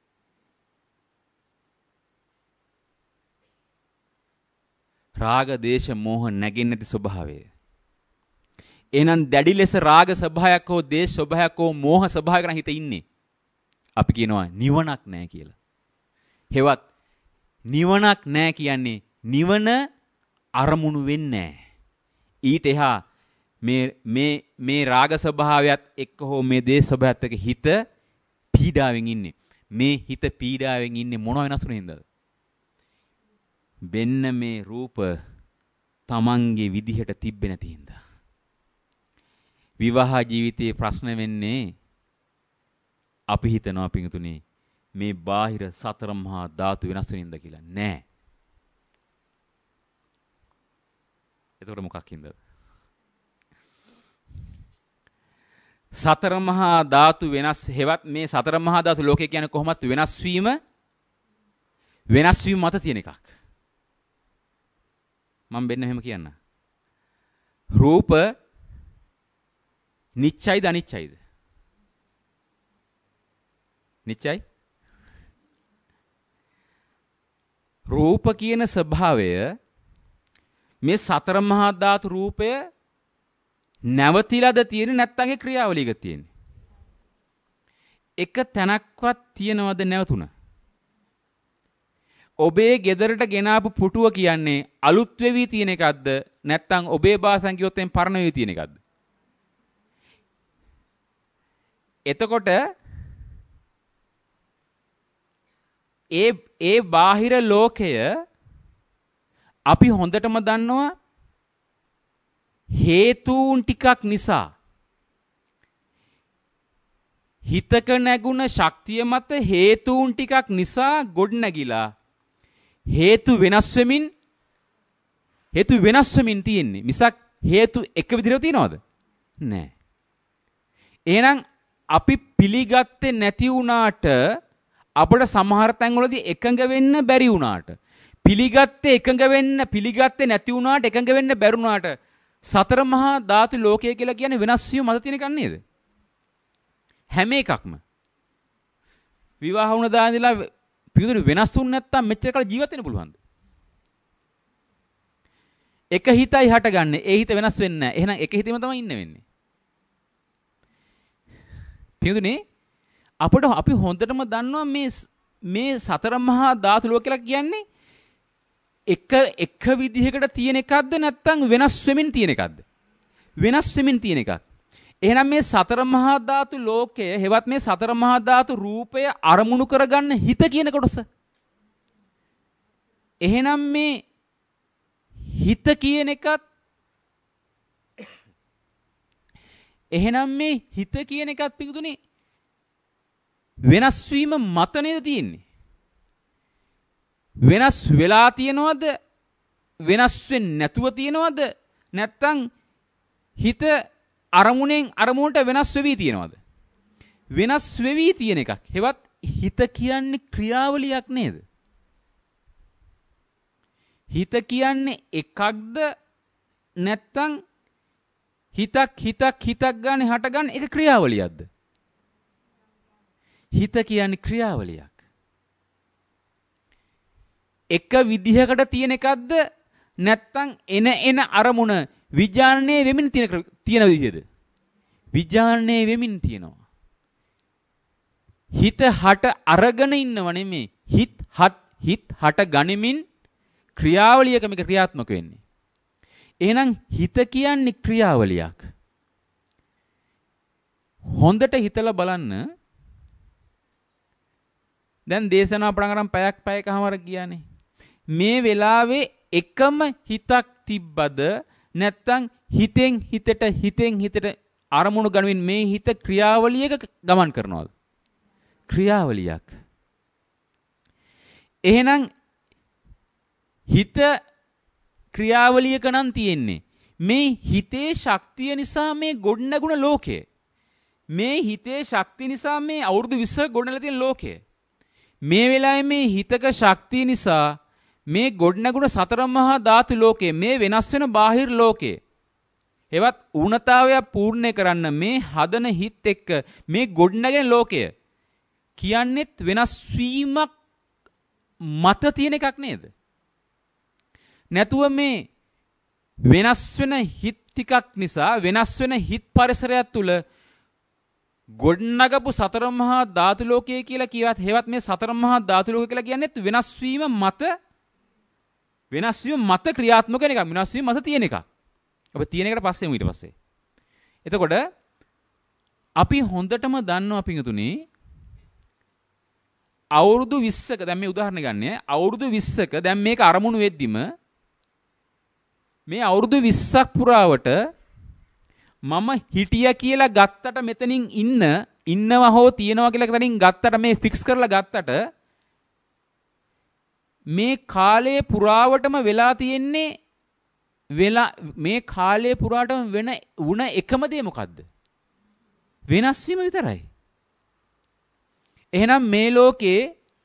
Speaker 1: රාග දේශ මොහ නැගෙන්නේ නැති ස්වභාවය. එහෙනම් දැඩි ලෙස රාග ස්වභාවයක් හෝ දේශ ස්වභාවයක් හෝ මෝහ ස්වභාවයක නම් හිත ඉන්නේ. අපි කියනවා නිවනක් නැහැ කියලා. හෙවත් නිවනක් නැහැ කියන්නේ නිවන අරමුණු වෙන්නේ නැහැ. ඊට එහා මේ මේ මේ රාග ස්වභාවයත් එක්ක හෝ මේ දේශ ස්වභාවයත් එක්ක හිත පීඩාවෙන් ඉන්නේ. මේ හිත පීඩාවෙන් ඉන්නේ මොන වෙනස් වුනේ හින්දාද? වෙන්න මේ රූප තමන්ගේ විදිහට තිබ්බේ නැති හින්දා. විවාහ ජීවිතයේ ප්‍රශ්න වෙන්නේ අපි හිතනවා පිටුතුනේ මේ බාහිර සතර මහා ධාතු වෙනස් වෙනින්ද කියලා. නෑ. එතකොට මොකක් හින්දාද? සතර මහා ධාතු වෙනස් හෙවත් මේ සතර මහා ධාතු ලෝකේ කියන්නේ කොහොමත් වෙනස් වීම වෙනස් වීම මත තියෙන එකක්. මම බෙන්න එහෙම කියන්න. රූප නිච්චයිද අනිච්චයිද? නිච්චයි. රූප කියන ස්වභාවය මේ සතර මහා ධාතු රූපය නැවතිලාද තියෙන්නේ නැත්නම් ඒ ක්‍රියාවලියක තියෙන්නේ? එක තැනක්වත් තියනවද නැවතුණා? ඔබේ ගෙදරට ගෙනාපු පුටුව කියන්නේ අලුත් වෙවි තියෙන එකක්ද නැත්නම් ඔබේ භාෂෙන් කිව්වොත් එම් පරණ වෙවි තියෙන එකක්ද? එතකොට ඒ ඒ බාහිර ලෝකය අපි හොඳටම දන්නවා හේතුන් ටිකක් නිසා හිතක නැගුණ ශක්තිය මත හේතුන් ටිකක් නිසා ගොඩ නැගිලා හේතු වෙනස් වෙමින් හේතු වෙනස් වෙමින් තියෙන්නේ මිසක් හේතු එක විදිහට තියනවද? නෑ. එහෙනම් අපි පිළිගත්තේ නැති වුණාට අපිට සමහර තැන්වලදී එකඟ වෙන්න බැරි වුණාට පිළිගත්තේ එකඟ වෙන්න පිළිගත්තේ නැති වුණාට එකඟ වෙන්න බැරි වුණාට සතර මහා ධාතු ලෝකය කියලා කියන්නේ වෙනස් වීම මත තියෙන එකක් නේද? හැම එකක්ම විවාහ වුණ දා ඉඳලා පිටුදු වෙනස් තුන් නැත්තම් මෙච්චර කාල ජීවත් වෙන්න පුළුවන්ද? එක හිතයි හටගන්නේ. ඒ හිත වෙනස් වෙන්නේ නැහැ. එහෙනම් එක හිතෙම තමයි ඉන්න වෙන්නේ. පිටුනේ අපිට අපි හොඳටම දන්නවා මේ මේ සතර මහා ධාතු ලෝක කියලා කියන්නේ එක එක විදිහකට තියෙන එකක්ද නැත්නම් වෙනස් වෙමින් තියෙන එකක්ද? වෙනස් වෙමින් තියෙන එකක්. එහෙනම් මේ සතර මහා ධාතු ලෝකය හෙවත් මේ සතර මහා ධාතු රූපය අරමුණු කරගන්න හිත කියන කොටස. එහෙනම් මේ හිත කියන එකත් එහෙනම් මේ හිත කියන එකත් පිටුනේ වෙනස් වීම මත නේද තියෙන්නේ? වෙනස් වෙලා තියනවද? වෙනස් වෙන්නේ නැතුව තියනවද? නැත්නම් හිත අරමුණෙන් අරමුණට වෙනස් වෙවි තියනවද? වෙනස් වෙවි තියෙන එකක්. හෙවත් හිත කියන්නේ ක්‍රියාවලියක් නේද? හිත කියන්නේ එකක්ද නැත්නම් හිතක් හිතක් හිතක් ගන්න හට ගන්න එක ක්‍රියාවලියක්ද? හිත කියන්නේ ක්‍රියාවලියක්. එක විදිහකට තියෙන එකක්ද නැත්නම් එන එන අරමුණ විඥානයේ වෙමින් තියෙන තියෙන විදිහද? විඥානයේ වෙමින් තියෙනවා. හිත හට අරගෙන ඉන්නව නෙමෙයි. හිත හත් හිත හට ගනිමින් ක්‍රියාවලියක මේක ක්‍රියාත්මක වෙන්නේ. එහෙනම් හිත කියන්නේ ක්‍රියාවලියක්. හොඳට හිතලා බලන්න. දැන් දේශනා පටන් ගන්න පැයක් පැයකමාර ගියානේ. මේ වෙලාවේ එකම හිතක් තිබ්බද නැත්නම් හිතෙන් හිතට හිතෙන් හිතට අරමුණු ගනිමින් මේ හිත ක්‍රියාවලියක ගමන් කරනවද? ක්‍රියාවලියක්. එහෙනම් හිත ක්‍රියාවලියක නම් තියෙන්නේ. මේ හිතේ ශක්තිය නිසා මේ ගොඩනැගුණ ලෝකය. මේ හිතේ ශක්තිය නිසා මේ අවුරුදු විස්සක ගොඩනැගලා තියෙන ලෝකය. මේ වෙලාවේ මේ හිතක ශක්තිය නිසා මේ ගොඩනැගුණ සතර මහා ධාතු ලෝකය, මේ වෙනස් වෙන බාහිර ලෝකය. එවත් ඌනතාවය පූර්ණේ කරන්න මේ හදන හිත එක්ක මේ ගොඩනැගෙන ලෝකය කියන්නේත් වෙනස් වීමක් මත තියෙන එකක් නේද? නැතුව මේ වෙනස් වෙන හිත් ටිකක් නිසා වෙනස් වෙන හිත් පරිසරයක් තුල ගොඩනගපු සතර මහා ධාතු ලෝකය කියලා කියවත් හේවත් මේ සතර මහා ධාතු ලෝකය කියලා කියන්නේත් වෙනස් වීම මත වෙනස් වීම මත ක්‍රියාත්මක වෙන එකක්. වෙනස් වීම මත තියෙන එකක්. අපි තියෙන එකට පස්සේ ඊට පස්සේ. එතකොට අපි හොඳටම දන්නවා පිටුතුනේ අවුරුදු විස්සක දැන් මේ උදාහරණ ගන්න අවුරුදු විස්සක දැන් මේක අරමුණු වෙද්දිම මේ අවුරුදු විස්සක් පුරාවට මම හිටියා කියලා ගත්තට මෙතනින් ඉන්න ඉන්නවා හෝ තියනවා කියලා තනින් ගත්තට මේ ෆික්ස් කරලා ගත්තට මේ කාලයේ පුරාවටම වෙලා තියෙන්නේ වෙලා මේ කාලයේ පුරාටම වෙන වුණ එකම දේ මොකද්ද? වෙනස් වීම විතරයි. එහෙනම් මේ ලෝකේ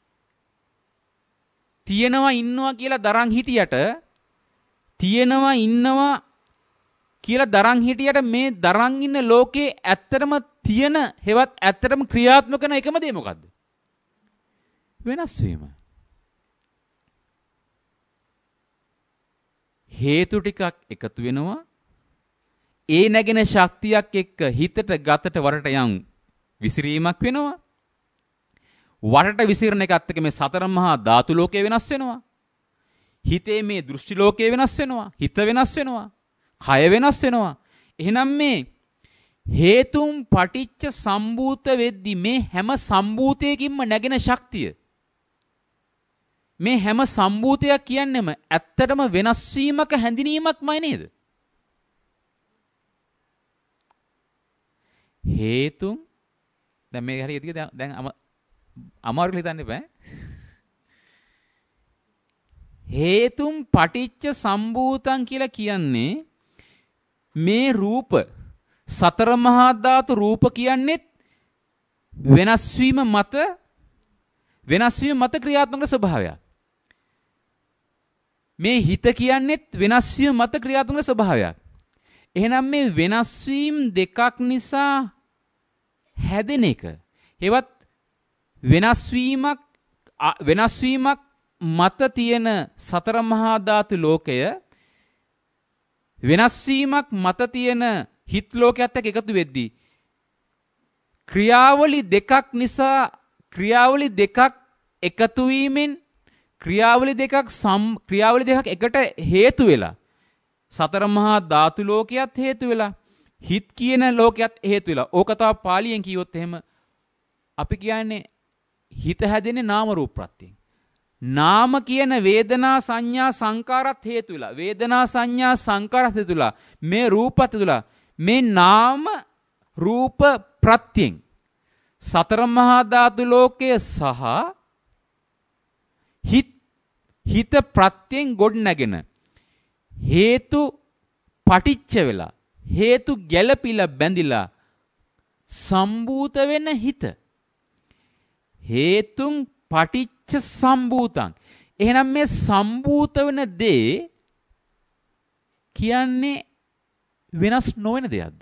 Speaker 1: තියෙනවා ඉන්නවා කියලා දරන් හිටියට තියෙනවා ඉන්නවා කියලා දරන් හිටියට මේ දරන් ඉන්න ලෝකේ ඇත්තටම තියෙන හෙවත් ඇත්තටම ක්‍රියාත්මක කරන එකම දේ මොකද්ද? වෙනස් වීම. හේතු ටිකක් එකතු වෙනවා. ඒ නැගෙන ශක්තියක් එක්ක හිතට ගතට වරට යම් විසිරීමක් වෙනවා. වරට විසිරණ එකත් එක්ක මේ සතර මහා ධාතු ලෝකය වෙනස් වෙනවා. හිතේ මේ දෘෂ්ටි ලෝකය වෙනස් වෙනවා. හිත වෙනස් වෙනවා. කය වෙනස් වෙනවා. එහෙනම් මේ හේතුන් පටිච්ච සම්භූත වෙද්දි මේ හැම සම්භූතයකින්ම නැගෙන ශක්තිය මේ හැම සම්භූතයක් කියන්නේම ඇත්තටම වෙනස් වීමක හැඳිනීමක්මයි නේද? හේතුන් දැන් මේක හරියට දැන් අමාරු හිතන්න එපා. හේතුන් පටිච්ච සම්භූතං කියලා කියන්නේ මේ රූප සතර මහා ධාතු රූප කියන්නේත් වෙනස් වීම මත වෙනස් වීම මත ක්‍රියාත්මක ස්වභාවයක්. මේ හිත කියන්නේත් වෙනස් වීම මත ක්‍රියාත්මක ස්වභාවයක්. එහෙනම් මේ වෙනස් වීම දෙකක් නිසා හැදෙන එක. ඒවත් වෙනස් වීමක් වෙනස් වීමක් මත තියෙන සතර මහා ධාතු ලෝකය වෙනස් වීමක් මත තියෙන හිත් ලෝකයත් එක්ක එකතු වෙද්දී ක්‍රියාවලි දෙකක් නිසා ක්‍රියාවලි දෙකක් එකතු වීමෙන් ක්‍රියාවලි දෙකක් සම් ක්‍රියාවලි දෙකක් එකට හේතු වෙලා සතර මහා ධාතු ලෝකයක් හේතු වෙලා හිත් කියන ලෝකයක් හේතු වෙලා ඕක තමයි පාලියෙන් කියවොත් එහෙම අපි කියන්නේ හිත හැදෙන්නේ නාම රූප ප්‍රත්‍යයෙන්. නාම කියන වේදනා සංඥා සංකාරත් හේතු වෙලා වේදනා සංඥා සංකාරත් හේතු වෙලා මේ රූපත් තුලා මේ නාම රූප ප්‍රත්‍යයෙන් සතර මහා ධාතු ලෝකය සහ හිත හිත ප්‍රත්‍යයෙන් ගොඩ නැගෙන හේතු පටිච්ච වෙලා හේතු ගැළපිලා බැඳිලා සම්භූත වෙන හිත හේතුන් පටිච්ච සම්භූතං. එහෙනම් මේ සම්භූත වෙන දේ කියන්නේ වෙනස් නොවන දෙයක්ද?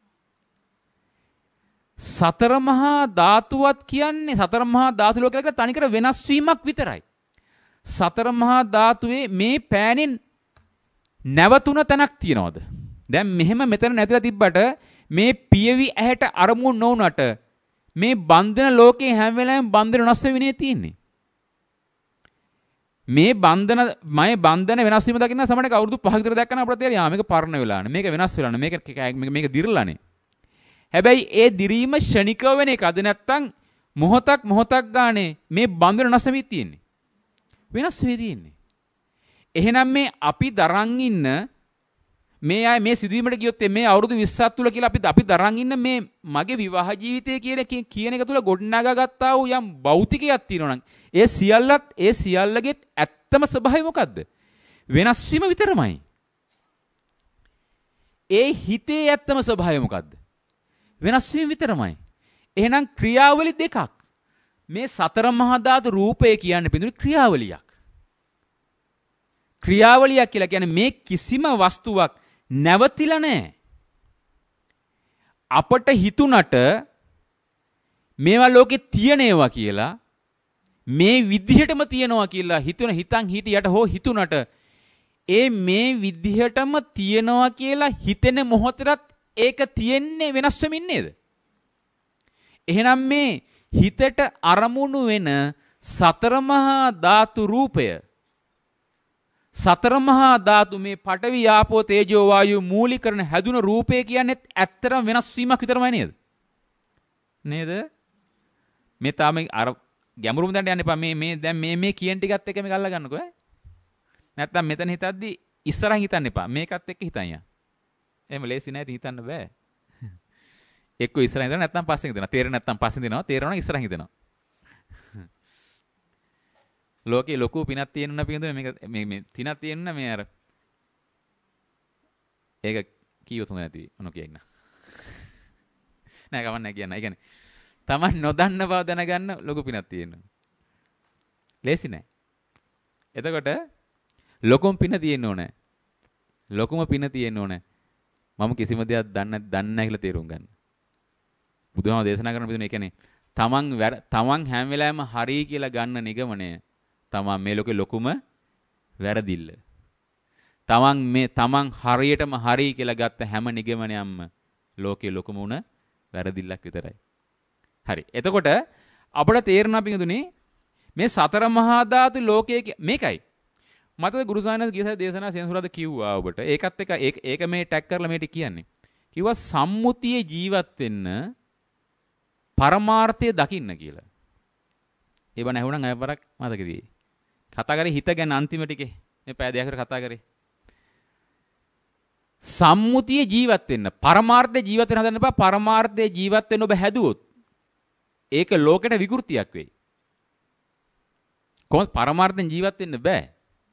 Speaker 1: සතර මහා ධාතුවත් කියන්නේ සතර මහා ධාතු ලෝකයක තනිකර වෙනස් වීමක් විතරයි. සතර මහා ධාතුවේ මේ පෑනෙන් නැවතුන තැනක් තියනවද? දැන් මෙහෙම මෙතන නැතිලා තිබ්බට මේ පියවි ඇහැට අරමුණු නොවුනට මේ බන්ධන ලෝකේ හැම වෙලාවෙම බන්ධන වෙනස් වෙන්නේ තියෙන්නේ. මේ බන්ධන මම බන්ධන වෙනස් වීම දකින්න සමහරවිට අවුරුදු පහක විතර දැක්කම අපිට තේරෙනවා මේක පරණ වෙලානේ. මේක වෙනස් වෙලානේ. මේක මේක දිරලානේ. හැබැයි ඒ දිරීම ෂණිකව වෙන එකද නැත්තම් මොහොතක් මොහොතක් ගානේ මේ බන්ධන වෙනස් වෙමින් තියෙන්නේ. වෙනස් වෙවි තියෙන්නේ. එහෙනම් මේ අපි දරන් ඉන්න මේ අය මේ සිදුවීමට ගියොත් මේ අවුරුදු විස්සක් තුල කියලා අපි අපි දරන් ඉන්න මේ මගේ විවාහ ජීවිතය කියන කියන එක තුල ගොඩනගා ගත්තා වූ යම් භෞතිකයක් තියෙනවා නම් ඒ සියල්ලත් ඒ සියල්ලගේ ඇත්තම ස්වභාවය මොකද්ද? වෙනස් වීම විතරමයි. ඒ හිතේ ඇත්තම ස්වභාවය මොකද්ද? වෙනස් වීම විතරමයි. එහෙනම් ක්‍රියාවලි දෙකක්. මේ සතර මහා ධාතු රූපය කියන්නේ පිටුනේ ක්‍රියාවලියක්. ක්‍රියාවලියක් කියලා කියන්නේ මේ කිසිම වස්තුවක් නැවතිලා නැහැ. අපට හිතුණට මේවා ලෝකේ තියෙනවා කියලා මේ විදිහටම තියෙනවා කියලා හිතුන හිතන් හිටියට හෝ හිතුණට ඒ මේ විදිහටම තියෙනවා කියලා හිතෙන මොහොතට ඒක තියෙන්නේ වෙනස් වෙමින් නේද? එහෙනම් මේ හිතට අරමුණු වෙන සතර මහා ධාතු රූපය සතර මහා ධාතු මේ පඨවි ආපෝ තේජෝ වායු මූලිකරණ හැදුන රූපය කියන්නේ ඇත්තටම වෙනස් වීමක් විතරමයි නේද? නේද? මේ තාම අර ගැඹුරුම දැනට යන්න එපා. මේ මේ දැන් මේ මේ කියන ටිකත් එක්ක මේක අල්ල ගන්නකෝ ඈ. නැත්තම් මෙතන හිතද්දි ඉස්සරහින් හිතන්න එපා. මේකත් එක්ක හිතන් යන්න. එහෙම ලේසි නෑ හිතන්න බෑ. එක්ක ඉස්සරහින් හිතනවා නැත්තම් පස්සෙන් හිතනවා. තේරෙන්නේ නැත්තම් පස්සෙන් දෙනවා. තේරෙනවා ඉස්සරහින් හිතනවා. ලෝකේ ලොකු පිනක් තියෙනුන පින්දුනේ මේක මේ මේ තිනක් තියෙනුන මේ අර ඒක කීව තුන නැති මොන කියන්න නෑ ගමන් නෑ කියන්න. ඒ කියන්නේ Taman නොදන්න බව දැනගන්න ලොකු පිනක් තියෙනවා. ලේසි නෑ. එතකොට ලොකුම පින තියෙන්න ඕනේ. ලොකුම පින තියෙන්න ඕනේ. මම කිසිම දෙයක් දන්නේ දන්නේ නැහැ කියලා තේරුම් ගන්න. බුදුහාම දේශනා කරන පිටුනේ ඒ කියන්නේ Taman Taman හැම වෙලාවෙම හරි කියලා ගන්න නිගමනය තමන් මේ ලෝකේ ලොකුම වැරදිල්ල. තමන් මේ තමන් හරියටම හරි කියලා ගත්ත හැම නිගමනයක්ම ලෝකේ ලොකුම උන වැරදිල්ලක් විතරයි. හරි. එතකොට අපිට තේරෙනවා පිටුනේ මේ සතර මහා ධාතු ලෝකයේ මේකයි. මතද ගුරුසානස් ගියසයි දේශනා සෙන්සුරාද කිව්වා ඔබට. ඒකත් එක ඒක ඒක මේ ටැග් කරලා මේටි කියන්නේ. කිව්වා සම්මුතියේ ජීවත් වෙන්න පරමාර්ථය දකින්න කියලා. ඒ බණ ඇහුණා අය වරක් මතකදී. කතා කරේ හිත ගැන අන්තිම ටිකේ මේ පැය දෙකකට කතා කරේ. සම්මුතියේ ජීවත් වෙන්න පරමාර්ථයේ ජීවත් වෙන්න හදන්න එපා. පරමාර්ථයේ ජීවත් වෙන්න ඔබ හැදුවොත් ඒක ලෝකෙට විකෘතියක් වෙයි. කොහොමද පරමාර්ථයෙන් ජීවත් වෙන්න බෑ?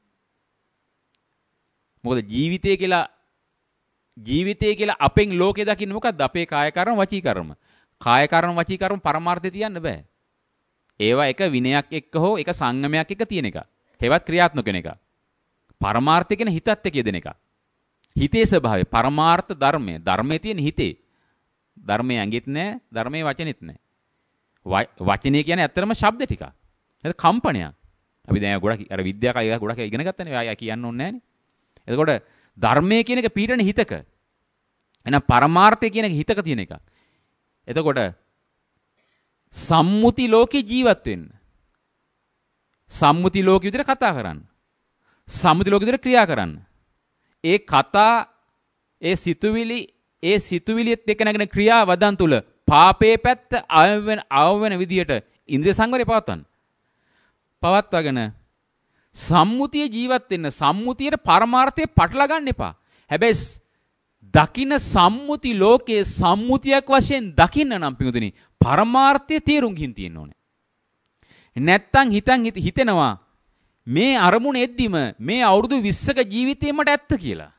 Speaker 1: මොකද ජීවිතය කියලා ජීවිතය කියලා අපෙන් ලෝකේ දකින්න මොකද්ද? අපේ කාය කර්ම වචී කර්ම. කාය කර්ම වචී කර්ම පරමාර්ථය තියන්න බෑ. ඒවා එක විනයක් එක්ක හෝ එක සංගමයක් එක්ක තියෙන එක. හේවත් ක්‍රියාත්මක වෙන එක. පරමාර්ථය කියන හිතත් එක්ක යෙදෙන එක. හිතේ ස්වභාවය පරමාර්ථ ධර්මය. ධර්මයේ තියෙන හිතේ. ධර්මයේ ඇඟෙත් නැහැ, ධර්මයේ වචනෙත් නැහැ. වචනේ කියන්නේ ඇත්තටම ශබ්ද ටික. ඒක කම්පනයක්. අපි දැන් ගොඩක් අර විද්‍යාව ගොඩක් ඉගෙන ගත්තනේ. ආය කියන්න ඕනේ නැහනේ. එතකොට ධර්මයේ කියන එක පීඩන හිතක. එහෙනම් පරමාර්ථය කියන එක හිතක තියෙන එක. එතකොට සම්මුති ලෝකේ ජීවත් වෙන්න. සම්මුති ලෝකෙ විතර කතා කරන්න. සම්මුති ලෝකෙ විතර ක්‍රියා කරන්න. ඒ කතා ඒ සිතුවිලි ඒ සිතුවිලිත් එක්ක නැගෙන ක්‍රියා වදන් තුල පාපේ පැත්ත අවවෙන අවවෙන විදියට ඉන්ද්‍රිය සංවරය පවත්වන්න. පවත්වාගෙන සම්මුතිය ජීවත් වෙන්න. සම්මුතියට පරමාර්ථය පටලවා ගන්න එපා. හැබැයි දකින්න සම්මුති ලෝකයේ සම්මුතියක් වශයෙන් දකින්න නම් පිටුතුනි පරමාර්ථය තේරුම් ගින් තියෙන්න ඕනේ. නැත්තම් හිතන් හිතෙනවා මේ අරමුණ එද්දිම මේ අවුරුදු විස්සක ජීවිතේ මට ඇත්ත කියලා.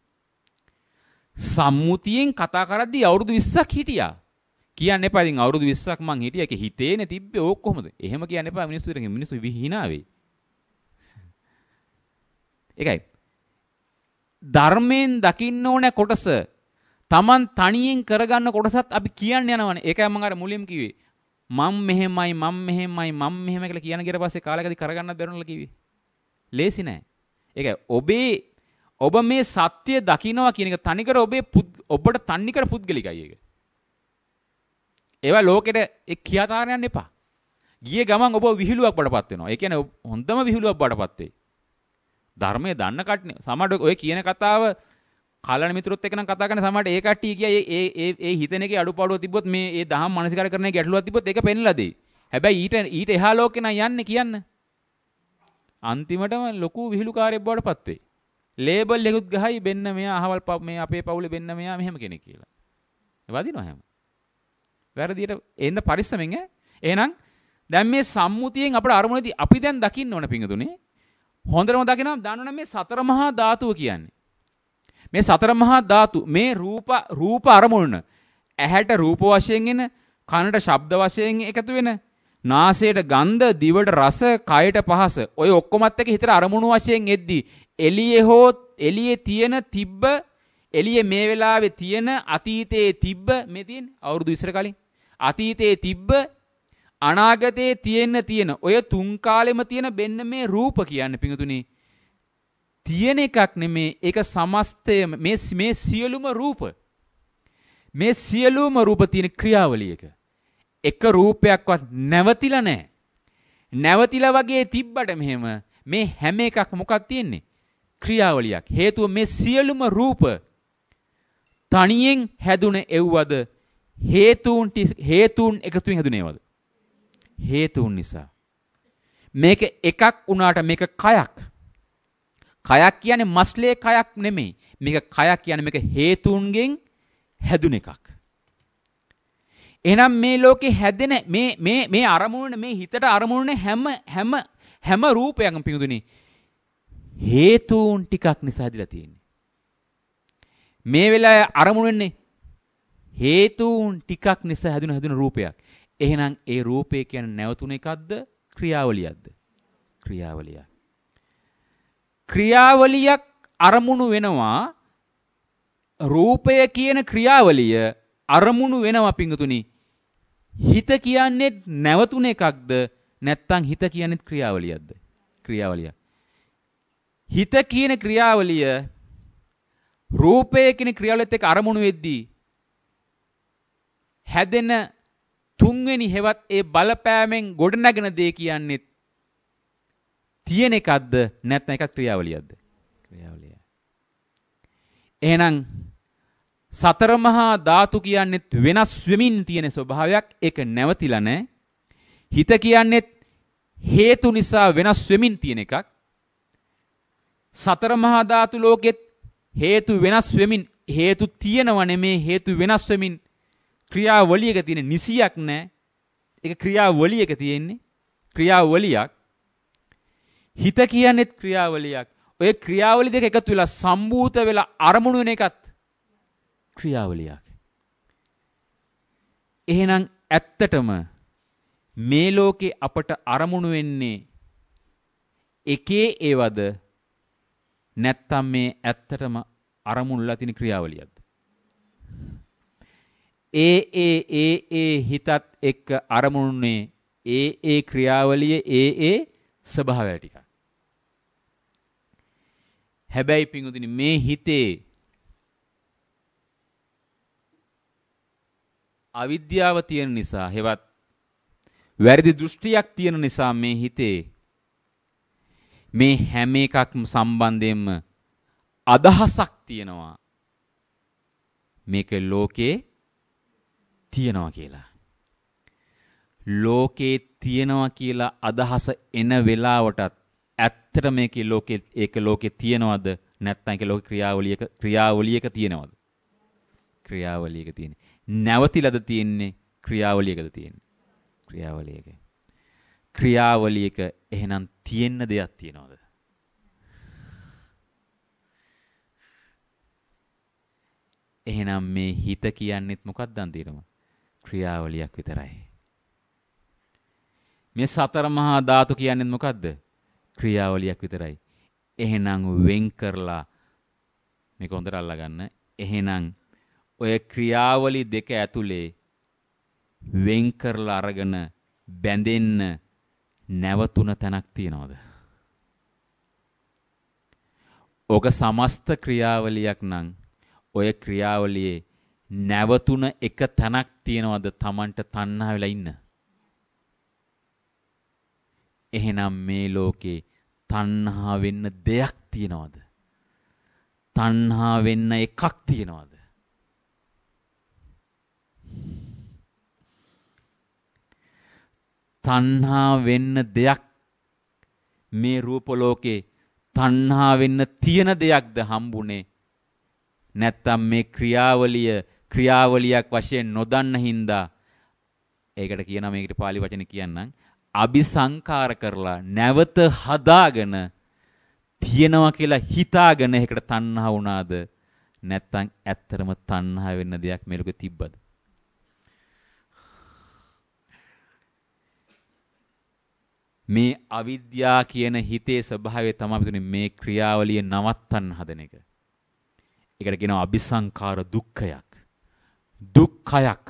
Speaker 1: සම්මුතියෙන් කතා කරද්දී අවුරුදු විස්සක් හිටියා. කියන්න එපා ඉතින් අවුරුදු විස්සක් මං හිටියා. ඒක හිතේනේ තිබ්බේ ඕක කොහොමද? එහෙම කියන්න එපා මිනිස්සුන්ට. මිනිස්සු hina වෙයි. ඒකයි. ධර්මයෙන් දකින්න ඕන කොටස Taman තනියෙන් කරගන්න කොටසත් අපි කියන්න යනවනේ. ඒකයි මම අර මුලින්ම කිව්වේ. මම මෙහෙමයි මම මෙහෙමයි මම මෙහෙමයි කියලා කියන ගියට පස්සේ කාලයකදී කරගන්නත් බැරුණලා කිව්වේ. ලේසි නෑ. ඒකයි ඔබේ ඔබ මේ සත්‍ය දකින්නවා කියන එක තනිකර ඔබේ ඔබට තනිකර පුද්ගලිකයි ඒක. ඒවා ලෝකෙට එක් කියාතාරන්න යන්න එපා. ගියේ ගමන් ඔබ විහිළුවක් බඩපත් වෙනවා. ඒ කියන්නේ හොඳම විහිළුවක් බඩපත් වෙයි. ධර්මයේ දන්න කට්ටිය සමහර ඔය කියන කතාව කලණ මිතුරුත් එක්ක නම් කතා කරන සමහරට ඒ කට්ටිය කිය ඒ ඒ ඒ හිතන එකේ අඩුපාඩුව තිබ්බොත් මේ ඒ දහම් මනසිකාර කරන ගැටලුවක් තිබ්බොත් ඒක පෙන්ලා දෙයි. හැබැයි ඊට ඊට එහා ලෝකේ නම් යන්නේ කියන්න. අන්තිමටම ලොකු විහිළුකාරයෙක් බවට පත් වෙයි. ලේබල් එකකුත් ගහයි බෙන්න මෙයා අහවල් මේ අපේ පවුලේ බෙන්න මෙයා මෙහෙම කෙනෙක් කියලා. වදිනවා හැම. වැරදියට එන්න පරිස්සමෙන් ඈ. එහෙනම් දැන් මේ සම්මුතියෙන් අපේ අරමුණේදී අපි දැන් දකින්න ඕන පිංගුතුනේ. හොඳටම දකිනවා දන්නවනේ මේ සතර මහා ධාතුව කියන්නේ. මේ සතර මහා ධාතු මේ රූප රූප අරමුණ ඇහැට රූප වශයෙන් එන, කනට ශබ්ද වශයෙන් එකතු වෙන, නාසයට ගන්ධ, දිවට රස, කයට පහස. ඔය ඔක්කොමත් එක්ක හිතට අරමුණු වශයෙන් එද්දී එළියේ හෝ එළියේ තියෙන තිබ්බ එළියේ මේ වෙලාවේ තියෙන අතීතයේ තිබ්බ මේ තියෙන අවුරුදු ඉස්සර කලින් අතීතයේ තිබ්බ අනාගතයේ තියෙන තියෙන ඔය තුන් කාලෙම තියෙන බෙන්න මේ රූප කියන්නේ පිඟුතුනි තියෙන එකක් නෙමේ. ඒක සමස්තය මේ මේ සියලුම රූප මේ සියලුම රූප තියෙන ක්‍රියාවලියක එක රූපයක්වත් නැවතිලා නැහැ. නැවතිලා වගේ තිබ්බට මෙහෙම මේ හැම එකක් මොකක්ද තියෙන්නේ? ක්‍රියාවලියක්. හේතුව මේ සියලුම රූප තනියෙන් හැදුන එව්වද හේතුන් හේතුන් එකතුවෙන් හැදුනේවද? හේතුන් නිසා. මේක එකක් වුණාට මේක කයක්. කයක් කියන්නේ මස්ලේ කයක් නෙමෙයි. මේක කයක් කියන්නේ මේක හේතුන්ගෙන් හැදුන එකක්. එහෙනම් මේ ලෝකේ හැදෙන මේ මේ මේ අරමුණ මේ හිතට අරමුණ හැම හැම හැම රූපයක්ම පිඟුදුනි හේතුන් ටිකක් නිසා හැදිලා තියෙන්නේ. මේ වෙලාවේ අරමුණ වෙන්නේ හේතුන් ටිකක් නිසා හැදුන හැදුන රූපයක්. එහෙනම් ඒ රූපේ කියන්නේ නැවතුන එකක්ද ක්‍රියාවලියක්ද? ක්‍රියාවලියක්. ක්‍රියාවලියක් අරමුණු වෙනවා. රූපය කියන ක්‍රියාවලිය අරමුණු වෙනවා පිංගුතුනි. හිත කියන්නේ නැවතුන එකක්ද නැත්නම් හිත කියන්නේ ක්‍රියාවලියක්ද? ක්‍රියාවලියක්. හිත කියන ක්‍රියාවලිය රූපය කියන ක්‍රියාවලියත් එක්ක අරමුණු වෙද්දී හැදෙන තුන්වෙනි හෙවත් ඒ බලපෑමෙන් ගොඩනැගෙන දේ කියන්නේ තියෙන එකක්ද නැත්නම් එකක් ක්‍රියාවලියක්ද? ක්‍රියාවලිය. එහෙනම් සතර මහා ධාතු කියන්නේ වෙනස් වෙමින් තියෙන ස්වභාවයක්. ඒක නැවතිලා නැහැ. හිත කියන්නේ හේතු නිසා වෙනස් වෙමින් තියෙන එකක්. සතර මහා ධාතු ලෝකෙත් හේතු වෙනස් වෙමින් හේතු තියෙනව නෙමේ හේතු වෙනස් වෙමින් ක්‍රියාවලියක තියෙන නිසියක් නැහැ. ඒක ක්‍රියාවලියක තියෙන්නේ. ක්‍රියාවලියක්. හිත කියන්නේත් ක්‍රියාවලියක්. ඔය ක්‍රියාවලි දෙක එකතු වෙලා සම්භූත වෙලා අරමුණු වෙන එකත් ක්‍රියාවලියක්. එහෙනම් ඇත්තටම මේ ලෝකේ අපට අරමුණු වෙන්නේ එකේ ඒවද නැත්තම් මේ ඇත්තටම අරමුණුලා තියෙන ක්‍රියාවලියක්ද? ඒ ඒ ඒ ඒ හිතත් එක්ක අරමුණුනේ ඒ ඒ ක්‍රියාවලිය ඒ ඒ ස්වභාවය ටික. හැබැයි පිංගුතුනි මේ හිතේ අවිද්‍යාව තියෙන නිසා හෙවත් වැරදි දෘෂ්ටියක් තියෙන නිසා මේ හිතේ මේ හැම එකක්ම සම්බන්ධයෙන්ම අදහසක් තියෙනවා. මේක ලෝකේ තියෙනවා කියලා. ලෝකේ තියෙනවා කියලා අදහස එන වෙලාවටත් ඇත්තට මේකේ ලෝකේ ඒක ලෝකේ තියෙනවද නැත්නම් ඒක ලෝක ක්‍රියාවලියක ක්‍රියාවලියක තියෙනවද? ක්‍රියාවලියක තියෙන්නේ. නැවතිලද තියෙන්නේ ක්‍රියාවලියකද තියෙන්නේ? ක්‍රියාවලියක. ක්‍රියාවලියක එහෙනම් තියෙන්න දෙයක් තියෙනවද? එහෙනම් මේ හිත කියන්නේත් මොකක්ද අන්තිමටම? ක්‍රියාවලියක් විතරයි. මේ සතර මහා ධාතු කියන්නේ මොකද්ද? ක්‍රියාවලියක් විතරයි. එහෙනම් වෙන් කරලා මේක හොඳට අල්ලගන්න. එහෙනම් ඔය ක්‍රියාවලි දෙක ඇතුලේ වෙන් කරලා අරගෙන බැඳෙන්න නැවතුන තැනක් තියනවද? ඔක සමස්ත ක්‍රියාවලියක් නම් ඔය ක්‍රියාවලියේ නැවතුන එක තැනක් තියනවද Tamanට තණ්හා වෙලා ඉන්න? එහෙනම් මේ ලෝකේ තණ්හා වෙන්න දෙයක් තියනවද? තණ්හා වෙන්න එකක් තියනවද? තණ්හා වෙන්න දෙයක් මේ රූප ලෝකේ තණ්හා වෙන්න තියෙන දෙයක්ද හම්බුනේ? නැත්තම් මේ ක්‍රියාවලිය ක්‍රියාවලියක් වශයෙන් නොදන්න හින්දා ඒකට කියනවා මේකට පාලි වචනේ කියන්නම් අபிසංකාර කරලා නැවත හදාගෙන තියෙනවා කියලා හිතාගෙන ඒකට තණ්හා වුණාද? නැත්තම් ඇත්තටම තණ්හා වෙන්න දෙයක් මේ ලෝකෙ තිබ්බද? මේ අවිද්‍යා කියන හිතේ ස්වභාවය තමයි පිටුනේ මේ ක්‍රියාවලිය නවත්තන්න හදන එක. ඒකට කියනවා අபிසංකාර දුක්ඛයක්. දුක්ඛයක්.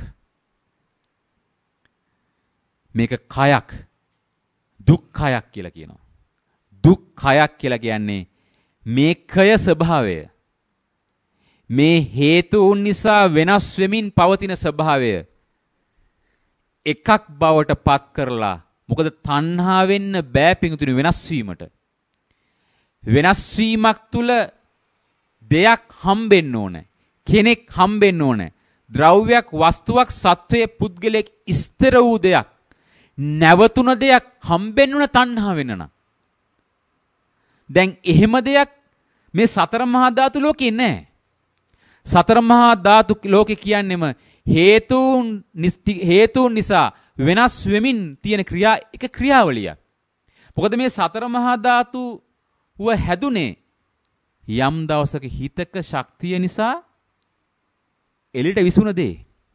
Speaker 1: මේක කයක්. දුක්ඛයක් කියලා කියනවා. දුක්ඛයක් කියලා කියන්නේ මේ කය ස්වභාවය. මේ හේතුන් නිසා වෙනස් වෙමින් පවතින ස්වභාවය එකක් බවට පත් කරලා මොකද තණ්හා වෙන්න බෑ පිඟුතුනි වෙනස් වීමට. වෙනස් වීමක් තුල දෙයක් හම්බෙන්න ඕනේ. කෙනෙක් හම්බෙන්න ඕනේ. ද්‍රව්‍යයක්, වස්තුවක්, සත්වයේ පුද්ගලයෙක් ස්ථිර වූ දෙයක්, නැවතුන දෙයක් හම්බෙන්න ඕන තණ්හා වෙන්න නම්. දැන් එහෙම දෙයක් මේ සතර මහා ධාතු ලෝකේ නැහැ. සතර මහා ධාතු ලෝකේ කියන්නේම හේතුන් හේතුන් නිසා වෙනස් වෙමින් තියෙන ක්‍රියා එක ක්‍රියාවලියක්. මොකද මේ සතර මහා ධාතු ව හැදුනේ යම් දවසක හිතක ශක්තිය නිසා එළිට විසුණ දේ.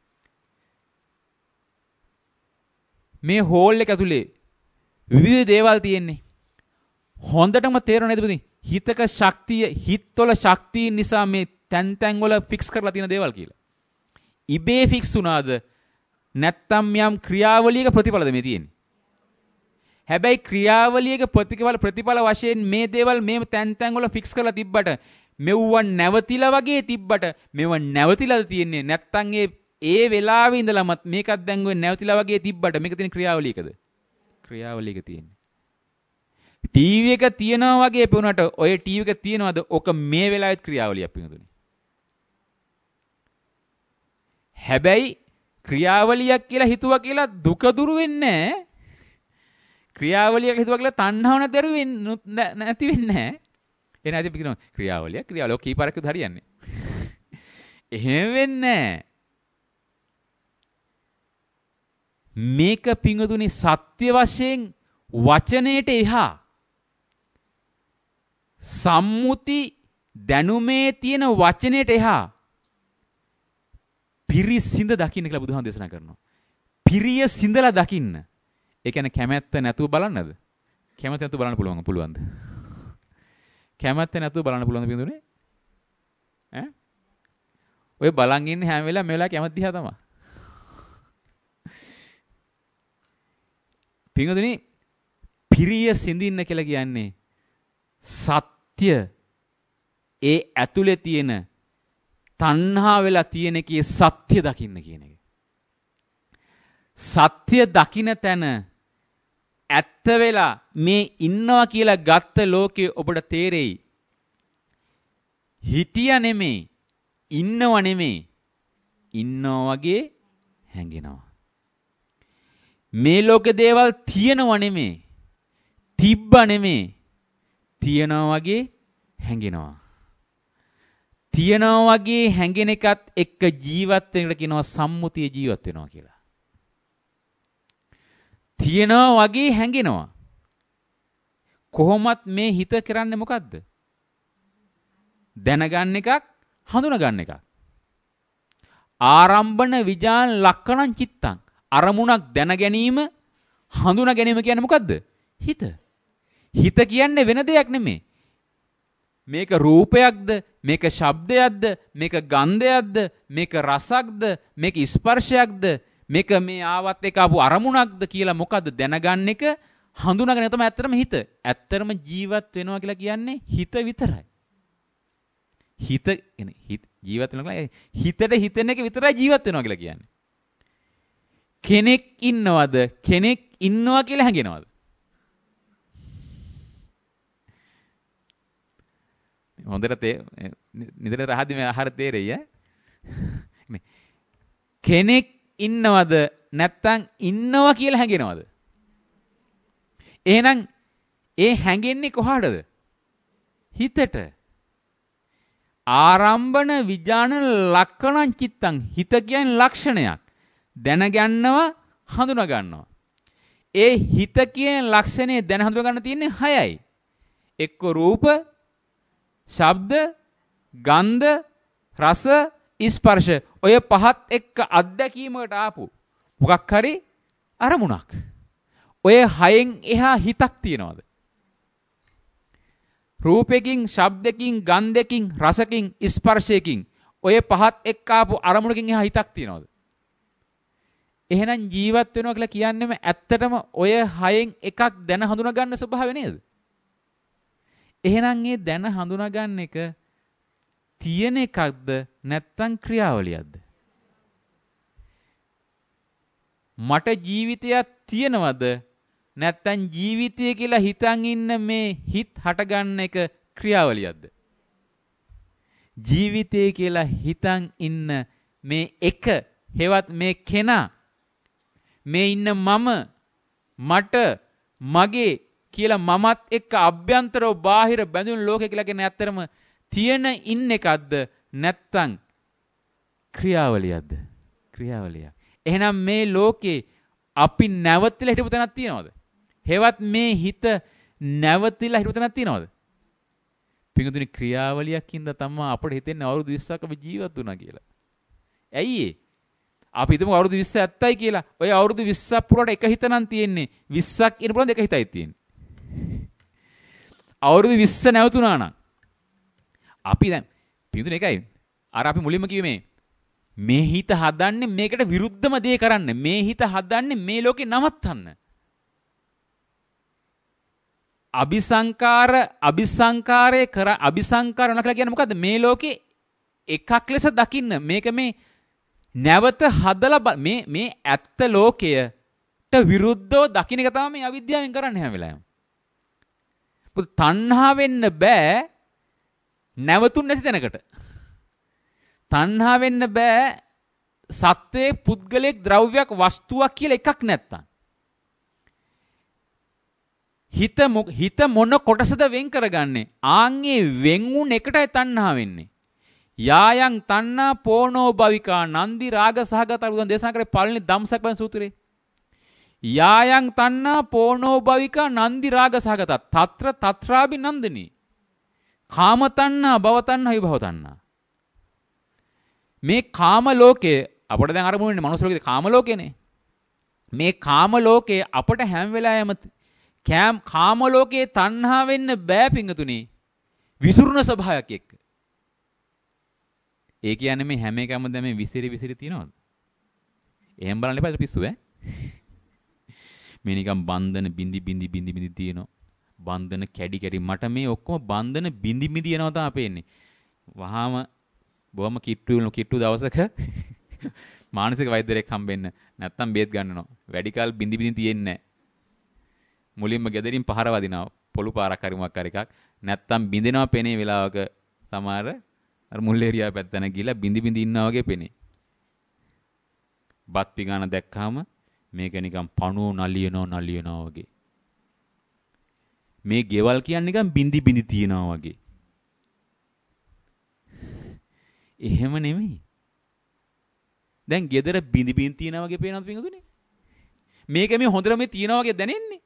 Speaker 1: මේ හෝල් එක ඇතුලේ විවිධ දේවල් තියෙන්නේ. හොඳටම තේරෙන්නේ නැද්ද පුතේ? හිතක ශක්තිය, හිතවල ශක්තිය නිසා මේ තැන් තැන් වල ෆික්ස් කරලා තියෙන දේවල් කියලා. ඉබේ ෆික්ස් වුණාද? නැත්තම් යම් ක්‍රියාවලියක ප්‍රතිඵලද මේ තියෙන්නේ? හැබැයි ක්‍රියාවලියක ප්‍රතිඵල ප්‍රතිඵල වශයෙන් මේ දේවල් මේ තැන් තැන් වල ෆික්ස් කරලා තිබ්බට මෙව්ව නැවතිලා වගේ තිබ්බට මෙව නැවතිලාද තියෙන්නේ? නැත්තම් ඒ ඒ වෙලාවේ ඉඳලම මේකත් දැන් ඔය නැවතිලා වගේ තිබ්බට මේක තියෙන ක්‍රියාවලියකද? ක්‍රියාවලියක තියෙන්නේ. ටීවී එක තියනවා වගේ පෙනුනට ඔය ටීවී එක තියනවාද? ඔක මේ වෙලාවෙත් ක්‍රියාවලියක් පිටුනේ. හැබැයි ක්‍රියාවලියක් කියලා හිතුවා කියලා දුක දුරු වෙන්නේ නැහැ. ක්‍රියාවලියක් හිතුවා කියලා තණ්හාව නැතර වෙන්නේ නැති වෙන්නේ නැහැ. එන ඇයි කියනවා ක්‍රියාවලිය ක්‍රියාවලිය කීපාරක් විතර හරියන්නේ. එහෙම වෙන්නේ නැහැ. මේක පිංගුතුනි සත්‍ය වශයෙන් වචනයට එහා සම්මුති දැනුමේ තියෙන වචනයට එහා පිරිසිඳ දකින්න කියලා බුදුහාම දේශනා කරනවා. පිරිය සිඳලා දකින්න. ඒ කියන්නේ කැමැත්ත නැතුව බලන්නද? කැමැත්ත නැතුව බලන්න පුළුවන් පුළුවන්ද? කැමැත්ත නැතුව බලන්න පුළුවන්ද පිටුනේ? ඈ? ඔය බලන් ඉන්නේ හැම වෙලාවෙම මේ වෙලාව කැමැත්ත දිහා තමයි. පිටුනේ පිරිය සිඳින්න කියලා කියන්නේ සත්‍ය ඒ ඇතුලේ තියෙන තණ්හා වෙලා තියෙන එකේ සත්‍ය දකින්න කියන එක. සත්‍ය දකින්න තැන ඇත්ත වෙලා මේ ඉන්නවා කියලා ගත්ත ලෝකේ ඔබට තේරෙයි. හිටියා නෙමෙයි, ඉන්නව නෙමෙයි, ඉන්නවා වගේ හැඟෙනවා. මේ ලෝකේ දේවල් තියෙනව නෙමෙයි, තිබ්බ නෙමෙයි, තියෙනවා වගේ හැඟෙනවා. තියෙනවා වගේ හැඟෙන එකත් එක්ක ජීවත් වෙන එකට කියනවා සම්මුතිය ජීවත් වෙනවා කියලා. තියෙනවා වගේ හැඟෙනවා. කොහොමත් මේ හිත කරන්නේ මොකද්ද? දැනගන්න එකක්, හඳුනා ගන්න එකක්. ආරම්භන විජාන ලක්කණං චිත්තං. අරමුණක් දැන ගැනීම, හඳුනා ගැනීම කියන්නේ මොකද්ද? හිත. හිත කියන්නේ වෙන දෙයක් නෙමෙයි. මේක රූපයක්ද, මේක ශබ්දයක්ද, මේක ගන්ධයක්ද, මේක රසක්ද, මේක ස්පර්ශයක්ද, මේක මේ ආවත් එක ආපු අරමුණක්ද කියලා මොකද්ද දැනගන්න එක හඳුනාගෙන තමයි ඇත්තටම හිත. ඇත්තටම ජීවත් වෙනවා කියලා කියන්නේ හිත විතරයි. හිත හිත ජීවත් වෙනවා හිතට හිතෙන එක විතරයි ජීවත් වෙනවා කියලා කියන්නේ. කෙනෙක් ඉන්නවද? කෙනෙක් ඉන්නවා කියලා හැඟෙනවද? හොඳට තේ නිතර රහදි මේ ආහාර තේරෙයි ඈ. කෙනෙක් ඉන්නවද නැත්තම් ඉන්නවා කියලා හැඟෙනවද? එහෙනම් ඒ හැඟෙන්නේ කොහාටද? හිතට ආරම්භන විඥාන ලක්ෂණං චිත්තං හිත කියන්නේ ලක්ෂණයක්. දැනගන්නවා හඳුනා ගන්නවා. ඒ හිත කියන ලක්ෂණේ දැන හඳුනා ගන්න තියෙන්නේ හයයි. එක්ක රූප, ශබ්ද, ගන්ධ, රස, ස්පර්ශ. ඔය පහත් එක්ක අත්දැකීමකට ආපු මොකක් හරි අරමුණක්. ඔය හයෙන් එහා හිතක් තියනවාද? රූපෙකින්, ශබ්දකින්, ගන්ධකින්, රසකින්, ස්පර්ශයකින් ඔය පහත් එක්ක ආපු අරමුණකින් එහා හිතක් තියනවාද? එහෙනම් ජීවත් වෙනවා කියලා කියන්නේම ඇත්තටම ඔය හයෙන් එකක් දැන හඳුනා ගන්න ස්වභාවය නේද? එහෙනම් මේ දැන හඳුනා ගන්න එක තියෙන එකක්ද නැත්නම් ක්‍රියාවලියක්ද? මට ජීවිතයක් තියෙනවද නැත්නම් ජීවිතය කියලා හිතන් ඉන්න මේ හිත හටගන්න එක ක්‍රියාවලියක්ද? ජීවිතය කියලා හිතන් ඉන්න මේ එක හෙවත් මේ කෙනා මේ ඉන්න මම මට මගේ කියලා මමත් එක්ක අභ්‍යන්තරව බාහිර බැඳුණු ලෝකේ කියලා කියන්නේ ඇත්තටම තියෙන ඉන්න එකක්ද නැත්නම් ක්‍රියාවලියක්ද? ක්‍රියාවලියක්. එහෙනම් මේ ලෝකේ අපි නැවතිලා හිටපු තැනක් තියනවද? හෙවත් මේ හිත නැවතිලා හිටපු තැනක් තියනවද? පිටුතුනි ක්‍රියාවලියකින්ද තමයි අපිට හිතෙන්නේ අවුරුදු විස්සක් අපි ජීවත් වුණා කියලා. ඇයි ඒ? අපි හිතමු අවුරුදු විස්ස ඇත්තයි කියලා. ඔය අවුරුදු විස්සක් පුරාට එක හිත නම් තියෙන්නේ. විස්සක් ඉන්න පුළුවන් දෙක හිතයි තියෙන්නේ. අවුරුදු විස්ස නැවතුණා නම් අපි දැන් පිටුතුනි එකයි අර අපි මුලින්ම කිව්වේ මේ හිත හදන්නේ මේකට විරුද්ධම දේ කරන්න. මේ හිත හදන්නේ මේ ලෝකේ නවත්තන්න. අபிසංකාර අபிසංකාරයේ කර අபிසංකාර වෙනවා කියලා කියන්නේ මොකද්ද? මේ ලෝකේ එකක් ලෙස දකින්න. මේක මේ නැවත හදලා මේ මේ ඇත්ත ලෝකයට විරුද්ධව දකින්න එක තමයි මේ අවිද්‍යාවෙන් කරන්නේ හැම වෙලාවෙම. පුත් තණ්හා වෙන්න බෑ නැවතුන් නැති තැනකට. තණ්හා වෙන්න බෑ සත්වයේ පුද්ගලයක් ද්‍රව්‍යයක් වස්තුවක් කියලා එකක් නැත්තම්. හිත හිත මොන කොටසද වෙන් කරගන්නේ? ආන්ගේ වෙන් වුණ එකටයි තණ්හා වෙන්නේ. යායන් තණ්හා පෝනෝ භවිකා නන්දි රාග සහගත අරුදන් දේශනා කරේ පළවෙනි ධම්සක් බන් සූත්‍රේ. යායන් තණ්හා පෝනෝ භවිකා නන්දි රාග සහගත తත්‍ර తත්‍රාබි නන්දිනී. කාම තණ්හා භව තණ්හා විභව තණ්හා. මේ කාම ලෝකයේ අපිට දැන් අරමුණුනේ මනුස්ස ලෝකේ කාම ලෝකේනේ. මේ කාම ලෝකයේ අපිට හැම වෙලාවෙම කෑම් කාම ලෝකයේ තණ්හා වෙන්න බෑ පිංගුතුනි. විසුරුණ ස්වභාවයක් එක්ක. ඒ කියන්නේ මේ හැම එකම දැන් මේ විසිරි විසිරි තියනවද? එහෙම බලන්න එපා පිස්සු ඈ. මේ නිකන් බන්ධන බින්දි බින්දි බින්දි බින්දි තියෙනවා. බන්ධන කැඩි කැඩි මට මේ ඔක්කොම බන්ධන බින්දි බින්දි යනවා තමයි පේන්නේ. වහාම බොහොම කිට්ටු වෙන කිට්ටු දවසක මානසික වෛද්‍යරයෙක් හම්බෙන්න නැත්තම් බේත් ගන්නනවා. වැඩි කාල බින්දි බින්දි තියෙන්නේ නැහැ. මුලින්ම ගෙදරින් පහර වදිනවා. පොළු පාරක් හරි මොකක් හරි එකක්. නැත්තම් බින්දෙනවා පෙනේ වෙලාවක සමහර අර මුල් ඒරියා පැත්තන ගිහලා බින්දි බින්දි ඉන්නා වගේ පෙනේ. බත් පිගාන දැක්කාම මේක නිකන් පණුව නලියනවා නලියනවා වගේ. මේ ගෙවල් කියන්නේ නිකන් බින්දි බින්දි තියනවා වගේ. එහෙම නෙමෙයි. දැන් ගෙදර බින්දි බින්දි තියනවා වගේ පේනවද පිටුතුනේ? මේක මේ හොඳට මේ තියනවා වගේ දැනෙන්නේ.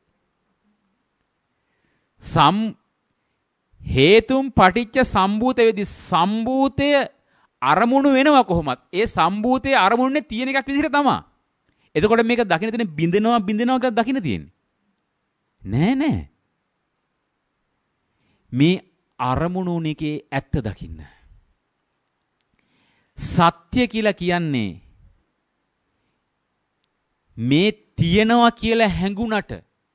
Speaker 1: සම් හේතුම් පටිච්ච සම්භූත වෙදි සම්භූතය අරමුණු වෙනවා කොහොමත්. ඒ සම්භූතයේ අරමුණුනේ තියෙන එකක් විදිහට තමයි. එතකොට මේක දකින්න තියෙන බින්දෙනවා බින්දෙනවා කියලා දකින්න තියෙන්නේ. නෑ නෑ. මේ අරමුණුනිකේ ඇත්ත දකින්න. සත්‍ය කියලා කියන්නේ මේ තියනවා කියලා හැඟුණට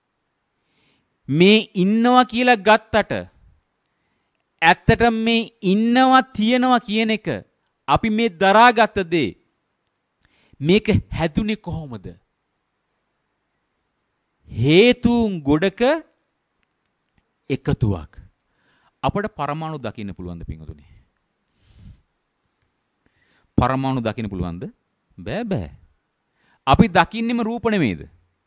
Speaker 1: මේ ඉන්නවා කියලා ගත්තට ඇත්තට මේ ඉන්නවා තියනවා කියන එක අපි මේ දරාගත්ත දේ මේක හැදුනේ කොහොමද? හේතුන් ගොඩක එකතුවක්. අපට පරමාණු දකින්න පුළුවන්ද පින්වතුනි? පරමාණු දකින්න පුළුවන්ද? බෑ බෑ. අපි දකින්නෙම රූප නෙමෙයිද?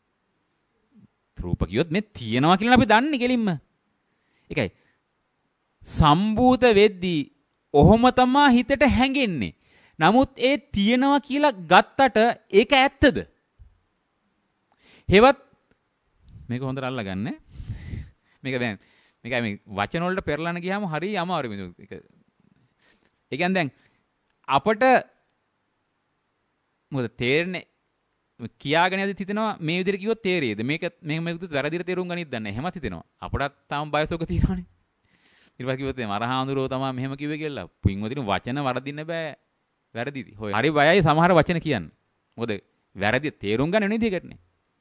Speaker 1: රූප කියොත් මේ තියනවා කියලා අපි දන්නේ කෙලින්ම. ඒකයි සම්භූත වෙද්දී ඔහොම තමයි හිතට හැඟෙන්නේ. නමුත් ඒ තියෙනවා කියලා ගත්තට ඒක ඇත්තද? හෙවත් මේක හොඳට අල්ලගන්න. මේක දැන් මේක මේ වචන වලට පෙරලන්න ගියාම හරිය අමාරුයි මේක. ඒ කියන්නේ දැන් අපට මොකද තේරෙන්නේ කියාගෙන යද්දි හිතෙනවා මේ විදිහට කිව්වොත් තේරෙයිද? මේක මේක මේක විදිහට වැරදිට තේරුම් ගනිත් දන්නේ. එහෙමත් හිතෙනවා. අපටත් තාම බයසෝක තියෙනවානේ. ඊට පස්සේ කිව්වොත් එහම අරහාඳුරෝ තමයි මෙහෙම කිව්වේ කියලා. පින්වදින වචන වරදින්න බෑ. වැරදිදි. හොය. හරි බයයි සමහර වචන කියන්න. මොකද වැරදි තේරුම් ගන්න වෙන විදිහකටනේ.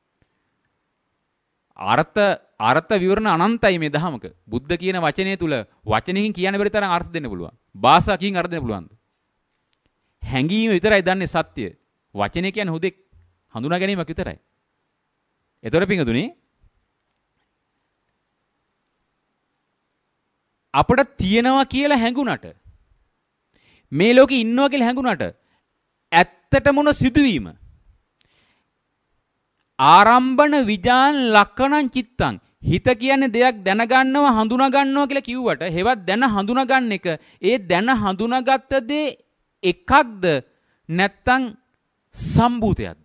Speaker 1: අර්ථ අර්ථ විවරණ අනන්තයි මේ ධහමක. බුද්ධ කියන වචනය තුල වචනකින් කියන්න බැරි තරම් අර්ථ දෙන්න පුළුවන්. භාෂාවකින් අර්ථ දෙන්න පුළුවන්. හැඟීම විතරයි දන්නේ සත්‍ය. වචනේ කියන්නේ හුදෙක් හඳුනා ගැනීමක් විතරයි. ඒතර පිංගුතුනි අපිට තියෙනවා කියලා හැඟුණට මේ ලෝකේ ඉන්නවා කියලා හැඟුණට ඇත්තටම මොන සිදුවීම ආරම්භන විජාන් ලක්කණං චිත්තං හිත කියන්නේ දෙයක් දැනගන්නවා හඳුනා ගන්නවා කියලා කිව්වට හෙවත් දැන හඳුනා ගන්න එක ඒ දැන හඳුනාගත්ත දේ එකක්ද නැත්තම් සම්භූතයක්ද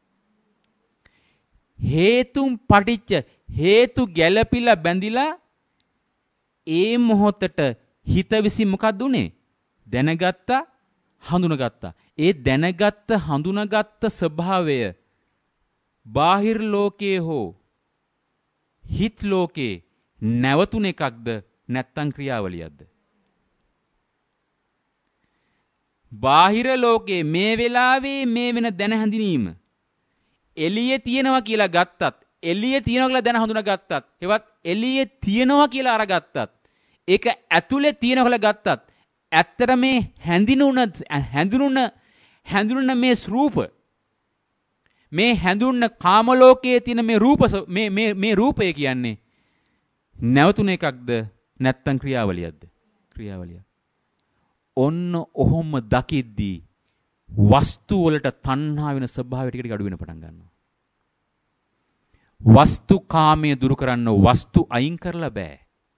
Speaker 1: හේතුම් පටිච්ච හේතු ගැළපිලා බැඳිලා ඒ මොහොතට හිත විසින් මොකක්ද උනේ දැනගත්තා හඳුනාගත්තා ඒ දැනගත්ත හඳුනාගත්ත ස්වභාවය බාහිර ලෝකයේ හෝ හිත් ලෝකේ නැවතුන එකක්ද නැත්තම් ක්‍රියාවලියක්ද බාහිර ලෝකේ මේ වෙලාවේ මේ වෙන දැන හැඳිනීම එළියේ තියෙනවා කියලා ගත්තත් එළියේ තියෙනවා කියලා දැන හඳුනාගත්තත් ඒවත් එළියේ තියෙනවා කියලා අරගත්තත් ඒක ඇතුලේ තියෙනවා කියලා ගත්තත් ඇත්තට මේ හැඳිනුන හැඳුනුන හැඳුනුන මේ රූප මේ හැඳුන්න කාම ලෝකයේ තියෙන මේ රූප මේ මේ මේ රූපය කියන්නේ නැවතුන එකක්ද නැත්තම් ක්‍රියාවලියක්ද ක්‍රියාවලිය. ඔන්න ඔහොම දකිද්දී වස්තු වලට තණ්හා වෙන ස්වභාවය ටික ටික අඩු වෙන පටන් ගන්නවා. වස්තු කාමයේ දුරු කරන්න වස්තු අයින් කරලා බෑ.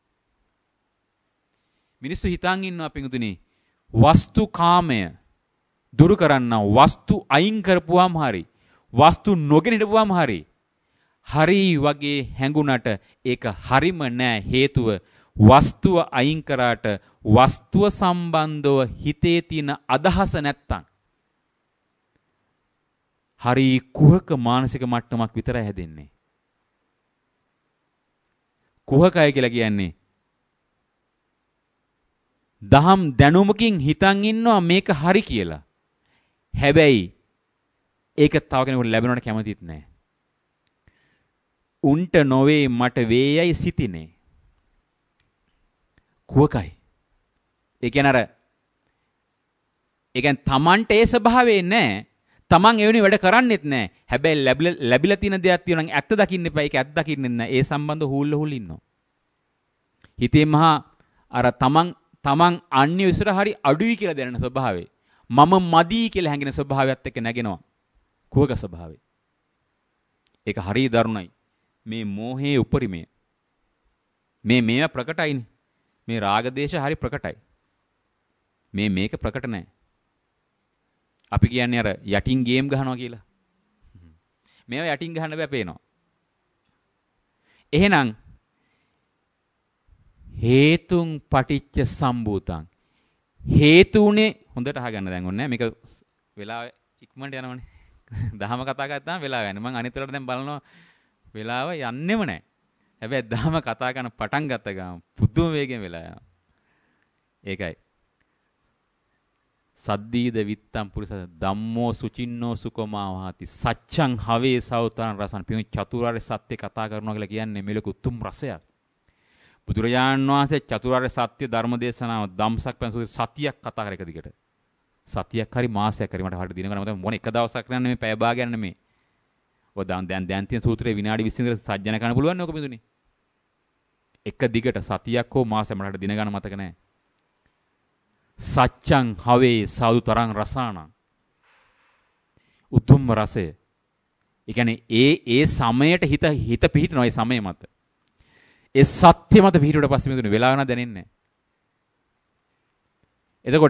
Speaker 1: මිනිස්සු හිතන් ඉන්නවා පිටුතුනි වස්තු කාමය දුරු කරන්න වස්තු අයින් කරපුවාම හරි වස්තු නොගෙන හිටපුවාම හරි හරි වගේ හැඟුණට ඒක හරිම නෑ හේතුව වස්තුව අයින් කරාට වස්තුව සම්බන්ධව හිතේ තියෙන අදහස නැත්තම් හරි කුහක මානසික මට්ටමක් විතරයි හැදෙන්නේ. කුහකය කියලා කියන්නේ දහම් දැනුමකින් හිතන් ඉන්නවා මේක හරි කියලා. හැබැයි ඒක තව කෙනෙකුට ලැබෙනවට කැමතිත් නැහැ. උන්ට නොවේ මට වේයයි සිටිනේ. කුවකයි. ඒ කියන්නේ අර ඒ කියන්නේ Tamanට ඒ ස්වභාවය නැහැ. Taman එවැනි වැඩ කරන්නෙත් නැහැ. හැබැයි ලැබිලා තියෙන දෙයක් තියෙනවා නම් ඇත්ත දකින්න එපා. ඒක ඇත්ත දකින්නෙත් නැහැ. ඒ සම්බන්ධ හූල්ල හූල් ඉන්නවා. හිතේ මහා අර Taman Taman අන්‍ය විසර හරි අඩුයි කියලා දැනෙන ස්වභාවය. මම මදි කියලා හැඟෙන ස්වභාවයත් එක්ක නැගෙනවා. කුහක ස්වභාවය. ඒක හරිය දරුණයි. මේ මෝහයේ උපරිමය. මේ මේව ප්‍රකටයිනේ. මේ රාග දේශ හරි ප්‍රකටයි. මේ මේක ප්‍රකට නැහැ. අපි කියන්නේ අර යටින් ගේම් ගහනවා කියලා. මේවා යටින් ගහන්න බෑ පේනවා. එහෙනම් හේතුං පටිච්ච සම්භූතං හේතුුනේ හොඳට අහගන්න දැන් ඕනේ මේක වෙලාව ඉක්මනට යනවනේ. දහම කතා කරද්දී වෙලාව යන්නේ. මම අනිත් වලට දැන් බලනවා වෙලාව යන්නෙම නැහැ. හැබැයි දහම කතා කරන පටන් ගත්ත ගමන් පුදුම වේගෙන් වෙලා යනවා. ඒකයි. සද්දීද විත්තම් පුරිස ධම්මෝ සුචින්නෝ සුකමා වහති සච්ඡං හවේ සෞතන රසං පියු චතුරාර්ය සත්‍ය කතා කරනවා කියලා කියන්නේ මේලක උතුම් රසයක්. බුදුරජාණන් වහන්සේ චතුරාර්ය සත්‍ය ධර්ම දේශනාව ධම්සක් පැනසු සතියක් කතා කර එක දිගට. සතියක් හරි මාසයක් හරි මට හරියට දින ගන්න මම මොන එක දවසක් නෑ මේ පැය භාගයක් නෙමේ. ඔය දැන් දැන් දැන් තියෙන සූත්‍රයේ විනාඩි විස්ස විතර සජ්ජන කරන්න පුළුවන් නේ ඔක මිදුනේ. එක දිගට සතියක් හෝ මාසයක් මට දින ගන්න මතක නෑ. සච්ඡං හවේ සාදු තරං රසාණ. උතුම් රසය. ඒ කියන්නේ ඒ ඒ සමයට හිත හිත පිහිටනවා ඒ සමය මත. ඒ සත්‍ය මත පිහිටුවට පස්සේ මිදුනේ වෙලාව වෙනා දැනෙන්නේ නෑ. එතකොට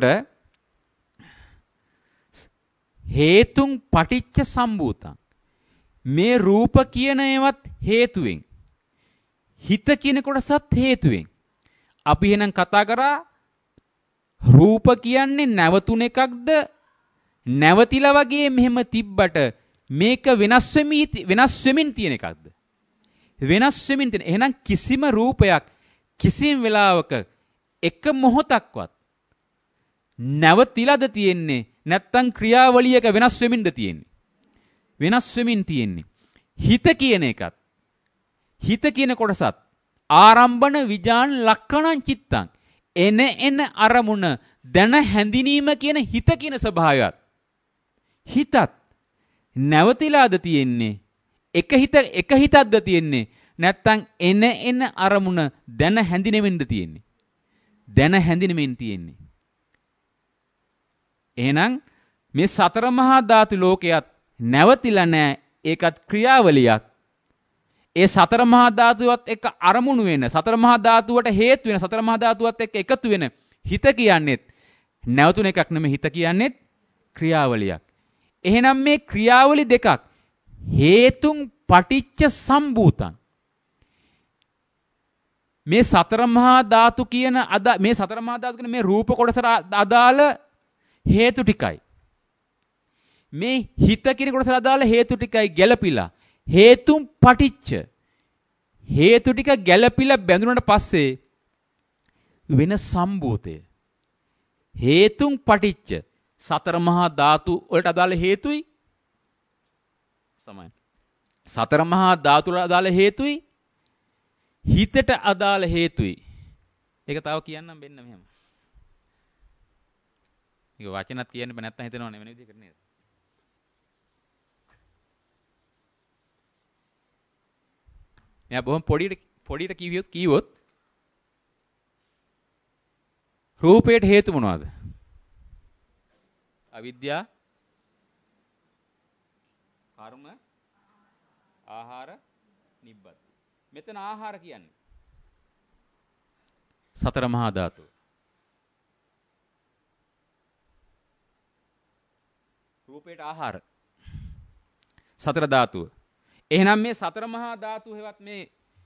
Speaker 1: හේතුන් පටිච්ච සම්භූතං මේ රූප කියන ඒවත් හේතුවෙන් හිත කියන කොටසත් හේතුවෙන් අපි එහෙනම් කතා කරා රූප කියන්නේ නැවතුන එකක්ද නැවතිලා වගේ මෙහෙම තිබ්බට මේක වෙනස් වෙමි වෙනස් වෙමින් තියෙන එකක්ද වෙනස් වෙමින් තියෙන එහෙනම් කිසිම රූපයක් කිසිම වෙලාවක එක මොහොතක්වත් නැවතිලාද තියෙන්නේ නැත්තම් ක්‍රියාවලියක වෙනස් වෙමින්ද තියෙන්නේ වෙනස් වෙමින් තියෙන්නේ හිත කියන එකත් හිත කියන කොටසත් ආරම්භන විජාන ලක්ෂණං චිත්තං එන එන අරමුණ දැන හැඳිනීම කියන හිත කියන ස්වභාවයත් හිතත් නැවතිලාද තියෙන්නේ එක හිත එක හිතක්ද තියෙන්නේ නැත්තම් එන එන අරමුණ දැන හැඳිනෙමින්ද තියෙන්නේ දැන හැඳිනෙමින් තියෙන්නේ එහෙනම් මේ සතර මහා ධාතු ලෝකයක් නැවතිලා නැහැ ඒකත් ක්‍රියාවලියක් ඒ සතර මහා ධාතුවත් එක්ක අරමුණු වෙන සතර මහා ධාතුවට හේතු වෙන සතර මහා ධාතුවත් එක්ක එකතු වෙන හිත කියන්නේත් නැවතුන එකක් නෙමෙයි හිත කියන්නේත් ක්‍රියාවලියක් එහෙනම් මේ ක්‍රියාවලි දෙකක් හේතුන් පටිච්ච සම්භූතං මේ සතර මහා ධාතු කියන අද මේ සතර මහා ධාතු කියන මේ රූප කොටසට අදාළ හේතු ටිකයි මේ හිත කියන කොටසට අදාළ හේතු ටිකයි ගැළපිලා හේතුන් පටිච්ච හේතු ටික ගැළපිලා බැඳුනට පස්සේ වෙන සම්භූතය හේතුන් පටිච්ච සතර මහා ධාතු වලට අදාළ හේතුයි සමාන සතර මහා ධාතු වලට අදාළ හේතුයි හිතට අදාළ හේතුයි ඒක තව කියන්නම් බෙන්න මෙහෙම ඒක වචනත් කියන්න බෑ නැත්තම් හිතනවනේ වෙන විදිහකට නේද මෙයා බොහොම පොඩියට පොඩියට කිව්වොත් කිව්වොත් රූපයට හේතු මොනවද? අවිද්‍යාව, කර්ම, ආහාර, නිබ්බත්. මෙතන ආහාර කියන්නේ සතර මහා ධාතු. රූපයට ආහාර සතර ධාතුව. එහෙනම් මේ සතර මහා ධාතු හේවත් මේ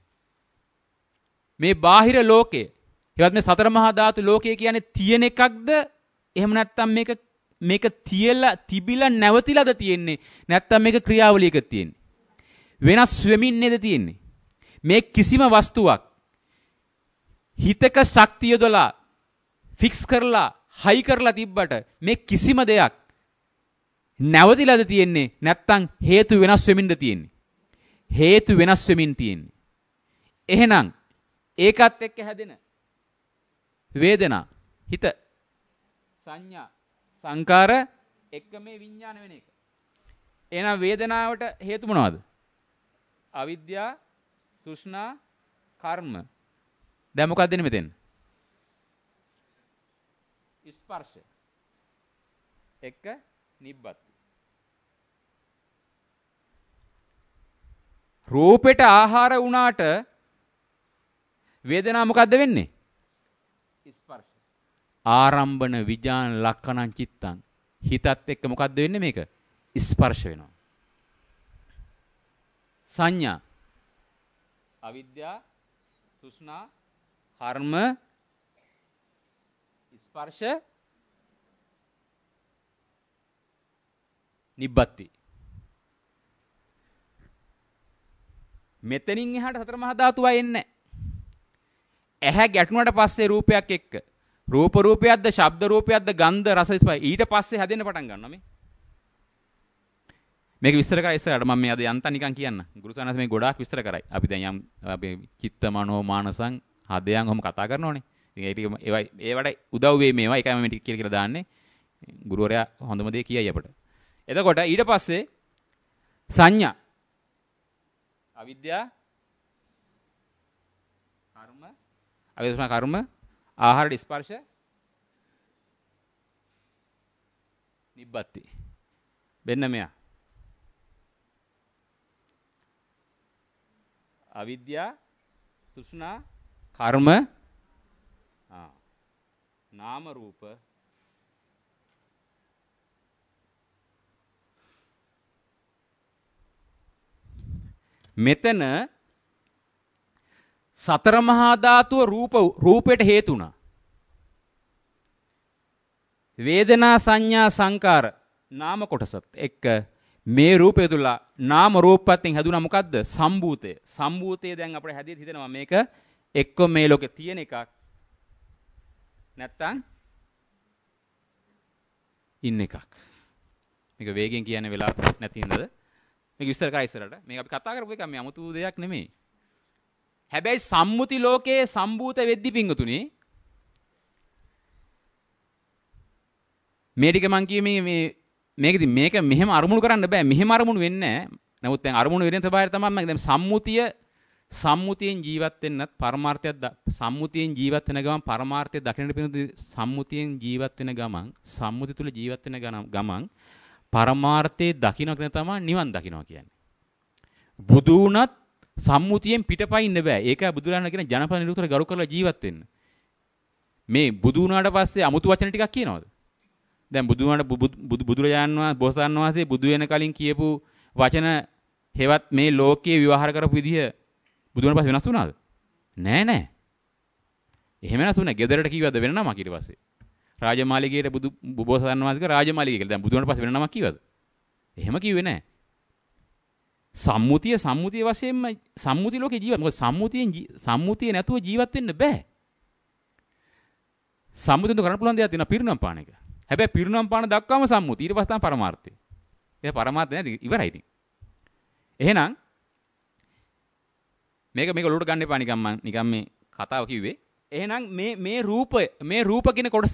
Speaker 1: මේ බාහිර ලෝකේ හේවත් මේ සතර මහා ධාතු ලෝකය කියන්නේ තියෙන එකක්ද එහෙම නැත්නම් මේක මේක තියලා තිබිලා නැවතිලාද තියෙන්නේ නැත්නම් මේක ක්‍රියාවලියක තියෙන්නේ වෙනස් වෙමින් නේද තියෙන්නේ මේ කිසිම වස්තුවක් හිතක ශක්තිය යොදලා ෆික්ස් කරලා හයි කරලා තිබ්බට මේ කිසිම දෙයක් නැවතිලාද තියෙන්නේ නැත්නම් හේතු වෙනස් වෙමින්ද තියෙන්නේ හේතු වෙනස් වෙමින් තියෙන්නේ එහෙනම් ඒකත් එක්ක හැදෙන වේදනා හිත සංඥා සංකාර එක්ක මේ විඥාන වෙන එක එහෙනම් වේදනාවට හේතු මොනවද අවිද්‍යාව තෘෂ්ණා කර්ම දැන් මොකක්ද දෙන්නේ මෙතෙන් ස්පර්ශ එක්ක නිබ්බත් රූපෙට ආහාර වුණාට වේදනාව මොකද්ද වෙන්නේ ස්පර්ශ ආරම්භන විඥාන ලක්ෂණං චිත්තං හිතත් එක්ක මොකද්ද වෙන්නේ මේක ස්පර්ශ වෙනවා සංඥා අවිද්‍යාව තෘෂ්ණා කර්ම ස්පර්ශ නිබ්බති මෙතනින් එහාට සතර මහා ධාතුවයි එන්නේ ඇහැ ගැටුණාට පස්සේ රූපයක් එක්ක රූප රූපයක්ද ශබ්ද රූපයක්ද ගන්ධ රස ස්පර්ශ ඊට පස්සේ හැදෙන්න පටන් ගන්නවා මේ මේක විස්තර කරා ඉස්සරහට මම මේ අද යන්තම් නිකන් කියන්න ගුරුසානස් මේ ගොඩාක් විස්තර කරයි අපි දැන් යම් අපේ චිත්ත මනෝ මානසං හදයන් ඔහොම කතා කරනෝනේ ඉතින් ඒ ටික ඒවයි ඒවට උදව් වෙයි මේවා ඒකයි මම ටික කියලා කියලා දාන්නේ ගුරුවරයා හොඳම දේ කියයි අපට එතකොට ඊට පස්සේ සංඥා අවිද්‍යාව කර්ම අවිද්‍යාව කර්ම ආහාර ස්පර්ශ නිබ්බති වෙන්න මෙයා අවිද්‍යාව තෘෂ්ණා කර්ම ආ නාම රූප මෙතන සතර මහා ධාතුව රූප රූපයට හේතු වුණා. වේදනා සංඥා සංකාර නාම කොටසත් එක්ක මේ රූපය තුල නාම රූපයෙන් හැදුනා මොකද්ද? සම්භූතය. සම්භූතය දැන් අපිට හැදෙත් හිතෙනවා මේක එක්ක මේ ලෝකේ තියෙන එකක් නැත්තම් ඉන්න එකක්. මේක වේගෙන් කියන්න වෙලා නැති නේද? මේක විස්තර කරා ඉස්සරහට. මේක අපි කතා කරපු එක මේ 아무තු දෙයක් නෙමෙයි. හැබැයි සම්මුති ලෝකයේ සම්භූත වෙද්දි පිංගුතුනේ මේ ටික මං කියේ මේ මේකෙදි මේක මෙහෙම අරමුණු කරන්න බෑ. මෙහෙම අරමුණු වෙන්නේ නැහැ. නමුත් දැන් අරමුණු වෙන ස්වභාවය තමයි මම දැන් සම්මුතිය සම්මුතියෙන් ජීවත් වෙන්නත් පරමාර්ථයක් සම්මුතියෙන් ජීවත් වෙන ගමන් පරමාර්ථය දකින්න පිණිස සම්මුතියෙන් ජීවත් වෙන ගමන් සම්මුති තුල ජීවත් වෙන ගමන් පරමාර්ථයේ දකින්න කියන තමයි නිවන් දකින්නවා කියන්නේ. බුදු වුණත් සම්මුතියෙන් පිටපයින්න බෑ. ඒක බුදුරජාණන් කියන ජනපද නිරුක්තර ගරු කරලා ජීවත් වෙන්න. මේ බුදු වුණාට පස්සේ අමුතු වචන ටිකක් කියනවද? දැන් බුදු වුණාට බුදුරජාණන් වහන්සේ බෝසතාණන් වහන්සේ බුදු වෙන කලින් කියපු වචන හෙවත් මේ ලෝකයේ විවහාර කරපු විදිහ බුදු වුණාට පස්සේ වෙනස් වුණාද? නෑ නෑ. එහෙම වෙනස් වුණා. ගෙදරට කිව්වද වෙන නමක් ඊට පස්සේ? රාජමාලිගයේ බුදු බෝසතාණන් වහන්සේ රාජමාලිගය කියලා. දැන් බුදු වුණාට පස්සේ වෙන නමක් කිව්වද? එහෙම කිව්වේ නෑ. සම්මුතිය සම්මුතිය වශයෙන්ම සම්මුති ලෝකේ ජීවත්. මොකද සම්මුතියෙන් සම්මුතිය නැතුව ජීවත් වෙන්න බෑ. සම්මුතියෙන් කරන්න පුළුවන් දෙයක් තියෙනවා පිරිනම් පාන එක. හැබැයි පිරිනම් පාන දක්වාම සම්මුතිය. ඊට පස්සේ තමයි පරමාර්ථය. ඒක පරමාර්ථය නේද? ඉවරයි ඉතින්. එහෙනම් මේක මේක ඔලුවට ගන්න එපා නිකන් මම නිකන් මේ කතාව කිව්වේ. එහෙනම් මේ මේ රූප මේ රූප කියන කොටස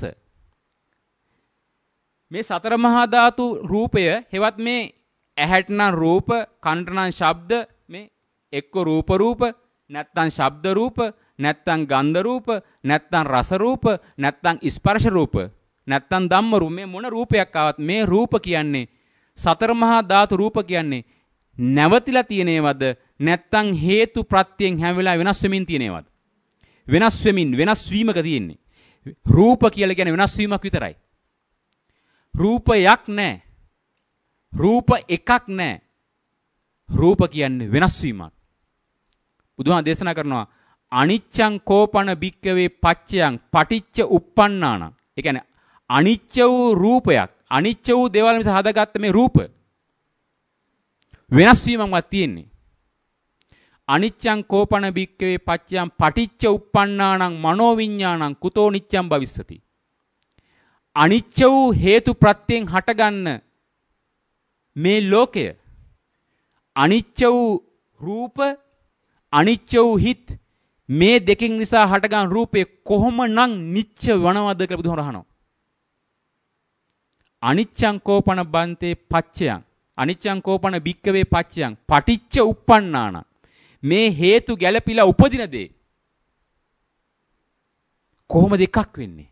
Speaker 1: මේ සතර මහා ධාතු රූපය හෙවත් මේ ඇහැට නම් රූප, කනට නම් ශබ්ද, මේ එක්ක රූප රූප, නැත්තම් ශබ්ද රූප, නැත්තම් ගන්ධ රූප, නැත්තම් රස රූප, නැත්තම් ස්පර්ශ රූප, නැත්තම් ධම්ම රූප. මේ මොන රූපයක් ආවත් මේ රූප කියන්නේ සතර මහා ධාතු රූප කියන්නේ නැවතිලා තියෙනේවද නැත්තම් හේතු ප්‍රත්‍යයෙන් හැම වෙලාවෙම වෙනස් වෙමින් තියෙනේවද? වෙනස් වෙමින් වෙනස් වීමක තියෙන්නේ. රූප කියලා කියන්නේ වෙනස් වීමක් විතරයි. රූපයක් නැහැ. රූප එකක් නැහැ. රූප කියන්නේ වෙනස් වීමක්. බුදුහාම දේශනා කරනවා අනිච්ඡං කෝපන භික්කවේ පච්චයන් පටිච්ච uppannānaṁ. ඒ කියන්නේ අනිච්ච වූ රූපයක්, අනිච්ච වූ දේවල් නිසා හදාගත්ත මේ රූප වෙනස් වීමක්වත් තියෙන්නේ. අනිච්ඡං කෝපන භික්කවේ පච්චයන් පටිච්ච uppannānaṁ මනෝවිඤ්ඤාණං කුතෝ නිච්ඡං භවිස්සති. අනිච්ච වූ හේතු ප්‍රත්‍යයෙන් හටගන්න මේ ලෝකය අනිච්ච වූ රූප අනිච්ච වූ හිත් මේ දෙකෙන් නිසා හටගන්න රූපේ කොහොමනම් නිච්ච වනවද කියලා බුදුහාම අහනවා. අනිච්ඡං කෝපන බන්තේ පච්චයන් අනිච්ඡං කෝපන භික්කවේ පච්චයන් පටිච්ච uppannānaṁ මේ හේතු ගැළපිලා උපදින දේ කොහොමද එකක් වෙන්නේ?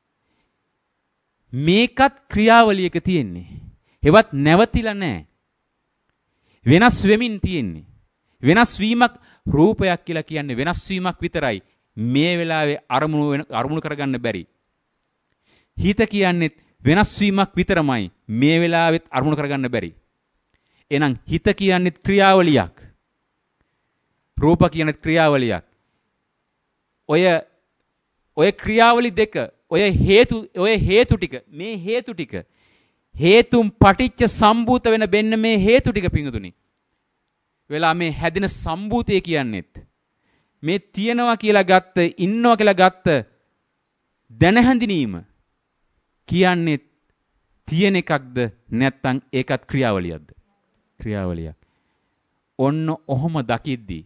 Speaker 1: මේකත් ක්‍රියාවලියක තියෙන්නේ. හෙවත් නැවතිලා නැහැ. වෙනස් වෙමින් තියෙන්නේ. වෙනස් වීමක් රූපයක් කියලා කියන්නේ වෙනස් වීමක් විතරයි. මේ වෙලාවේ අරමුණු අරමුණු කරගන්න බැරි. හිත කියන්නේ වෙනස් වීමක් විතරමයි. මේ වෙලාවෙත් අරමුණු කරගන්න බැරි. එහෙනම් හිත කියන්නේ ක්‍රියාවලියක්. රූප කියන්නේ ක්‍රියාවලියක්. ඔය ඔය ක්‍රියාවලි දෙක ඔය හේතු ඔය හේතු ටික මේ හේතු ටික හේතුම් පටිච්ච සම්භූත වෙන බෙන්න මේ හේතු ටික පිඟුතුනි වෙලා මේ හැදෙන සම්භූතය කියන්නේත් මේ තියනවා කියලා ගත්ත ඉන්නවා කියලා ගත්ත දැන හැඳිනීම කියන්නේ තියෙන එකක්ද නැත්නම් ඒකත් ක්‍රියාවලියක්ද? ක්‍රියාවලියක්. ඔන්න ඔහොම දකිද්දී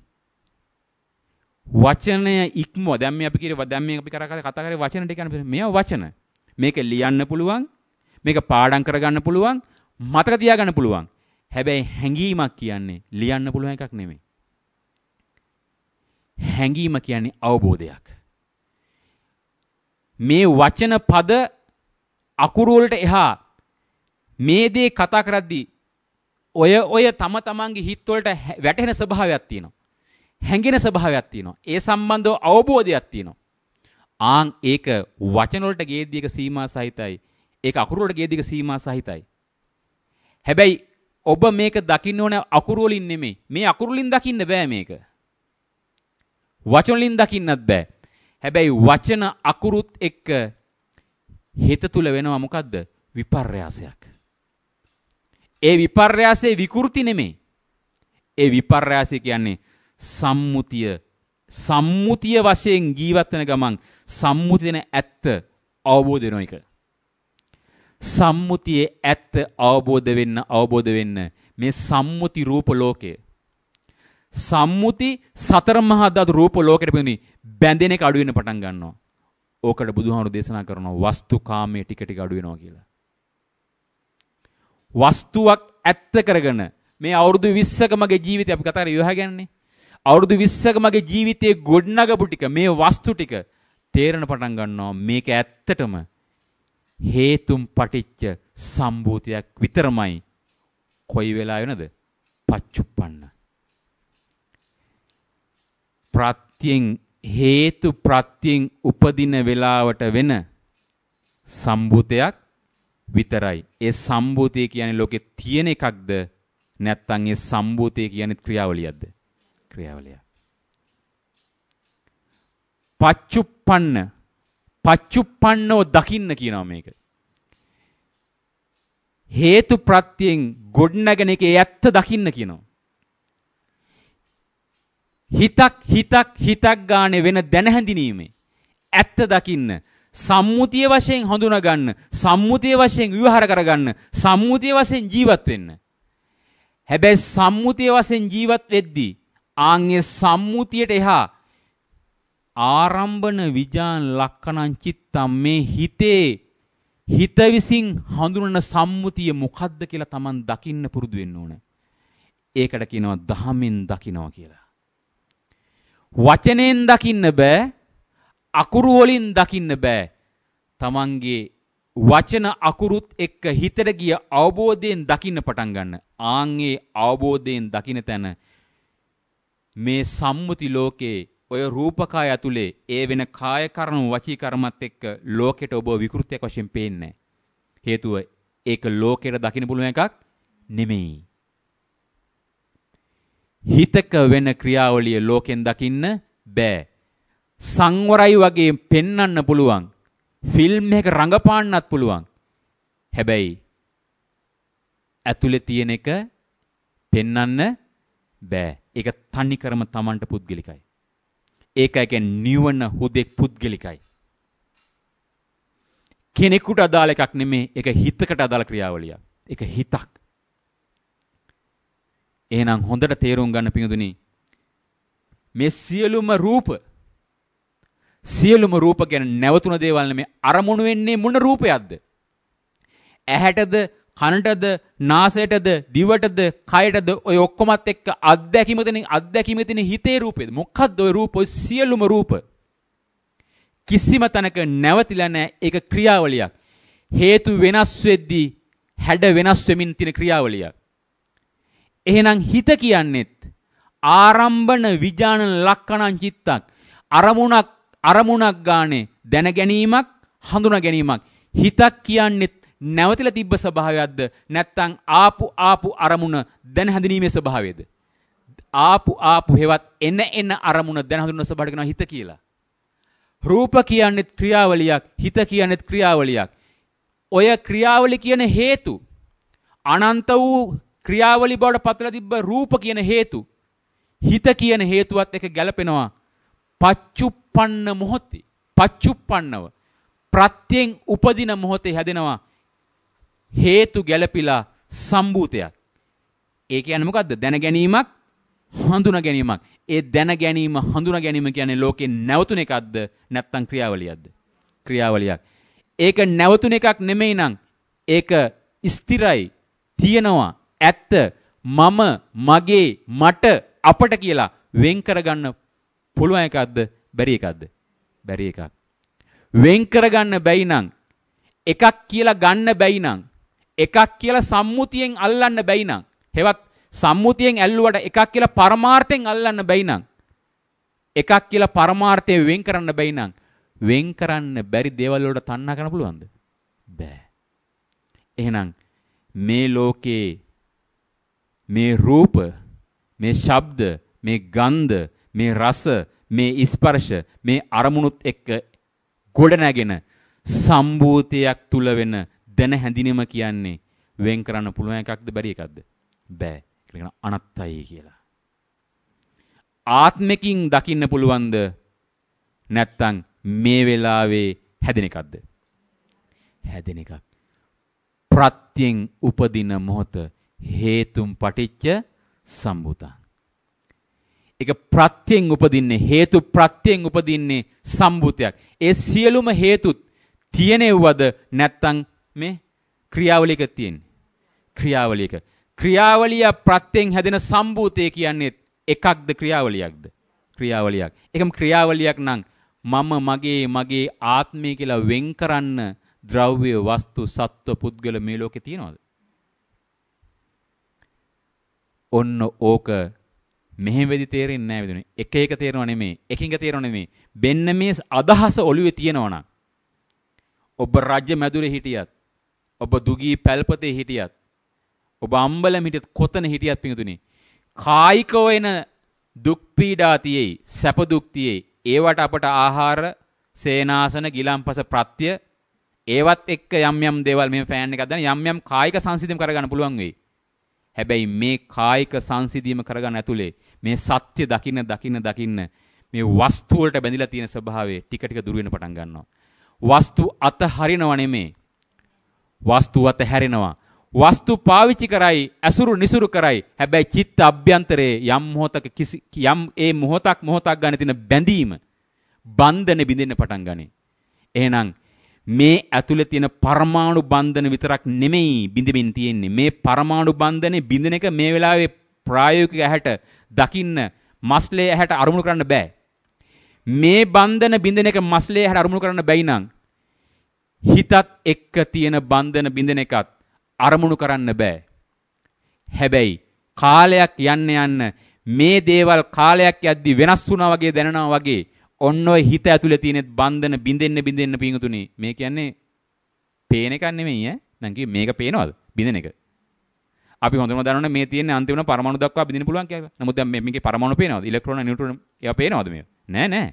Speaker 1: වචනය ඉක්ම දැන් මේ අපි කියේ දැන් මේ අපි කතා කරේ වචන ටික යන මේව වචන මේක ලියන්න පුළුවන් මේක පාඩම් කරගන්න පුළුවන් මතක තියාගන්න පුළුවන් හැබැයි හැඟීමක් කියන්නේ ලියන්න පුළුවන් එකක් නෙමෙයි හැඟීම කියන්නේ අවබෝධයක් මේ වචන පද අකුරු වලට එහා මේ දේ කතා කරද්දී ඔය ඔය තම තමන්ගේ හිත වලට වැටෙන ස්වභාවයක් තියෙනවා හැඟෙන ස්වභාවයක් තියෙනවා. ඒ සම්බන්ධව අවබෝධයක් තියෙනවා. ආන් ඒක වචන වලට ගේද්දී එක සීමා සහිතයි. ඒක අකුරු වලට ගේද්දී එක සීමා සහිතයි. හැබැයි ඔබ මේක දකින්න ඕන අකුරු වලින් නෙමෙයි. මේ අකුරු වලින් දකින්න බෑ මේක. වචන වලින් දකින්නත් බෑ. හැබැයි වචන අකුරුත් එක්ක හිත තුල වෙනවා මොකද්ද? විපර්යාසයක්. ඒ විපර්යාසයේ විකෘති නෙමෙයි. ඒ විපර්යාසය කියන්නේ සම්මුතිය. සම්මුතිය වශයෙන් ජීවත් වෙන ගමන් සම්මුතිය දෙන ඇත්ත අවබෝධ වෙන එක. සම්මුතියේ ඇත්ත අවබෝධ වෙන්න අවබෝධ වෙන්න මේ සම්මුති රූප ලෝකය. සම්මුති සතර මහා ධාතු රූප ලෝකෙට පිළිඳි බැඳෙන එක අඩු වෙන්න පටන් ගන්නවා. ඕකට බුදුහාමුදුරු දේශනා කරනවා වස්තු කාමයේ ටික ටික අඩු වෙනවා කියලා. වස්තුවක් ඇත්ත කරගෙන මේ අවුරුදු විස්සක මගේ ජීවිතය අපි කතා කරේ විවාහ ගැනනේ. අවුරුදු විස්සක මගේ ජීවිතයේ ගොඩනගපු ටික මේ වස්තු ටික තේරෙන පටන් ගන්නවා මේක ඇත්තටම හේතුම් පටිච්ච සම්භූතයක් විතරමයි. කොයි වෙලාව වෙනද? පච්චුප්පන්න. ප්‍රත්‍යයෙන් හේතු ප්‍රත්‍යයෙන් උපදින වෙලාවට වෙන සම්භූතයක් විතරයි. ඒ සම්භූතය කියන්නේ ලෝකේ තියෙන එකක්ද නැත්නම් ඒ සම්භූතය කියන්නේ ක්‍රියාවලියක්ද? ක්‍රියාවලිය. පච්චුප්පන්න පච්චුප්පන්නව දකින්න කියනවා මේක. හේතු ප්‍රත්‍යයෙන් ගොඩනගෙන එකේ ඇත්ත දකින්න කියනවා. හිතක් හිතක් හිතක් ගානේ වෙන දැන හැඳිනීමේ ඇත්ත දකින්න සම්මුතිය වශයෙන් හඳුනා ගන්න සම්මුතිය වශයෙන් විවහාර කරගන්න සම්මුතිය වශයෙන් ජීවත් වෙන්න. හැබැයි සම්මුතිය වශයෙන් ජීවත් වෙද්දී ආන්ගේ සම්මුතියට එහා ආරම්භන විජාන ලක්කණං චිත්තම් මේ හිතේ හිත විසින් හඳුනන සම්මුතිය මොකද්ද කියලා Taman දකින්න පුරුදු වෙන්න ඕනේ. ඒකට කියනවා දහමින් දකින්නවා කියලා. වචනෙන් දකින්න බෑ, අකුරු වලින් දකින්න බෑ. Tamanගේ වචන අකුරුත් එක්ක හිතට ගිය අවබෝධයෙන් දකින්න පටන් ගන්න. ආන්ගේ අවබෝධයෙන් දකින්න තැන මේ සම්මුති ලෝකේ ඔය රූපකාය ඇතුලේ ඒ වෙන කාය කර්ම වචී කර්මත් එක්ක ලෝකෙට ඔබ විකෘතියක් වශයෙන් පේන්නේ. හේතුව ඒක ලෝකෙට දකින්න පුළුවන් එකක් නෙමෙයි. හිතක වෙන ක්‍රියාවලිය ලෝකෙන් දකින්න බෑ. සංවරයි වගේ පෙන්වන්න පුළුවන්. ෆිල්ම් එක රඟපාන්නත් පුළුවන්. හැබැයි ඇතුලේ තියෙන එක පෙන්වන්න බෑ. ඒක තනි කරම Tamanට පුද්ගලිකයි. ඒකයි කියන්නේ නිවන හුදෙක් පුද්ගලිකයි. කෙනෙකුට අදාළ එකක් නෙමෙයි. ඒක හිතකට අදාළ ක්‍රියාවලියක්. ඒක හිතක්. එහෙනම් හොඳට තේරුම් ගන්න පිඟුදුනි. මේ සියලුම රූප සියලුම රූප කියන්නේ නැවතුන දේවල් නෙමෙයි. අරමුණු වෙන්නේ මොන රූපයක්ද? ඇහැටද, කනටද, නාසයටද, දිවටද, කයටද ඔය ඔක්කොමත් එක්ක අත්දැකීම දෙන අත්දැකීම දෙන හිතේ රූපේද? මොකක්ද ඔය රූප? ඔය සියලුම රූප. කිසිම තැනක නැවතිලා නැහැ. ඒක ක්‍රියාවලියක්. හේතු වෙනස් වෙද්දී හැඩ වෙනස් වෙමින් තියෙන ක්‍රියාවලියක්. එහෙනම් හිත කියන්නේත් ආරම්භන විජාන ලක්කණං චිත්තක්. අරමුණක් අරමුණක් ගානේ දැන ගැනීමක්, හඳුනා ගැනීමක්. හිතක් කියන්නේත් නැවතිලා තිබ්බ ස්වභාවයක්ද නැත්නම් ආපු ආපු අරමුණ දැන හඳුනීමේ ස්වභාවයද? ආපු ආපු හේවත් එන එන අරමුණ දැන හඳුනන ස්වභාවයට කියනවා හිත කියලා. රූප කියන්නේ ක්‍රියාවලියක්, හිත කියන්නේ ක්‍රියාවලියක්. ඔය ක්‍රියාවලිය කියන හේතු අනන්ත වූ ක්‍රියාවලිය බවට පතලා තිබ්බ රූප කියන හේතු හිත කියන හේතුවත් එක ගැලපෙනවා පච්චුප්පන්න මොහොතේ. පච්චුප්පන්නව ප්‍රත්‍යයෙන් උපදින මොහොතේ හැදෙනවා හේතු ගැලපිලා සම්භූතයක්. ඒ කියන්නේ මොකද්ද? දැන ගැනීමක්, හඳුනා ගැනීමක්. ඒ දැන ගැනීම, හඳුනා ගැනීම කියන්නේ ලෝකේ නැවතුන එකක්ද නැත්නම් ක්‍රියාවලියක්ද? ක්‍රියාවලියක්. ඒක නැවතුන එකක් නෙමෙයි නම් ඒක ස්ථිරයි, තියෙනවා, ඇත්ත, මම, මගේ, මට, අපට කියලා වෙන් කරගන්න පුළුවන් එකක්ද? බැරි එකක්ද? බැරි එකක්. වෙන් කරගන්න බැයි නම්, එකක් කියලා ගන්න බැයි නම්, එකක් කියලා සම්මුතියෙන් අල්ලන්න බැයි නම්, හෙවත් සම්මුතියෙන් ඇල්ලුවට එකක් කියලා පරමාර්ථයෙන් අල්ලන්න බැයි නම්, එකක් කියලා පරමාර්ථයෙන් වෙන් කරන්න බැයි නම්, වෙන් කරන්න බැරි දේවල් වලට තණ්හා කරන්න පුළුවන්ද? බෑ. එහෙනම් මේ ලෝකේ මේ රූප, මේ ශබ්ද, මේ ගන්ධ, මේ රස, මේ ස්පර්ශ, මේ අරමුණුත් එක්ක ගොඩ නැගෙන සම්භූතයක් තුල වෙන දැන හැඳිනීම කියන්නේ වෙන් කරන්න පුළුවන් එකක්ද බැරි එකක්ද? බෑ. ඒක කියන අනත්තයි කියලා. ආත්මකින් දකින්න පුළුවන්ද? නැත්තම් මේ වෙලාවේ හැදෙන එකක්ද? හැදෙන එකක්. ප්‍රත්‍යයෙන් උපදින මොහොත හේතුම් පටිච්ච සම්භූතං. ඒක ප්‍රත්‍යයෙන් උපදින්නේ හේතු ප්‍රත්‍යයෙන් උපදින්නේ සම්භූතයක්. ඒ සියලුම හේතුත් තියෙනවද නැත්තම් මේ ක්‍රියාවලියක තියෙන්නේ? ක්‍රියාවලියක. ක්‍රියාවලිය ප්‍රත්‍යයෙන් හැදෙන සම්භූතය කියන්නේ එකක්ද ක්‍රියාවලියක්ද? ක්‍රියාවලියක්. ඒකම ක්‍රියාවලියක් නම් මම මගේ මගේ ආත්මය කියලා වෙන් කරන්න ද්‍රව්‍ය වස්තු සත්ව පුද්ගල මේ ලෝකේ තියනවද? ඔන්න ඕක මෙහෙම වෙදි තේරෙන්නේ නැහැ වෙදුනේ. එක එක තේරෙනව නෙමෙයි. එකින් එක තේරෙනව නෙමෙයි. බෙන්න මේ අදහස ඔළුවේ තියෙනවනම් ඔබ රාජ්‍ය මැදුරේ හිටියත්, ඔබ දුගී පැල්පතේ හිටියත්, ඔබ අම්බලම හිටියත්, කොතන හිටියත් පිටුනේ කායිකව එන දුක් පීඩා තියේ, සැප දුක් තියේ. ඒවට අපට ආහාර, සේනාසන, ගිලම්පස ප්‍රත්‍ය ඒවත් එක්ක යම් යම් දේවල් මේ ෆෑන් එකක් දාන යම් යම් කායික සංසිඳීම් කරගන්න පුළුවන් වෙයි. හැබැයි මේ කායික සංසිඳීම කරගන්න ඇතුලේ මේ සත්‍ය දකින්න දකින්න දකින්න මේ වස්තු වලට බැඳිලා තියෙන ස්වභාවය ටික ටික දුර වෙන පටන් ගන්නවා. වස්තු අත හරිනව නෙමේ. වස්තු අත හැරෙනවා. වස්තු පාවිච්චි කරයි, අසුරු නිසුරු කරයි. හැබැයි චිත්ත අභ්‍යන්තරයේ යම් මොහොතක කිසි යම් ඒ මොහොතක් මොහොතක් ගන්න තියෙන බැඳීම බන්ධන බිඳෙන්න පටන් ගනී. එහෙනම් මේ ඇතුලේ තියෙන පරමාණු බන්ධන විතරක් නෙමෙයි බිඳෙමින් තියෙන්නේ. මේ පරමාණු බන්ධනේ බිඳෙන එක මේ වෙලාවේ ප්‍රායෝගික ඇහැට දකින්න මස්ලේ ඇහැට අරමුණු කරන්න බෑ. මේ බන්ධන බිඳෙන එක මස්ලේ ඇහැට අරමුණු කරන්න බැයි නම් හිතත් එක්ක තියෙන බන්ධන බිඳෙන එකත් අරමුණු කරන්න බෑ. හැබැයි කාලයක් යන්න යන්න මේ දේවල් කාලයක් යද්දි වෙනස් වුණා වගේ දැනෙනවා වගේ ඔන්න ඔය හිත ඇතුලේ තියෙන බන්ධන බින්දෙන්න බින්දෙන්න පිංගුතුනි. මේ කියන්නේ පේන එකක් නෙමෙයි ඈ. මං කිව්වේ මේක පේනවද? බින්දෙන එක. අපි හොඳටම දන්නවනේ මේ තියෙන අන්තිම පරමාණු දක්වා බින්දින්න පුළුවන් කියලා. නමුත් දැන් මේකේ පරමාණු පේනවද? ඉලෙක්ට්‍රෝන, නියුට්‍රෝන ඒවා පේනවද මේව? නෑ නෑ.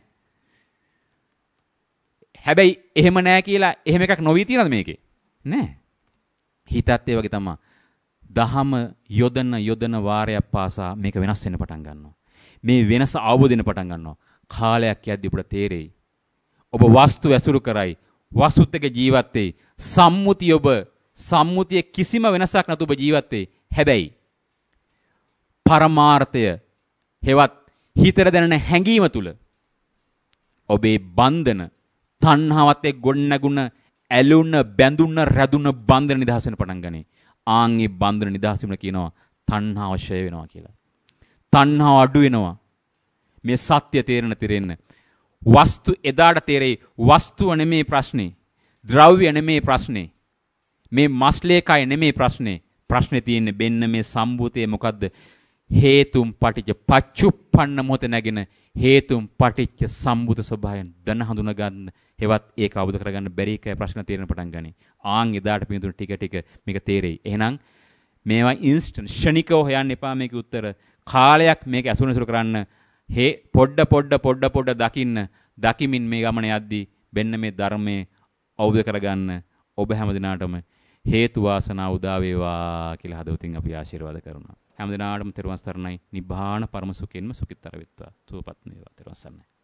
Speaker 1: හැබැයි එහෙම නෑ කියලා එහෙම එකක් නොවී තියනද මේකේ? නෑ. හිතත් ඒ වගේ තමයි. දහම යොදන යොදන වාරයක් පාසා මේක වෙනස් වෙන්න පටන් ගන්නවා. මේ වෙනස අවබෝධ වෙන්න පටන් ගන්නවා. කාලයක් යද්දී ඔබට තේරෙයි. ඔබ වස්තු ඇසුරු කරයි, වස්තුත් එක්ක ජීවත් වෙයි. සම්මුතිය ඔබ සම්මුතියේ කිසිම වෙනසක් නැතුව ඔබ ජීවත් වෙයි. හැබැයි පරමාර්ථය හෙවත් හිතට දැනෙන හැඟීම තුල ඔබේ බන්ධන තණ්හාවත් එක්ක ගොඩනැගුණ ඇලුන බැඳුන රැඳුන බන්ධන නිදහස් වෙන පටන් ගනී. ආන්ගේ බන්ධන නිදහස් වීම කියනවා තණ්හාව ෂය වෙනවා කියලා. තණ්හාව අඩු වෙනවා. මේ සත්‍ය තේරෙන තේරෙන්න. වස්තු එදාට තේරෙයි වස්තුව නෙමේ ප්‍රශ්නේ. ද්‍රව්‍ය නෙමේ ප්‍රශ්නේ. මේ මස්ලේකයි නෙමේ ප්‍රශ්නේ. ප්‍රශ්නේ තියෙන්නේ බෙන්න මේ සම්භූතයේ මොකද්ද? හේතුම් පටිච්ච පච්චුප්පන්න මොත නැගෙන හේතුම් පටිච්ච සම්භූත ස්වභාවයෙන් දන හඳුනා ගන්න හෙවත් ඒක අවබෝධ කරගන්න බැරි එකයි ප්‍රශ්න තේරෙන පටන් ගනී. ආන් එදාට පිටුන ටික ටික මේක තේරෙයි. එහෙනම් මේවා ඉන්ස්ටන්ට් ෂණිකව හොයන්න එපා මේකේ උත්තර. කාලයක් මේක අසුනසුරු කරන්න හේ පොඩ පොඩ පොඩ පොඩ දකින්න දකිමින් මේ ගමන යද්දී බෙන්න මේ ධර්මයේ අවබෝධ කරගන්න ඔබ හැම දිනාටම හේතු වාසනා උදා වේවා කියලා හදවතින් අපි ආශිර්වාද කරනවා. හැම දිනාටම තෙරුවන් සරණයි. නිබ්බාන පරම සුඛෙන්ම සුඛිතතර වෙත්වා. සුවපත් වේවා. තෙරුවන් සරණයි.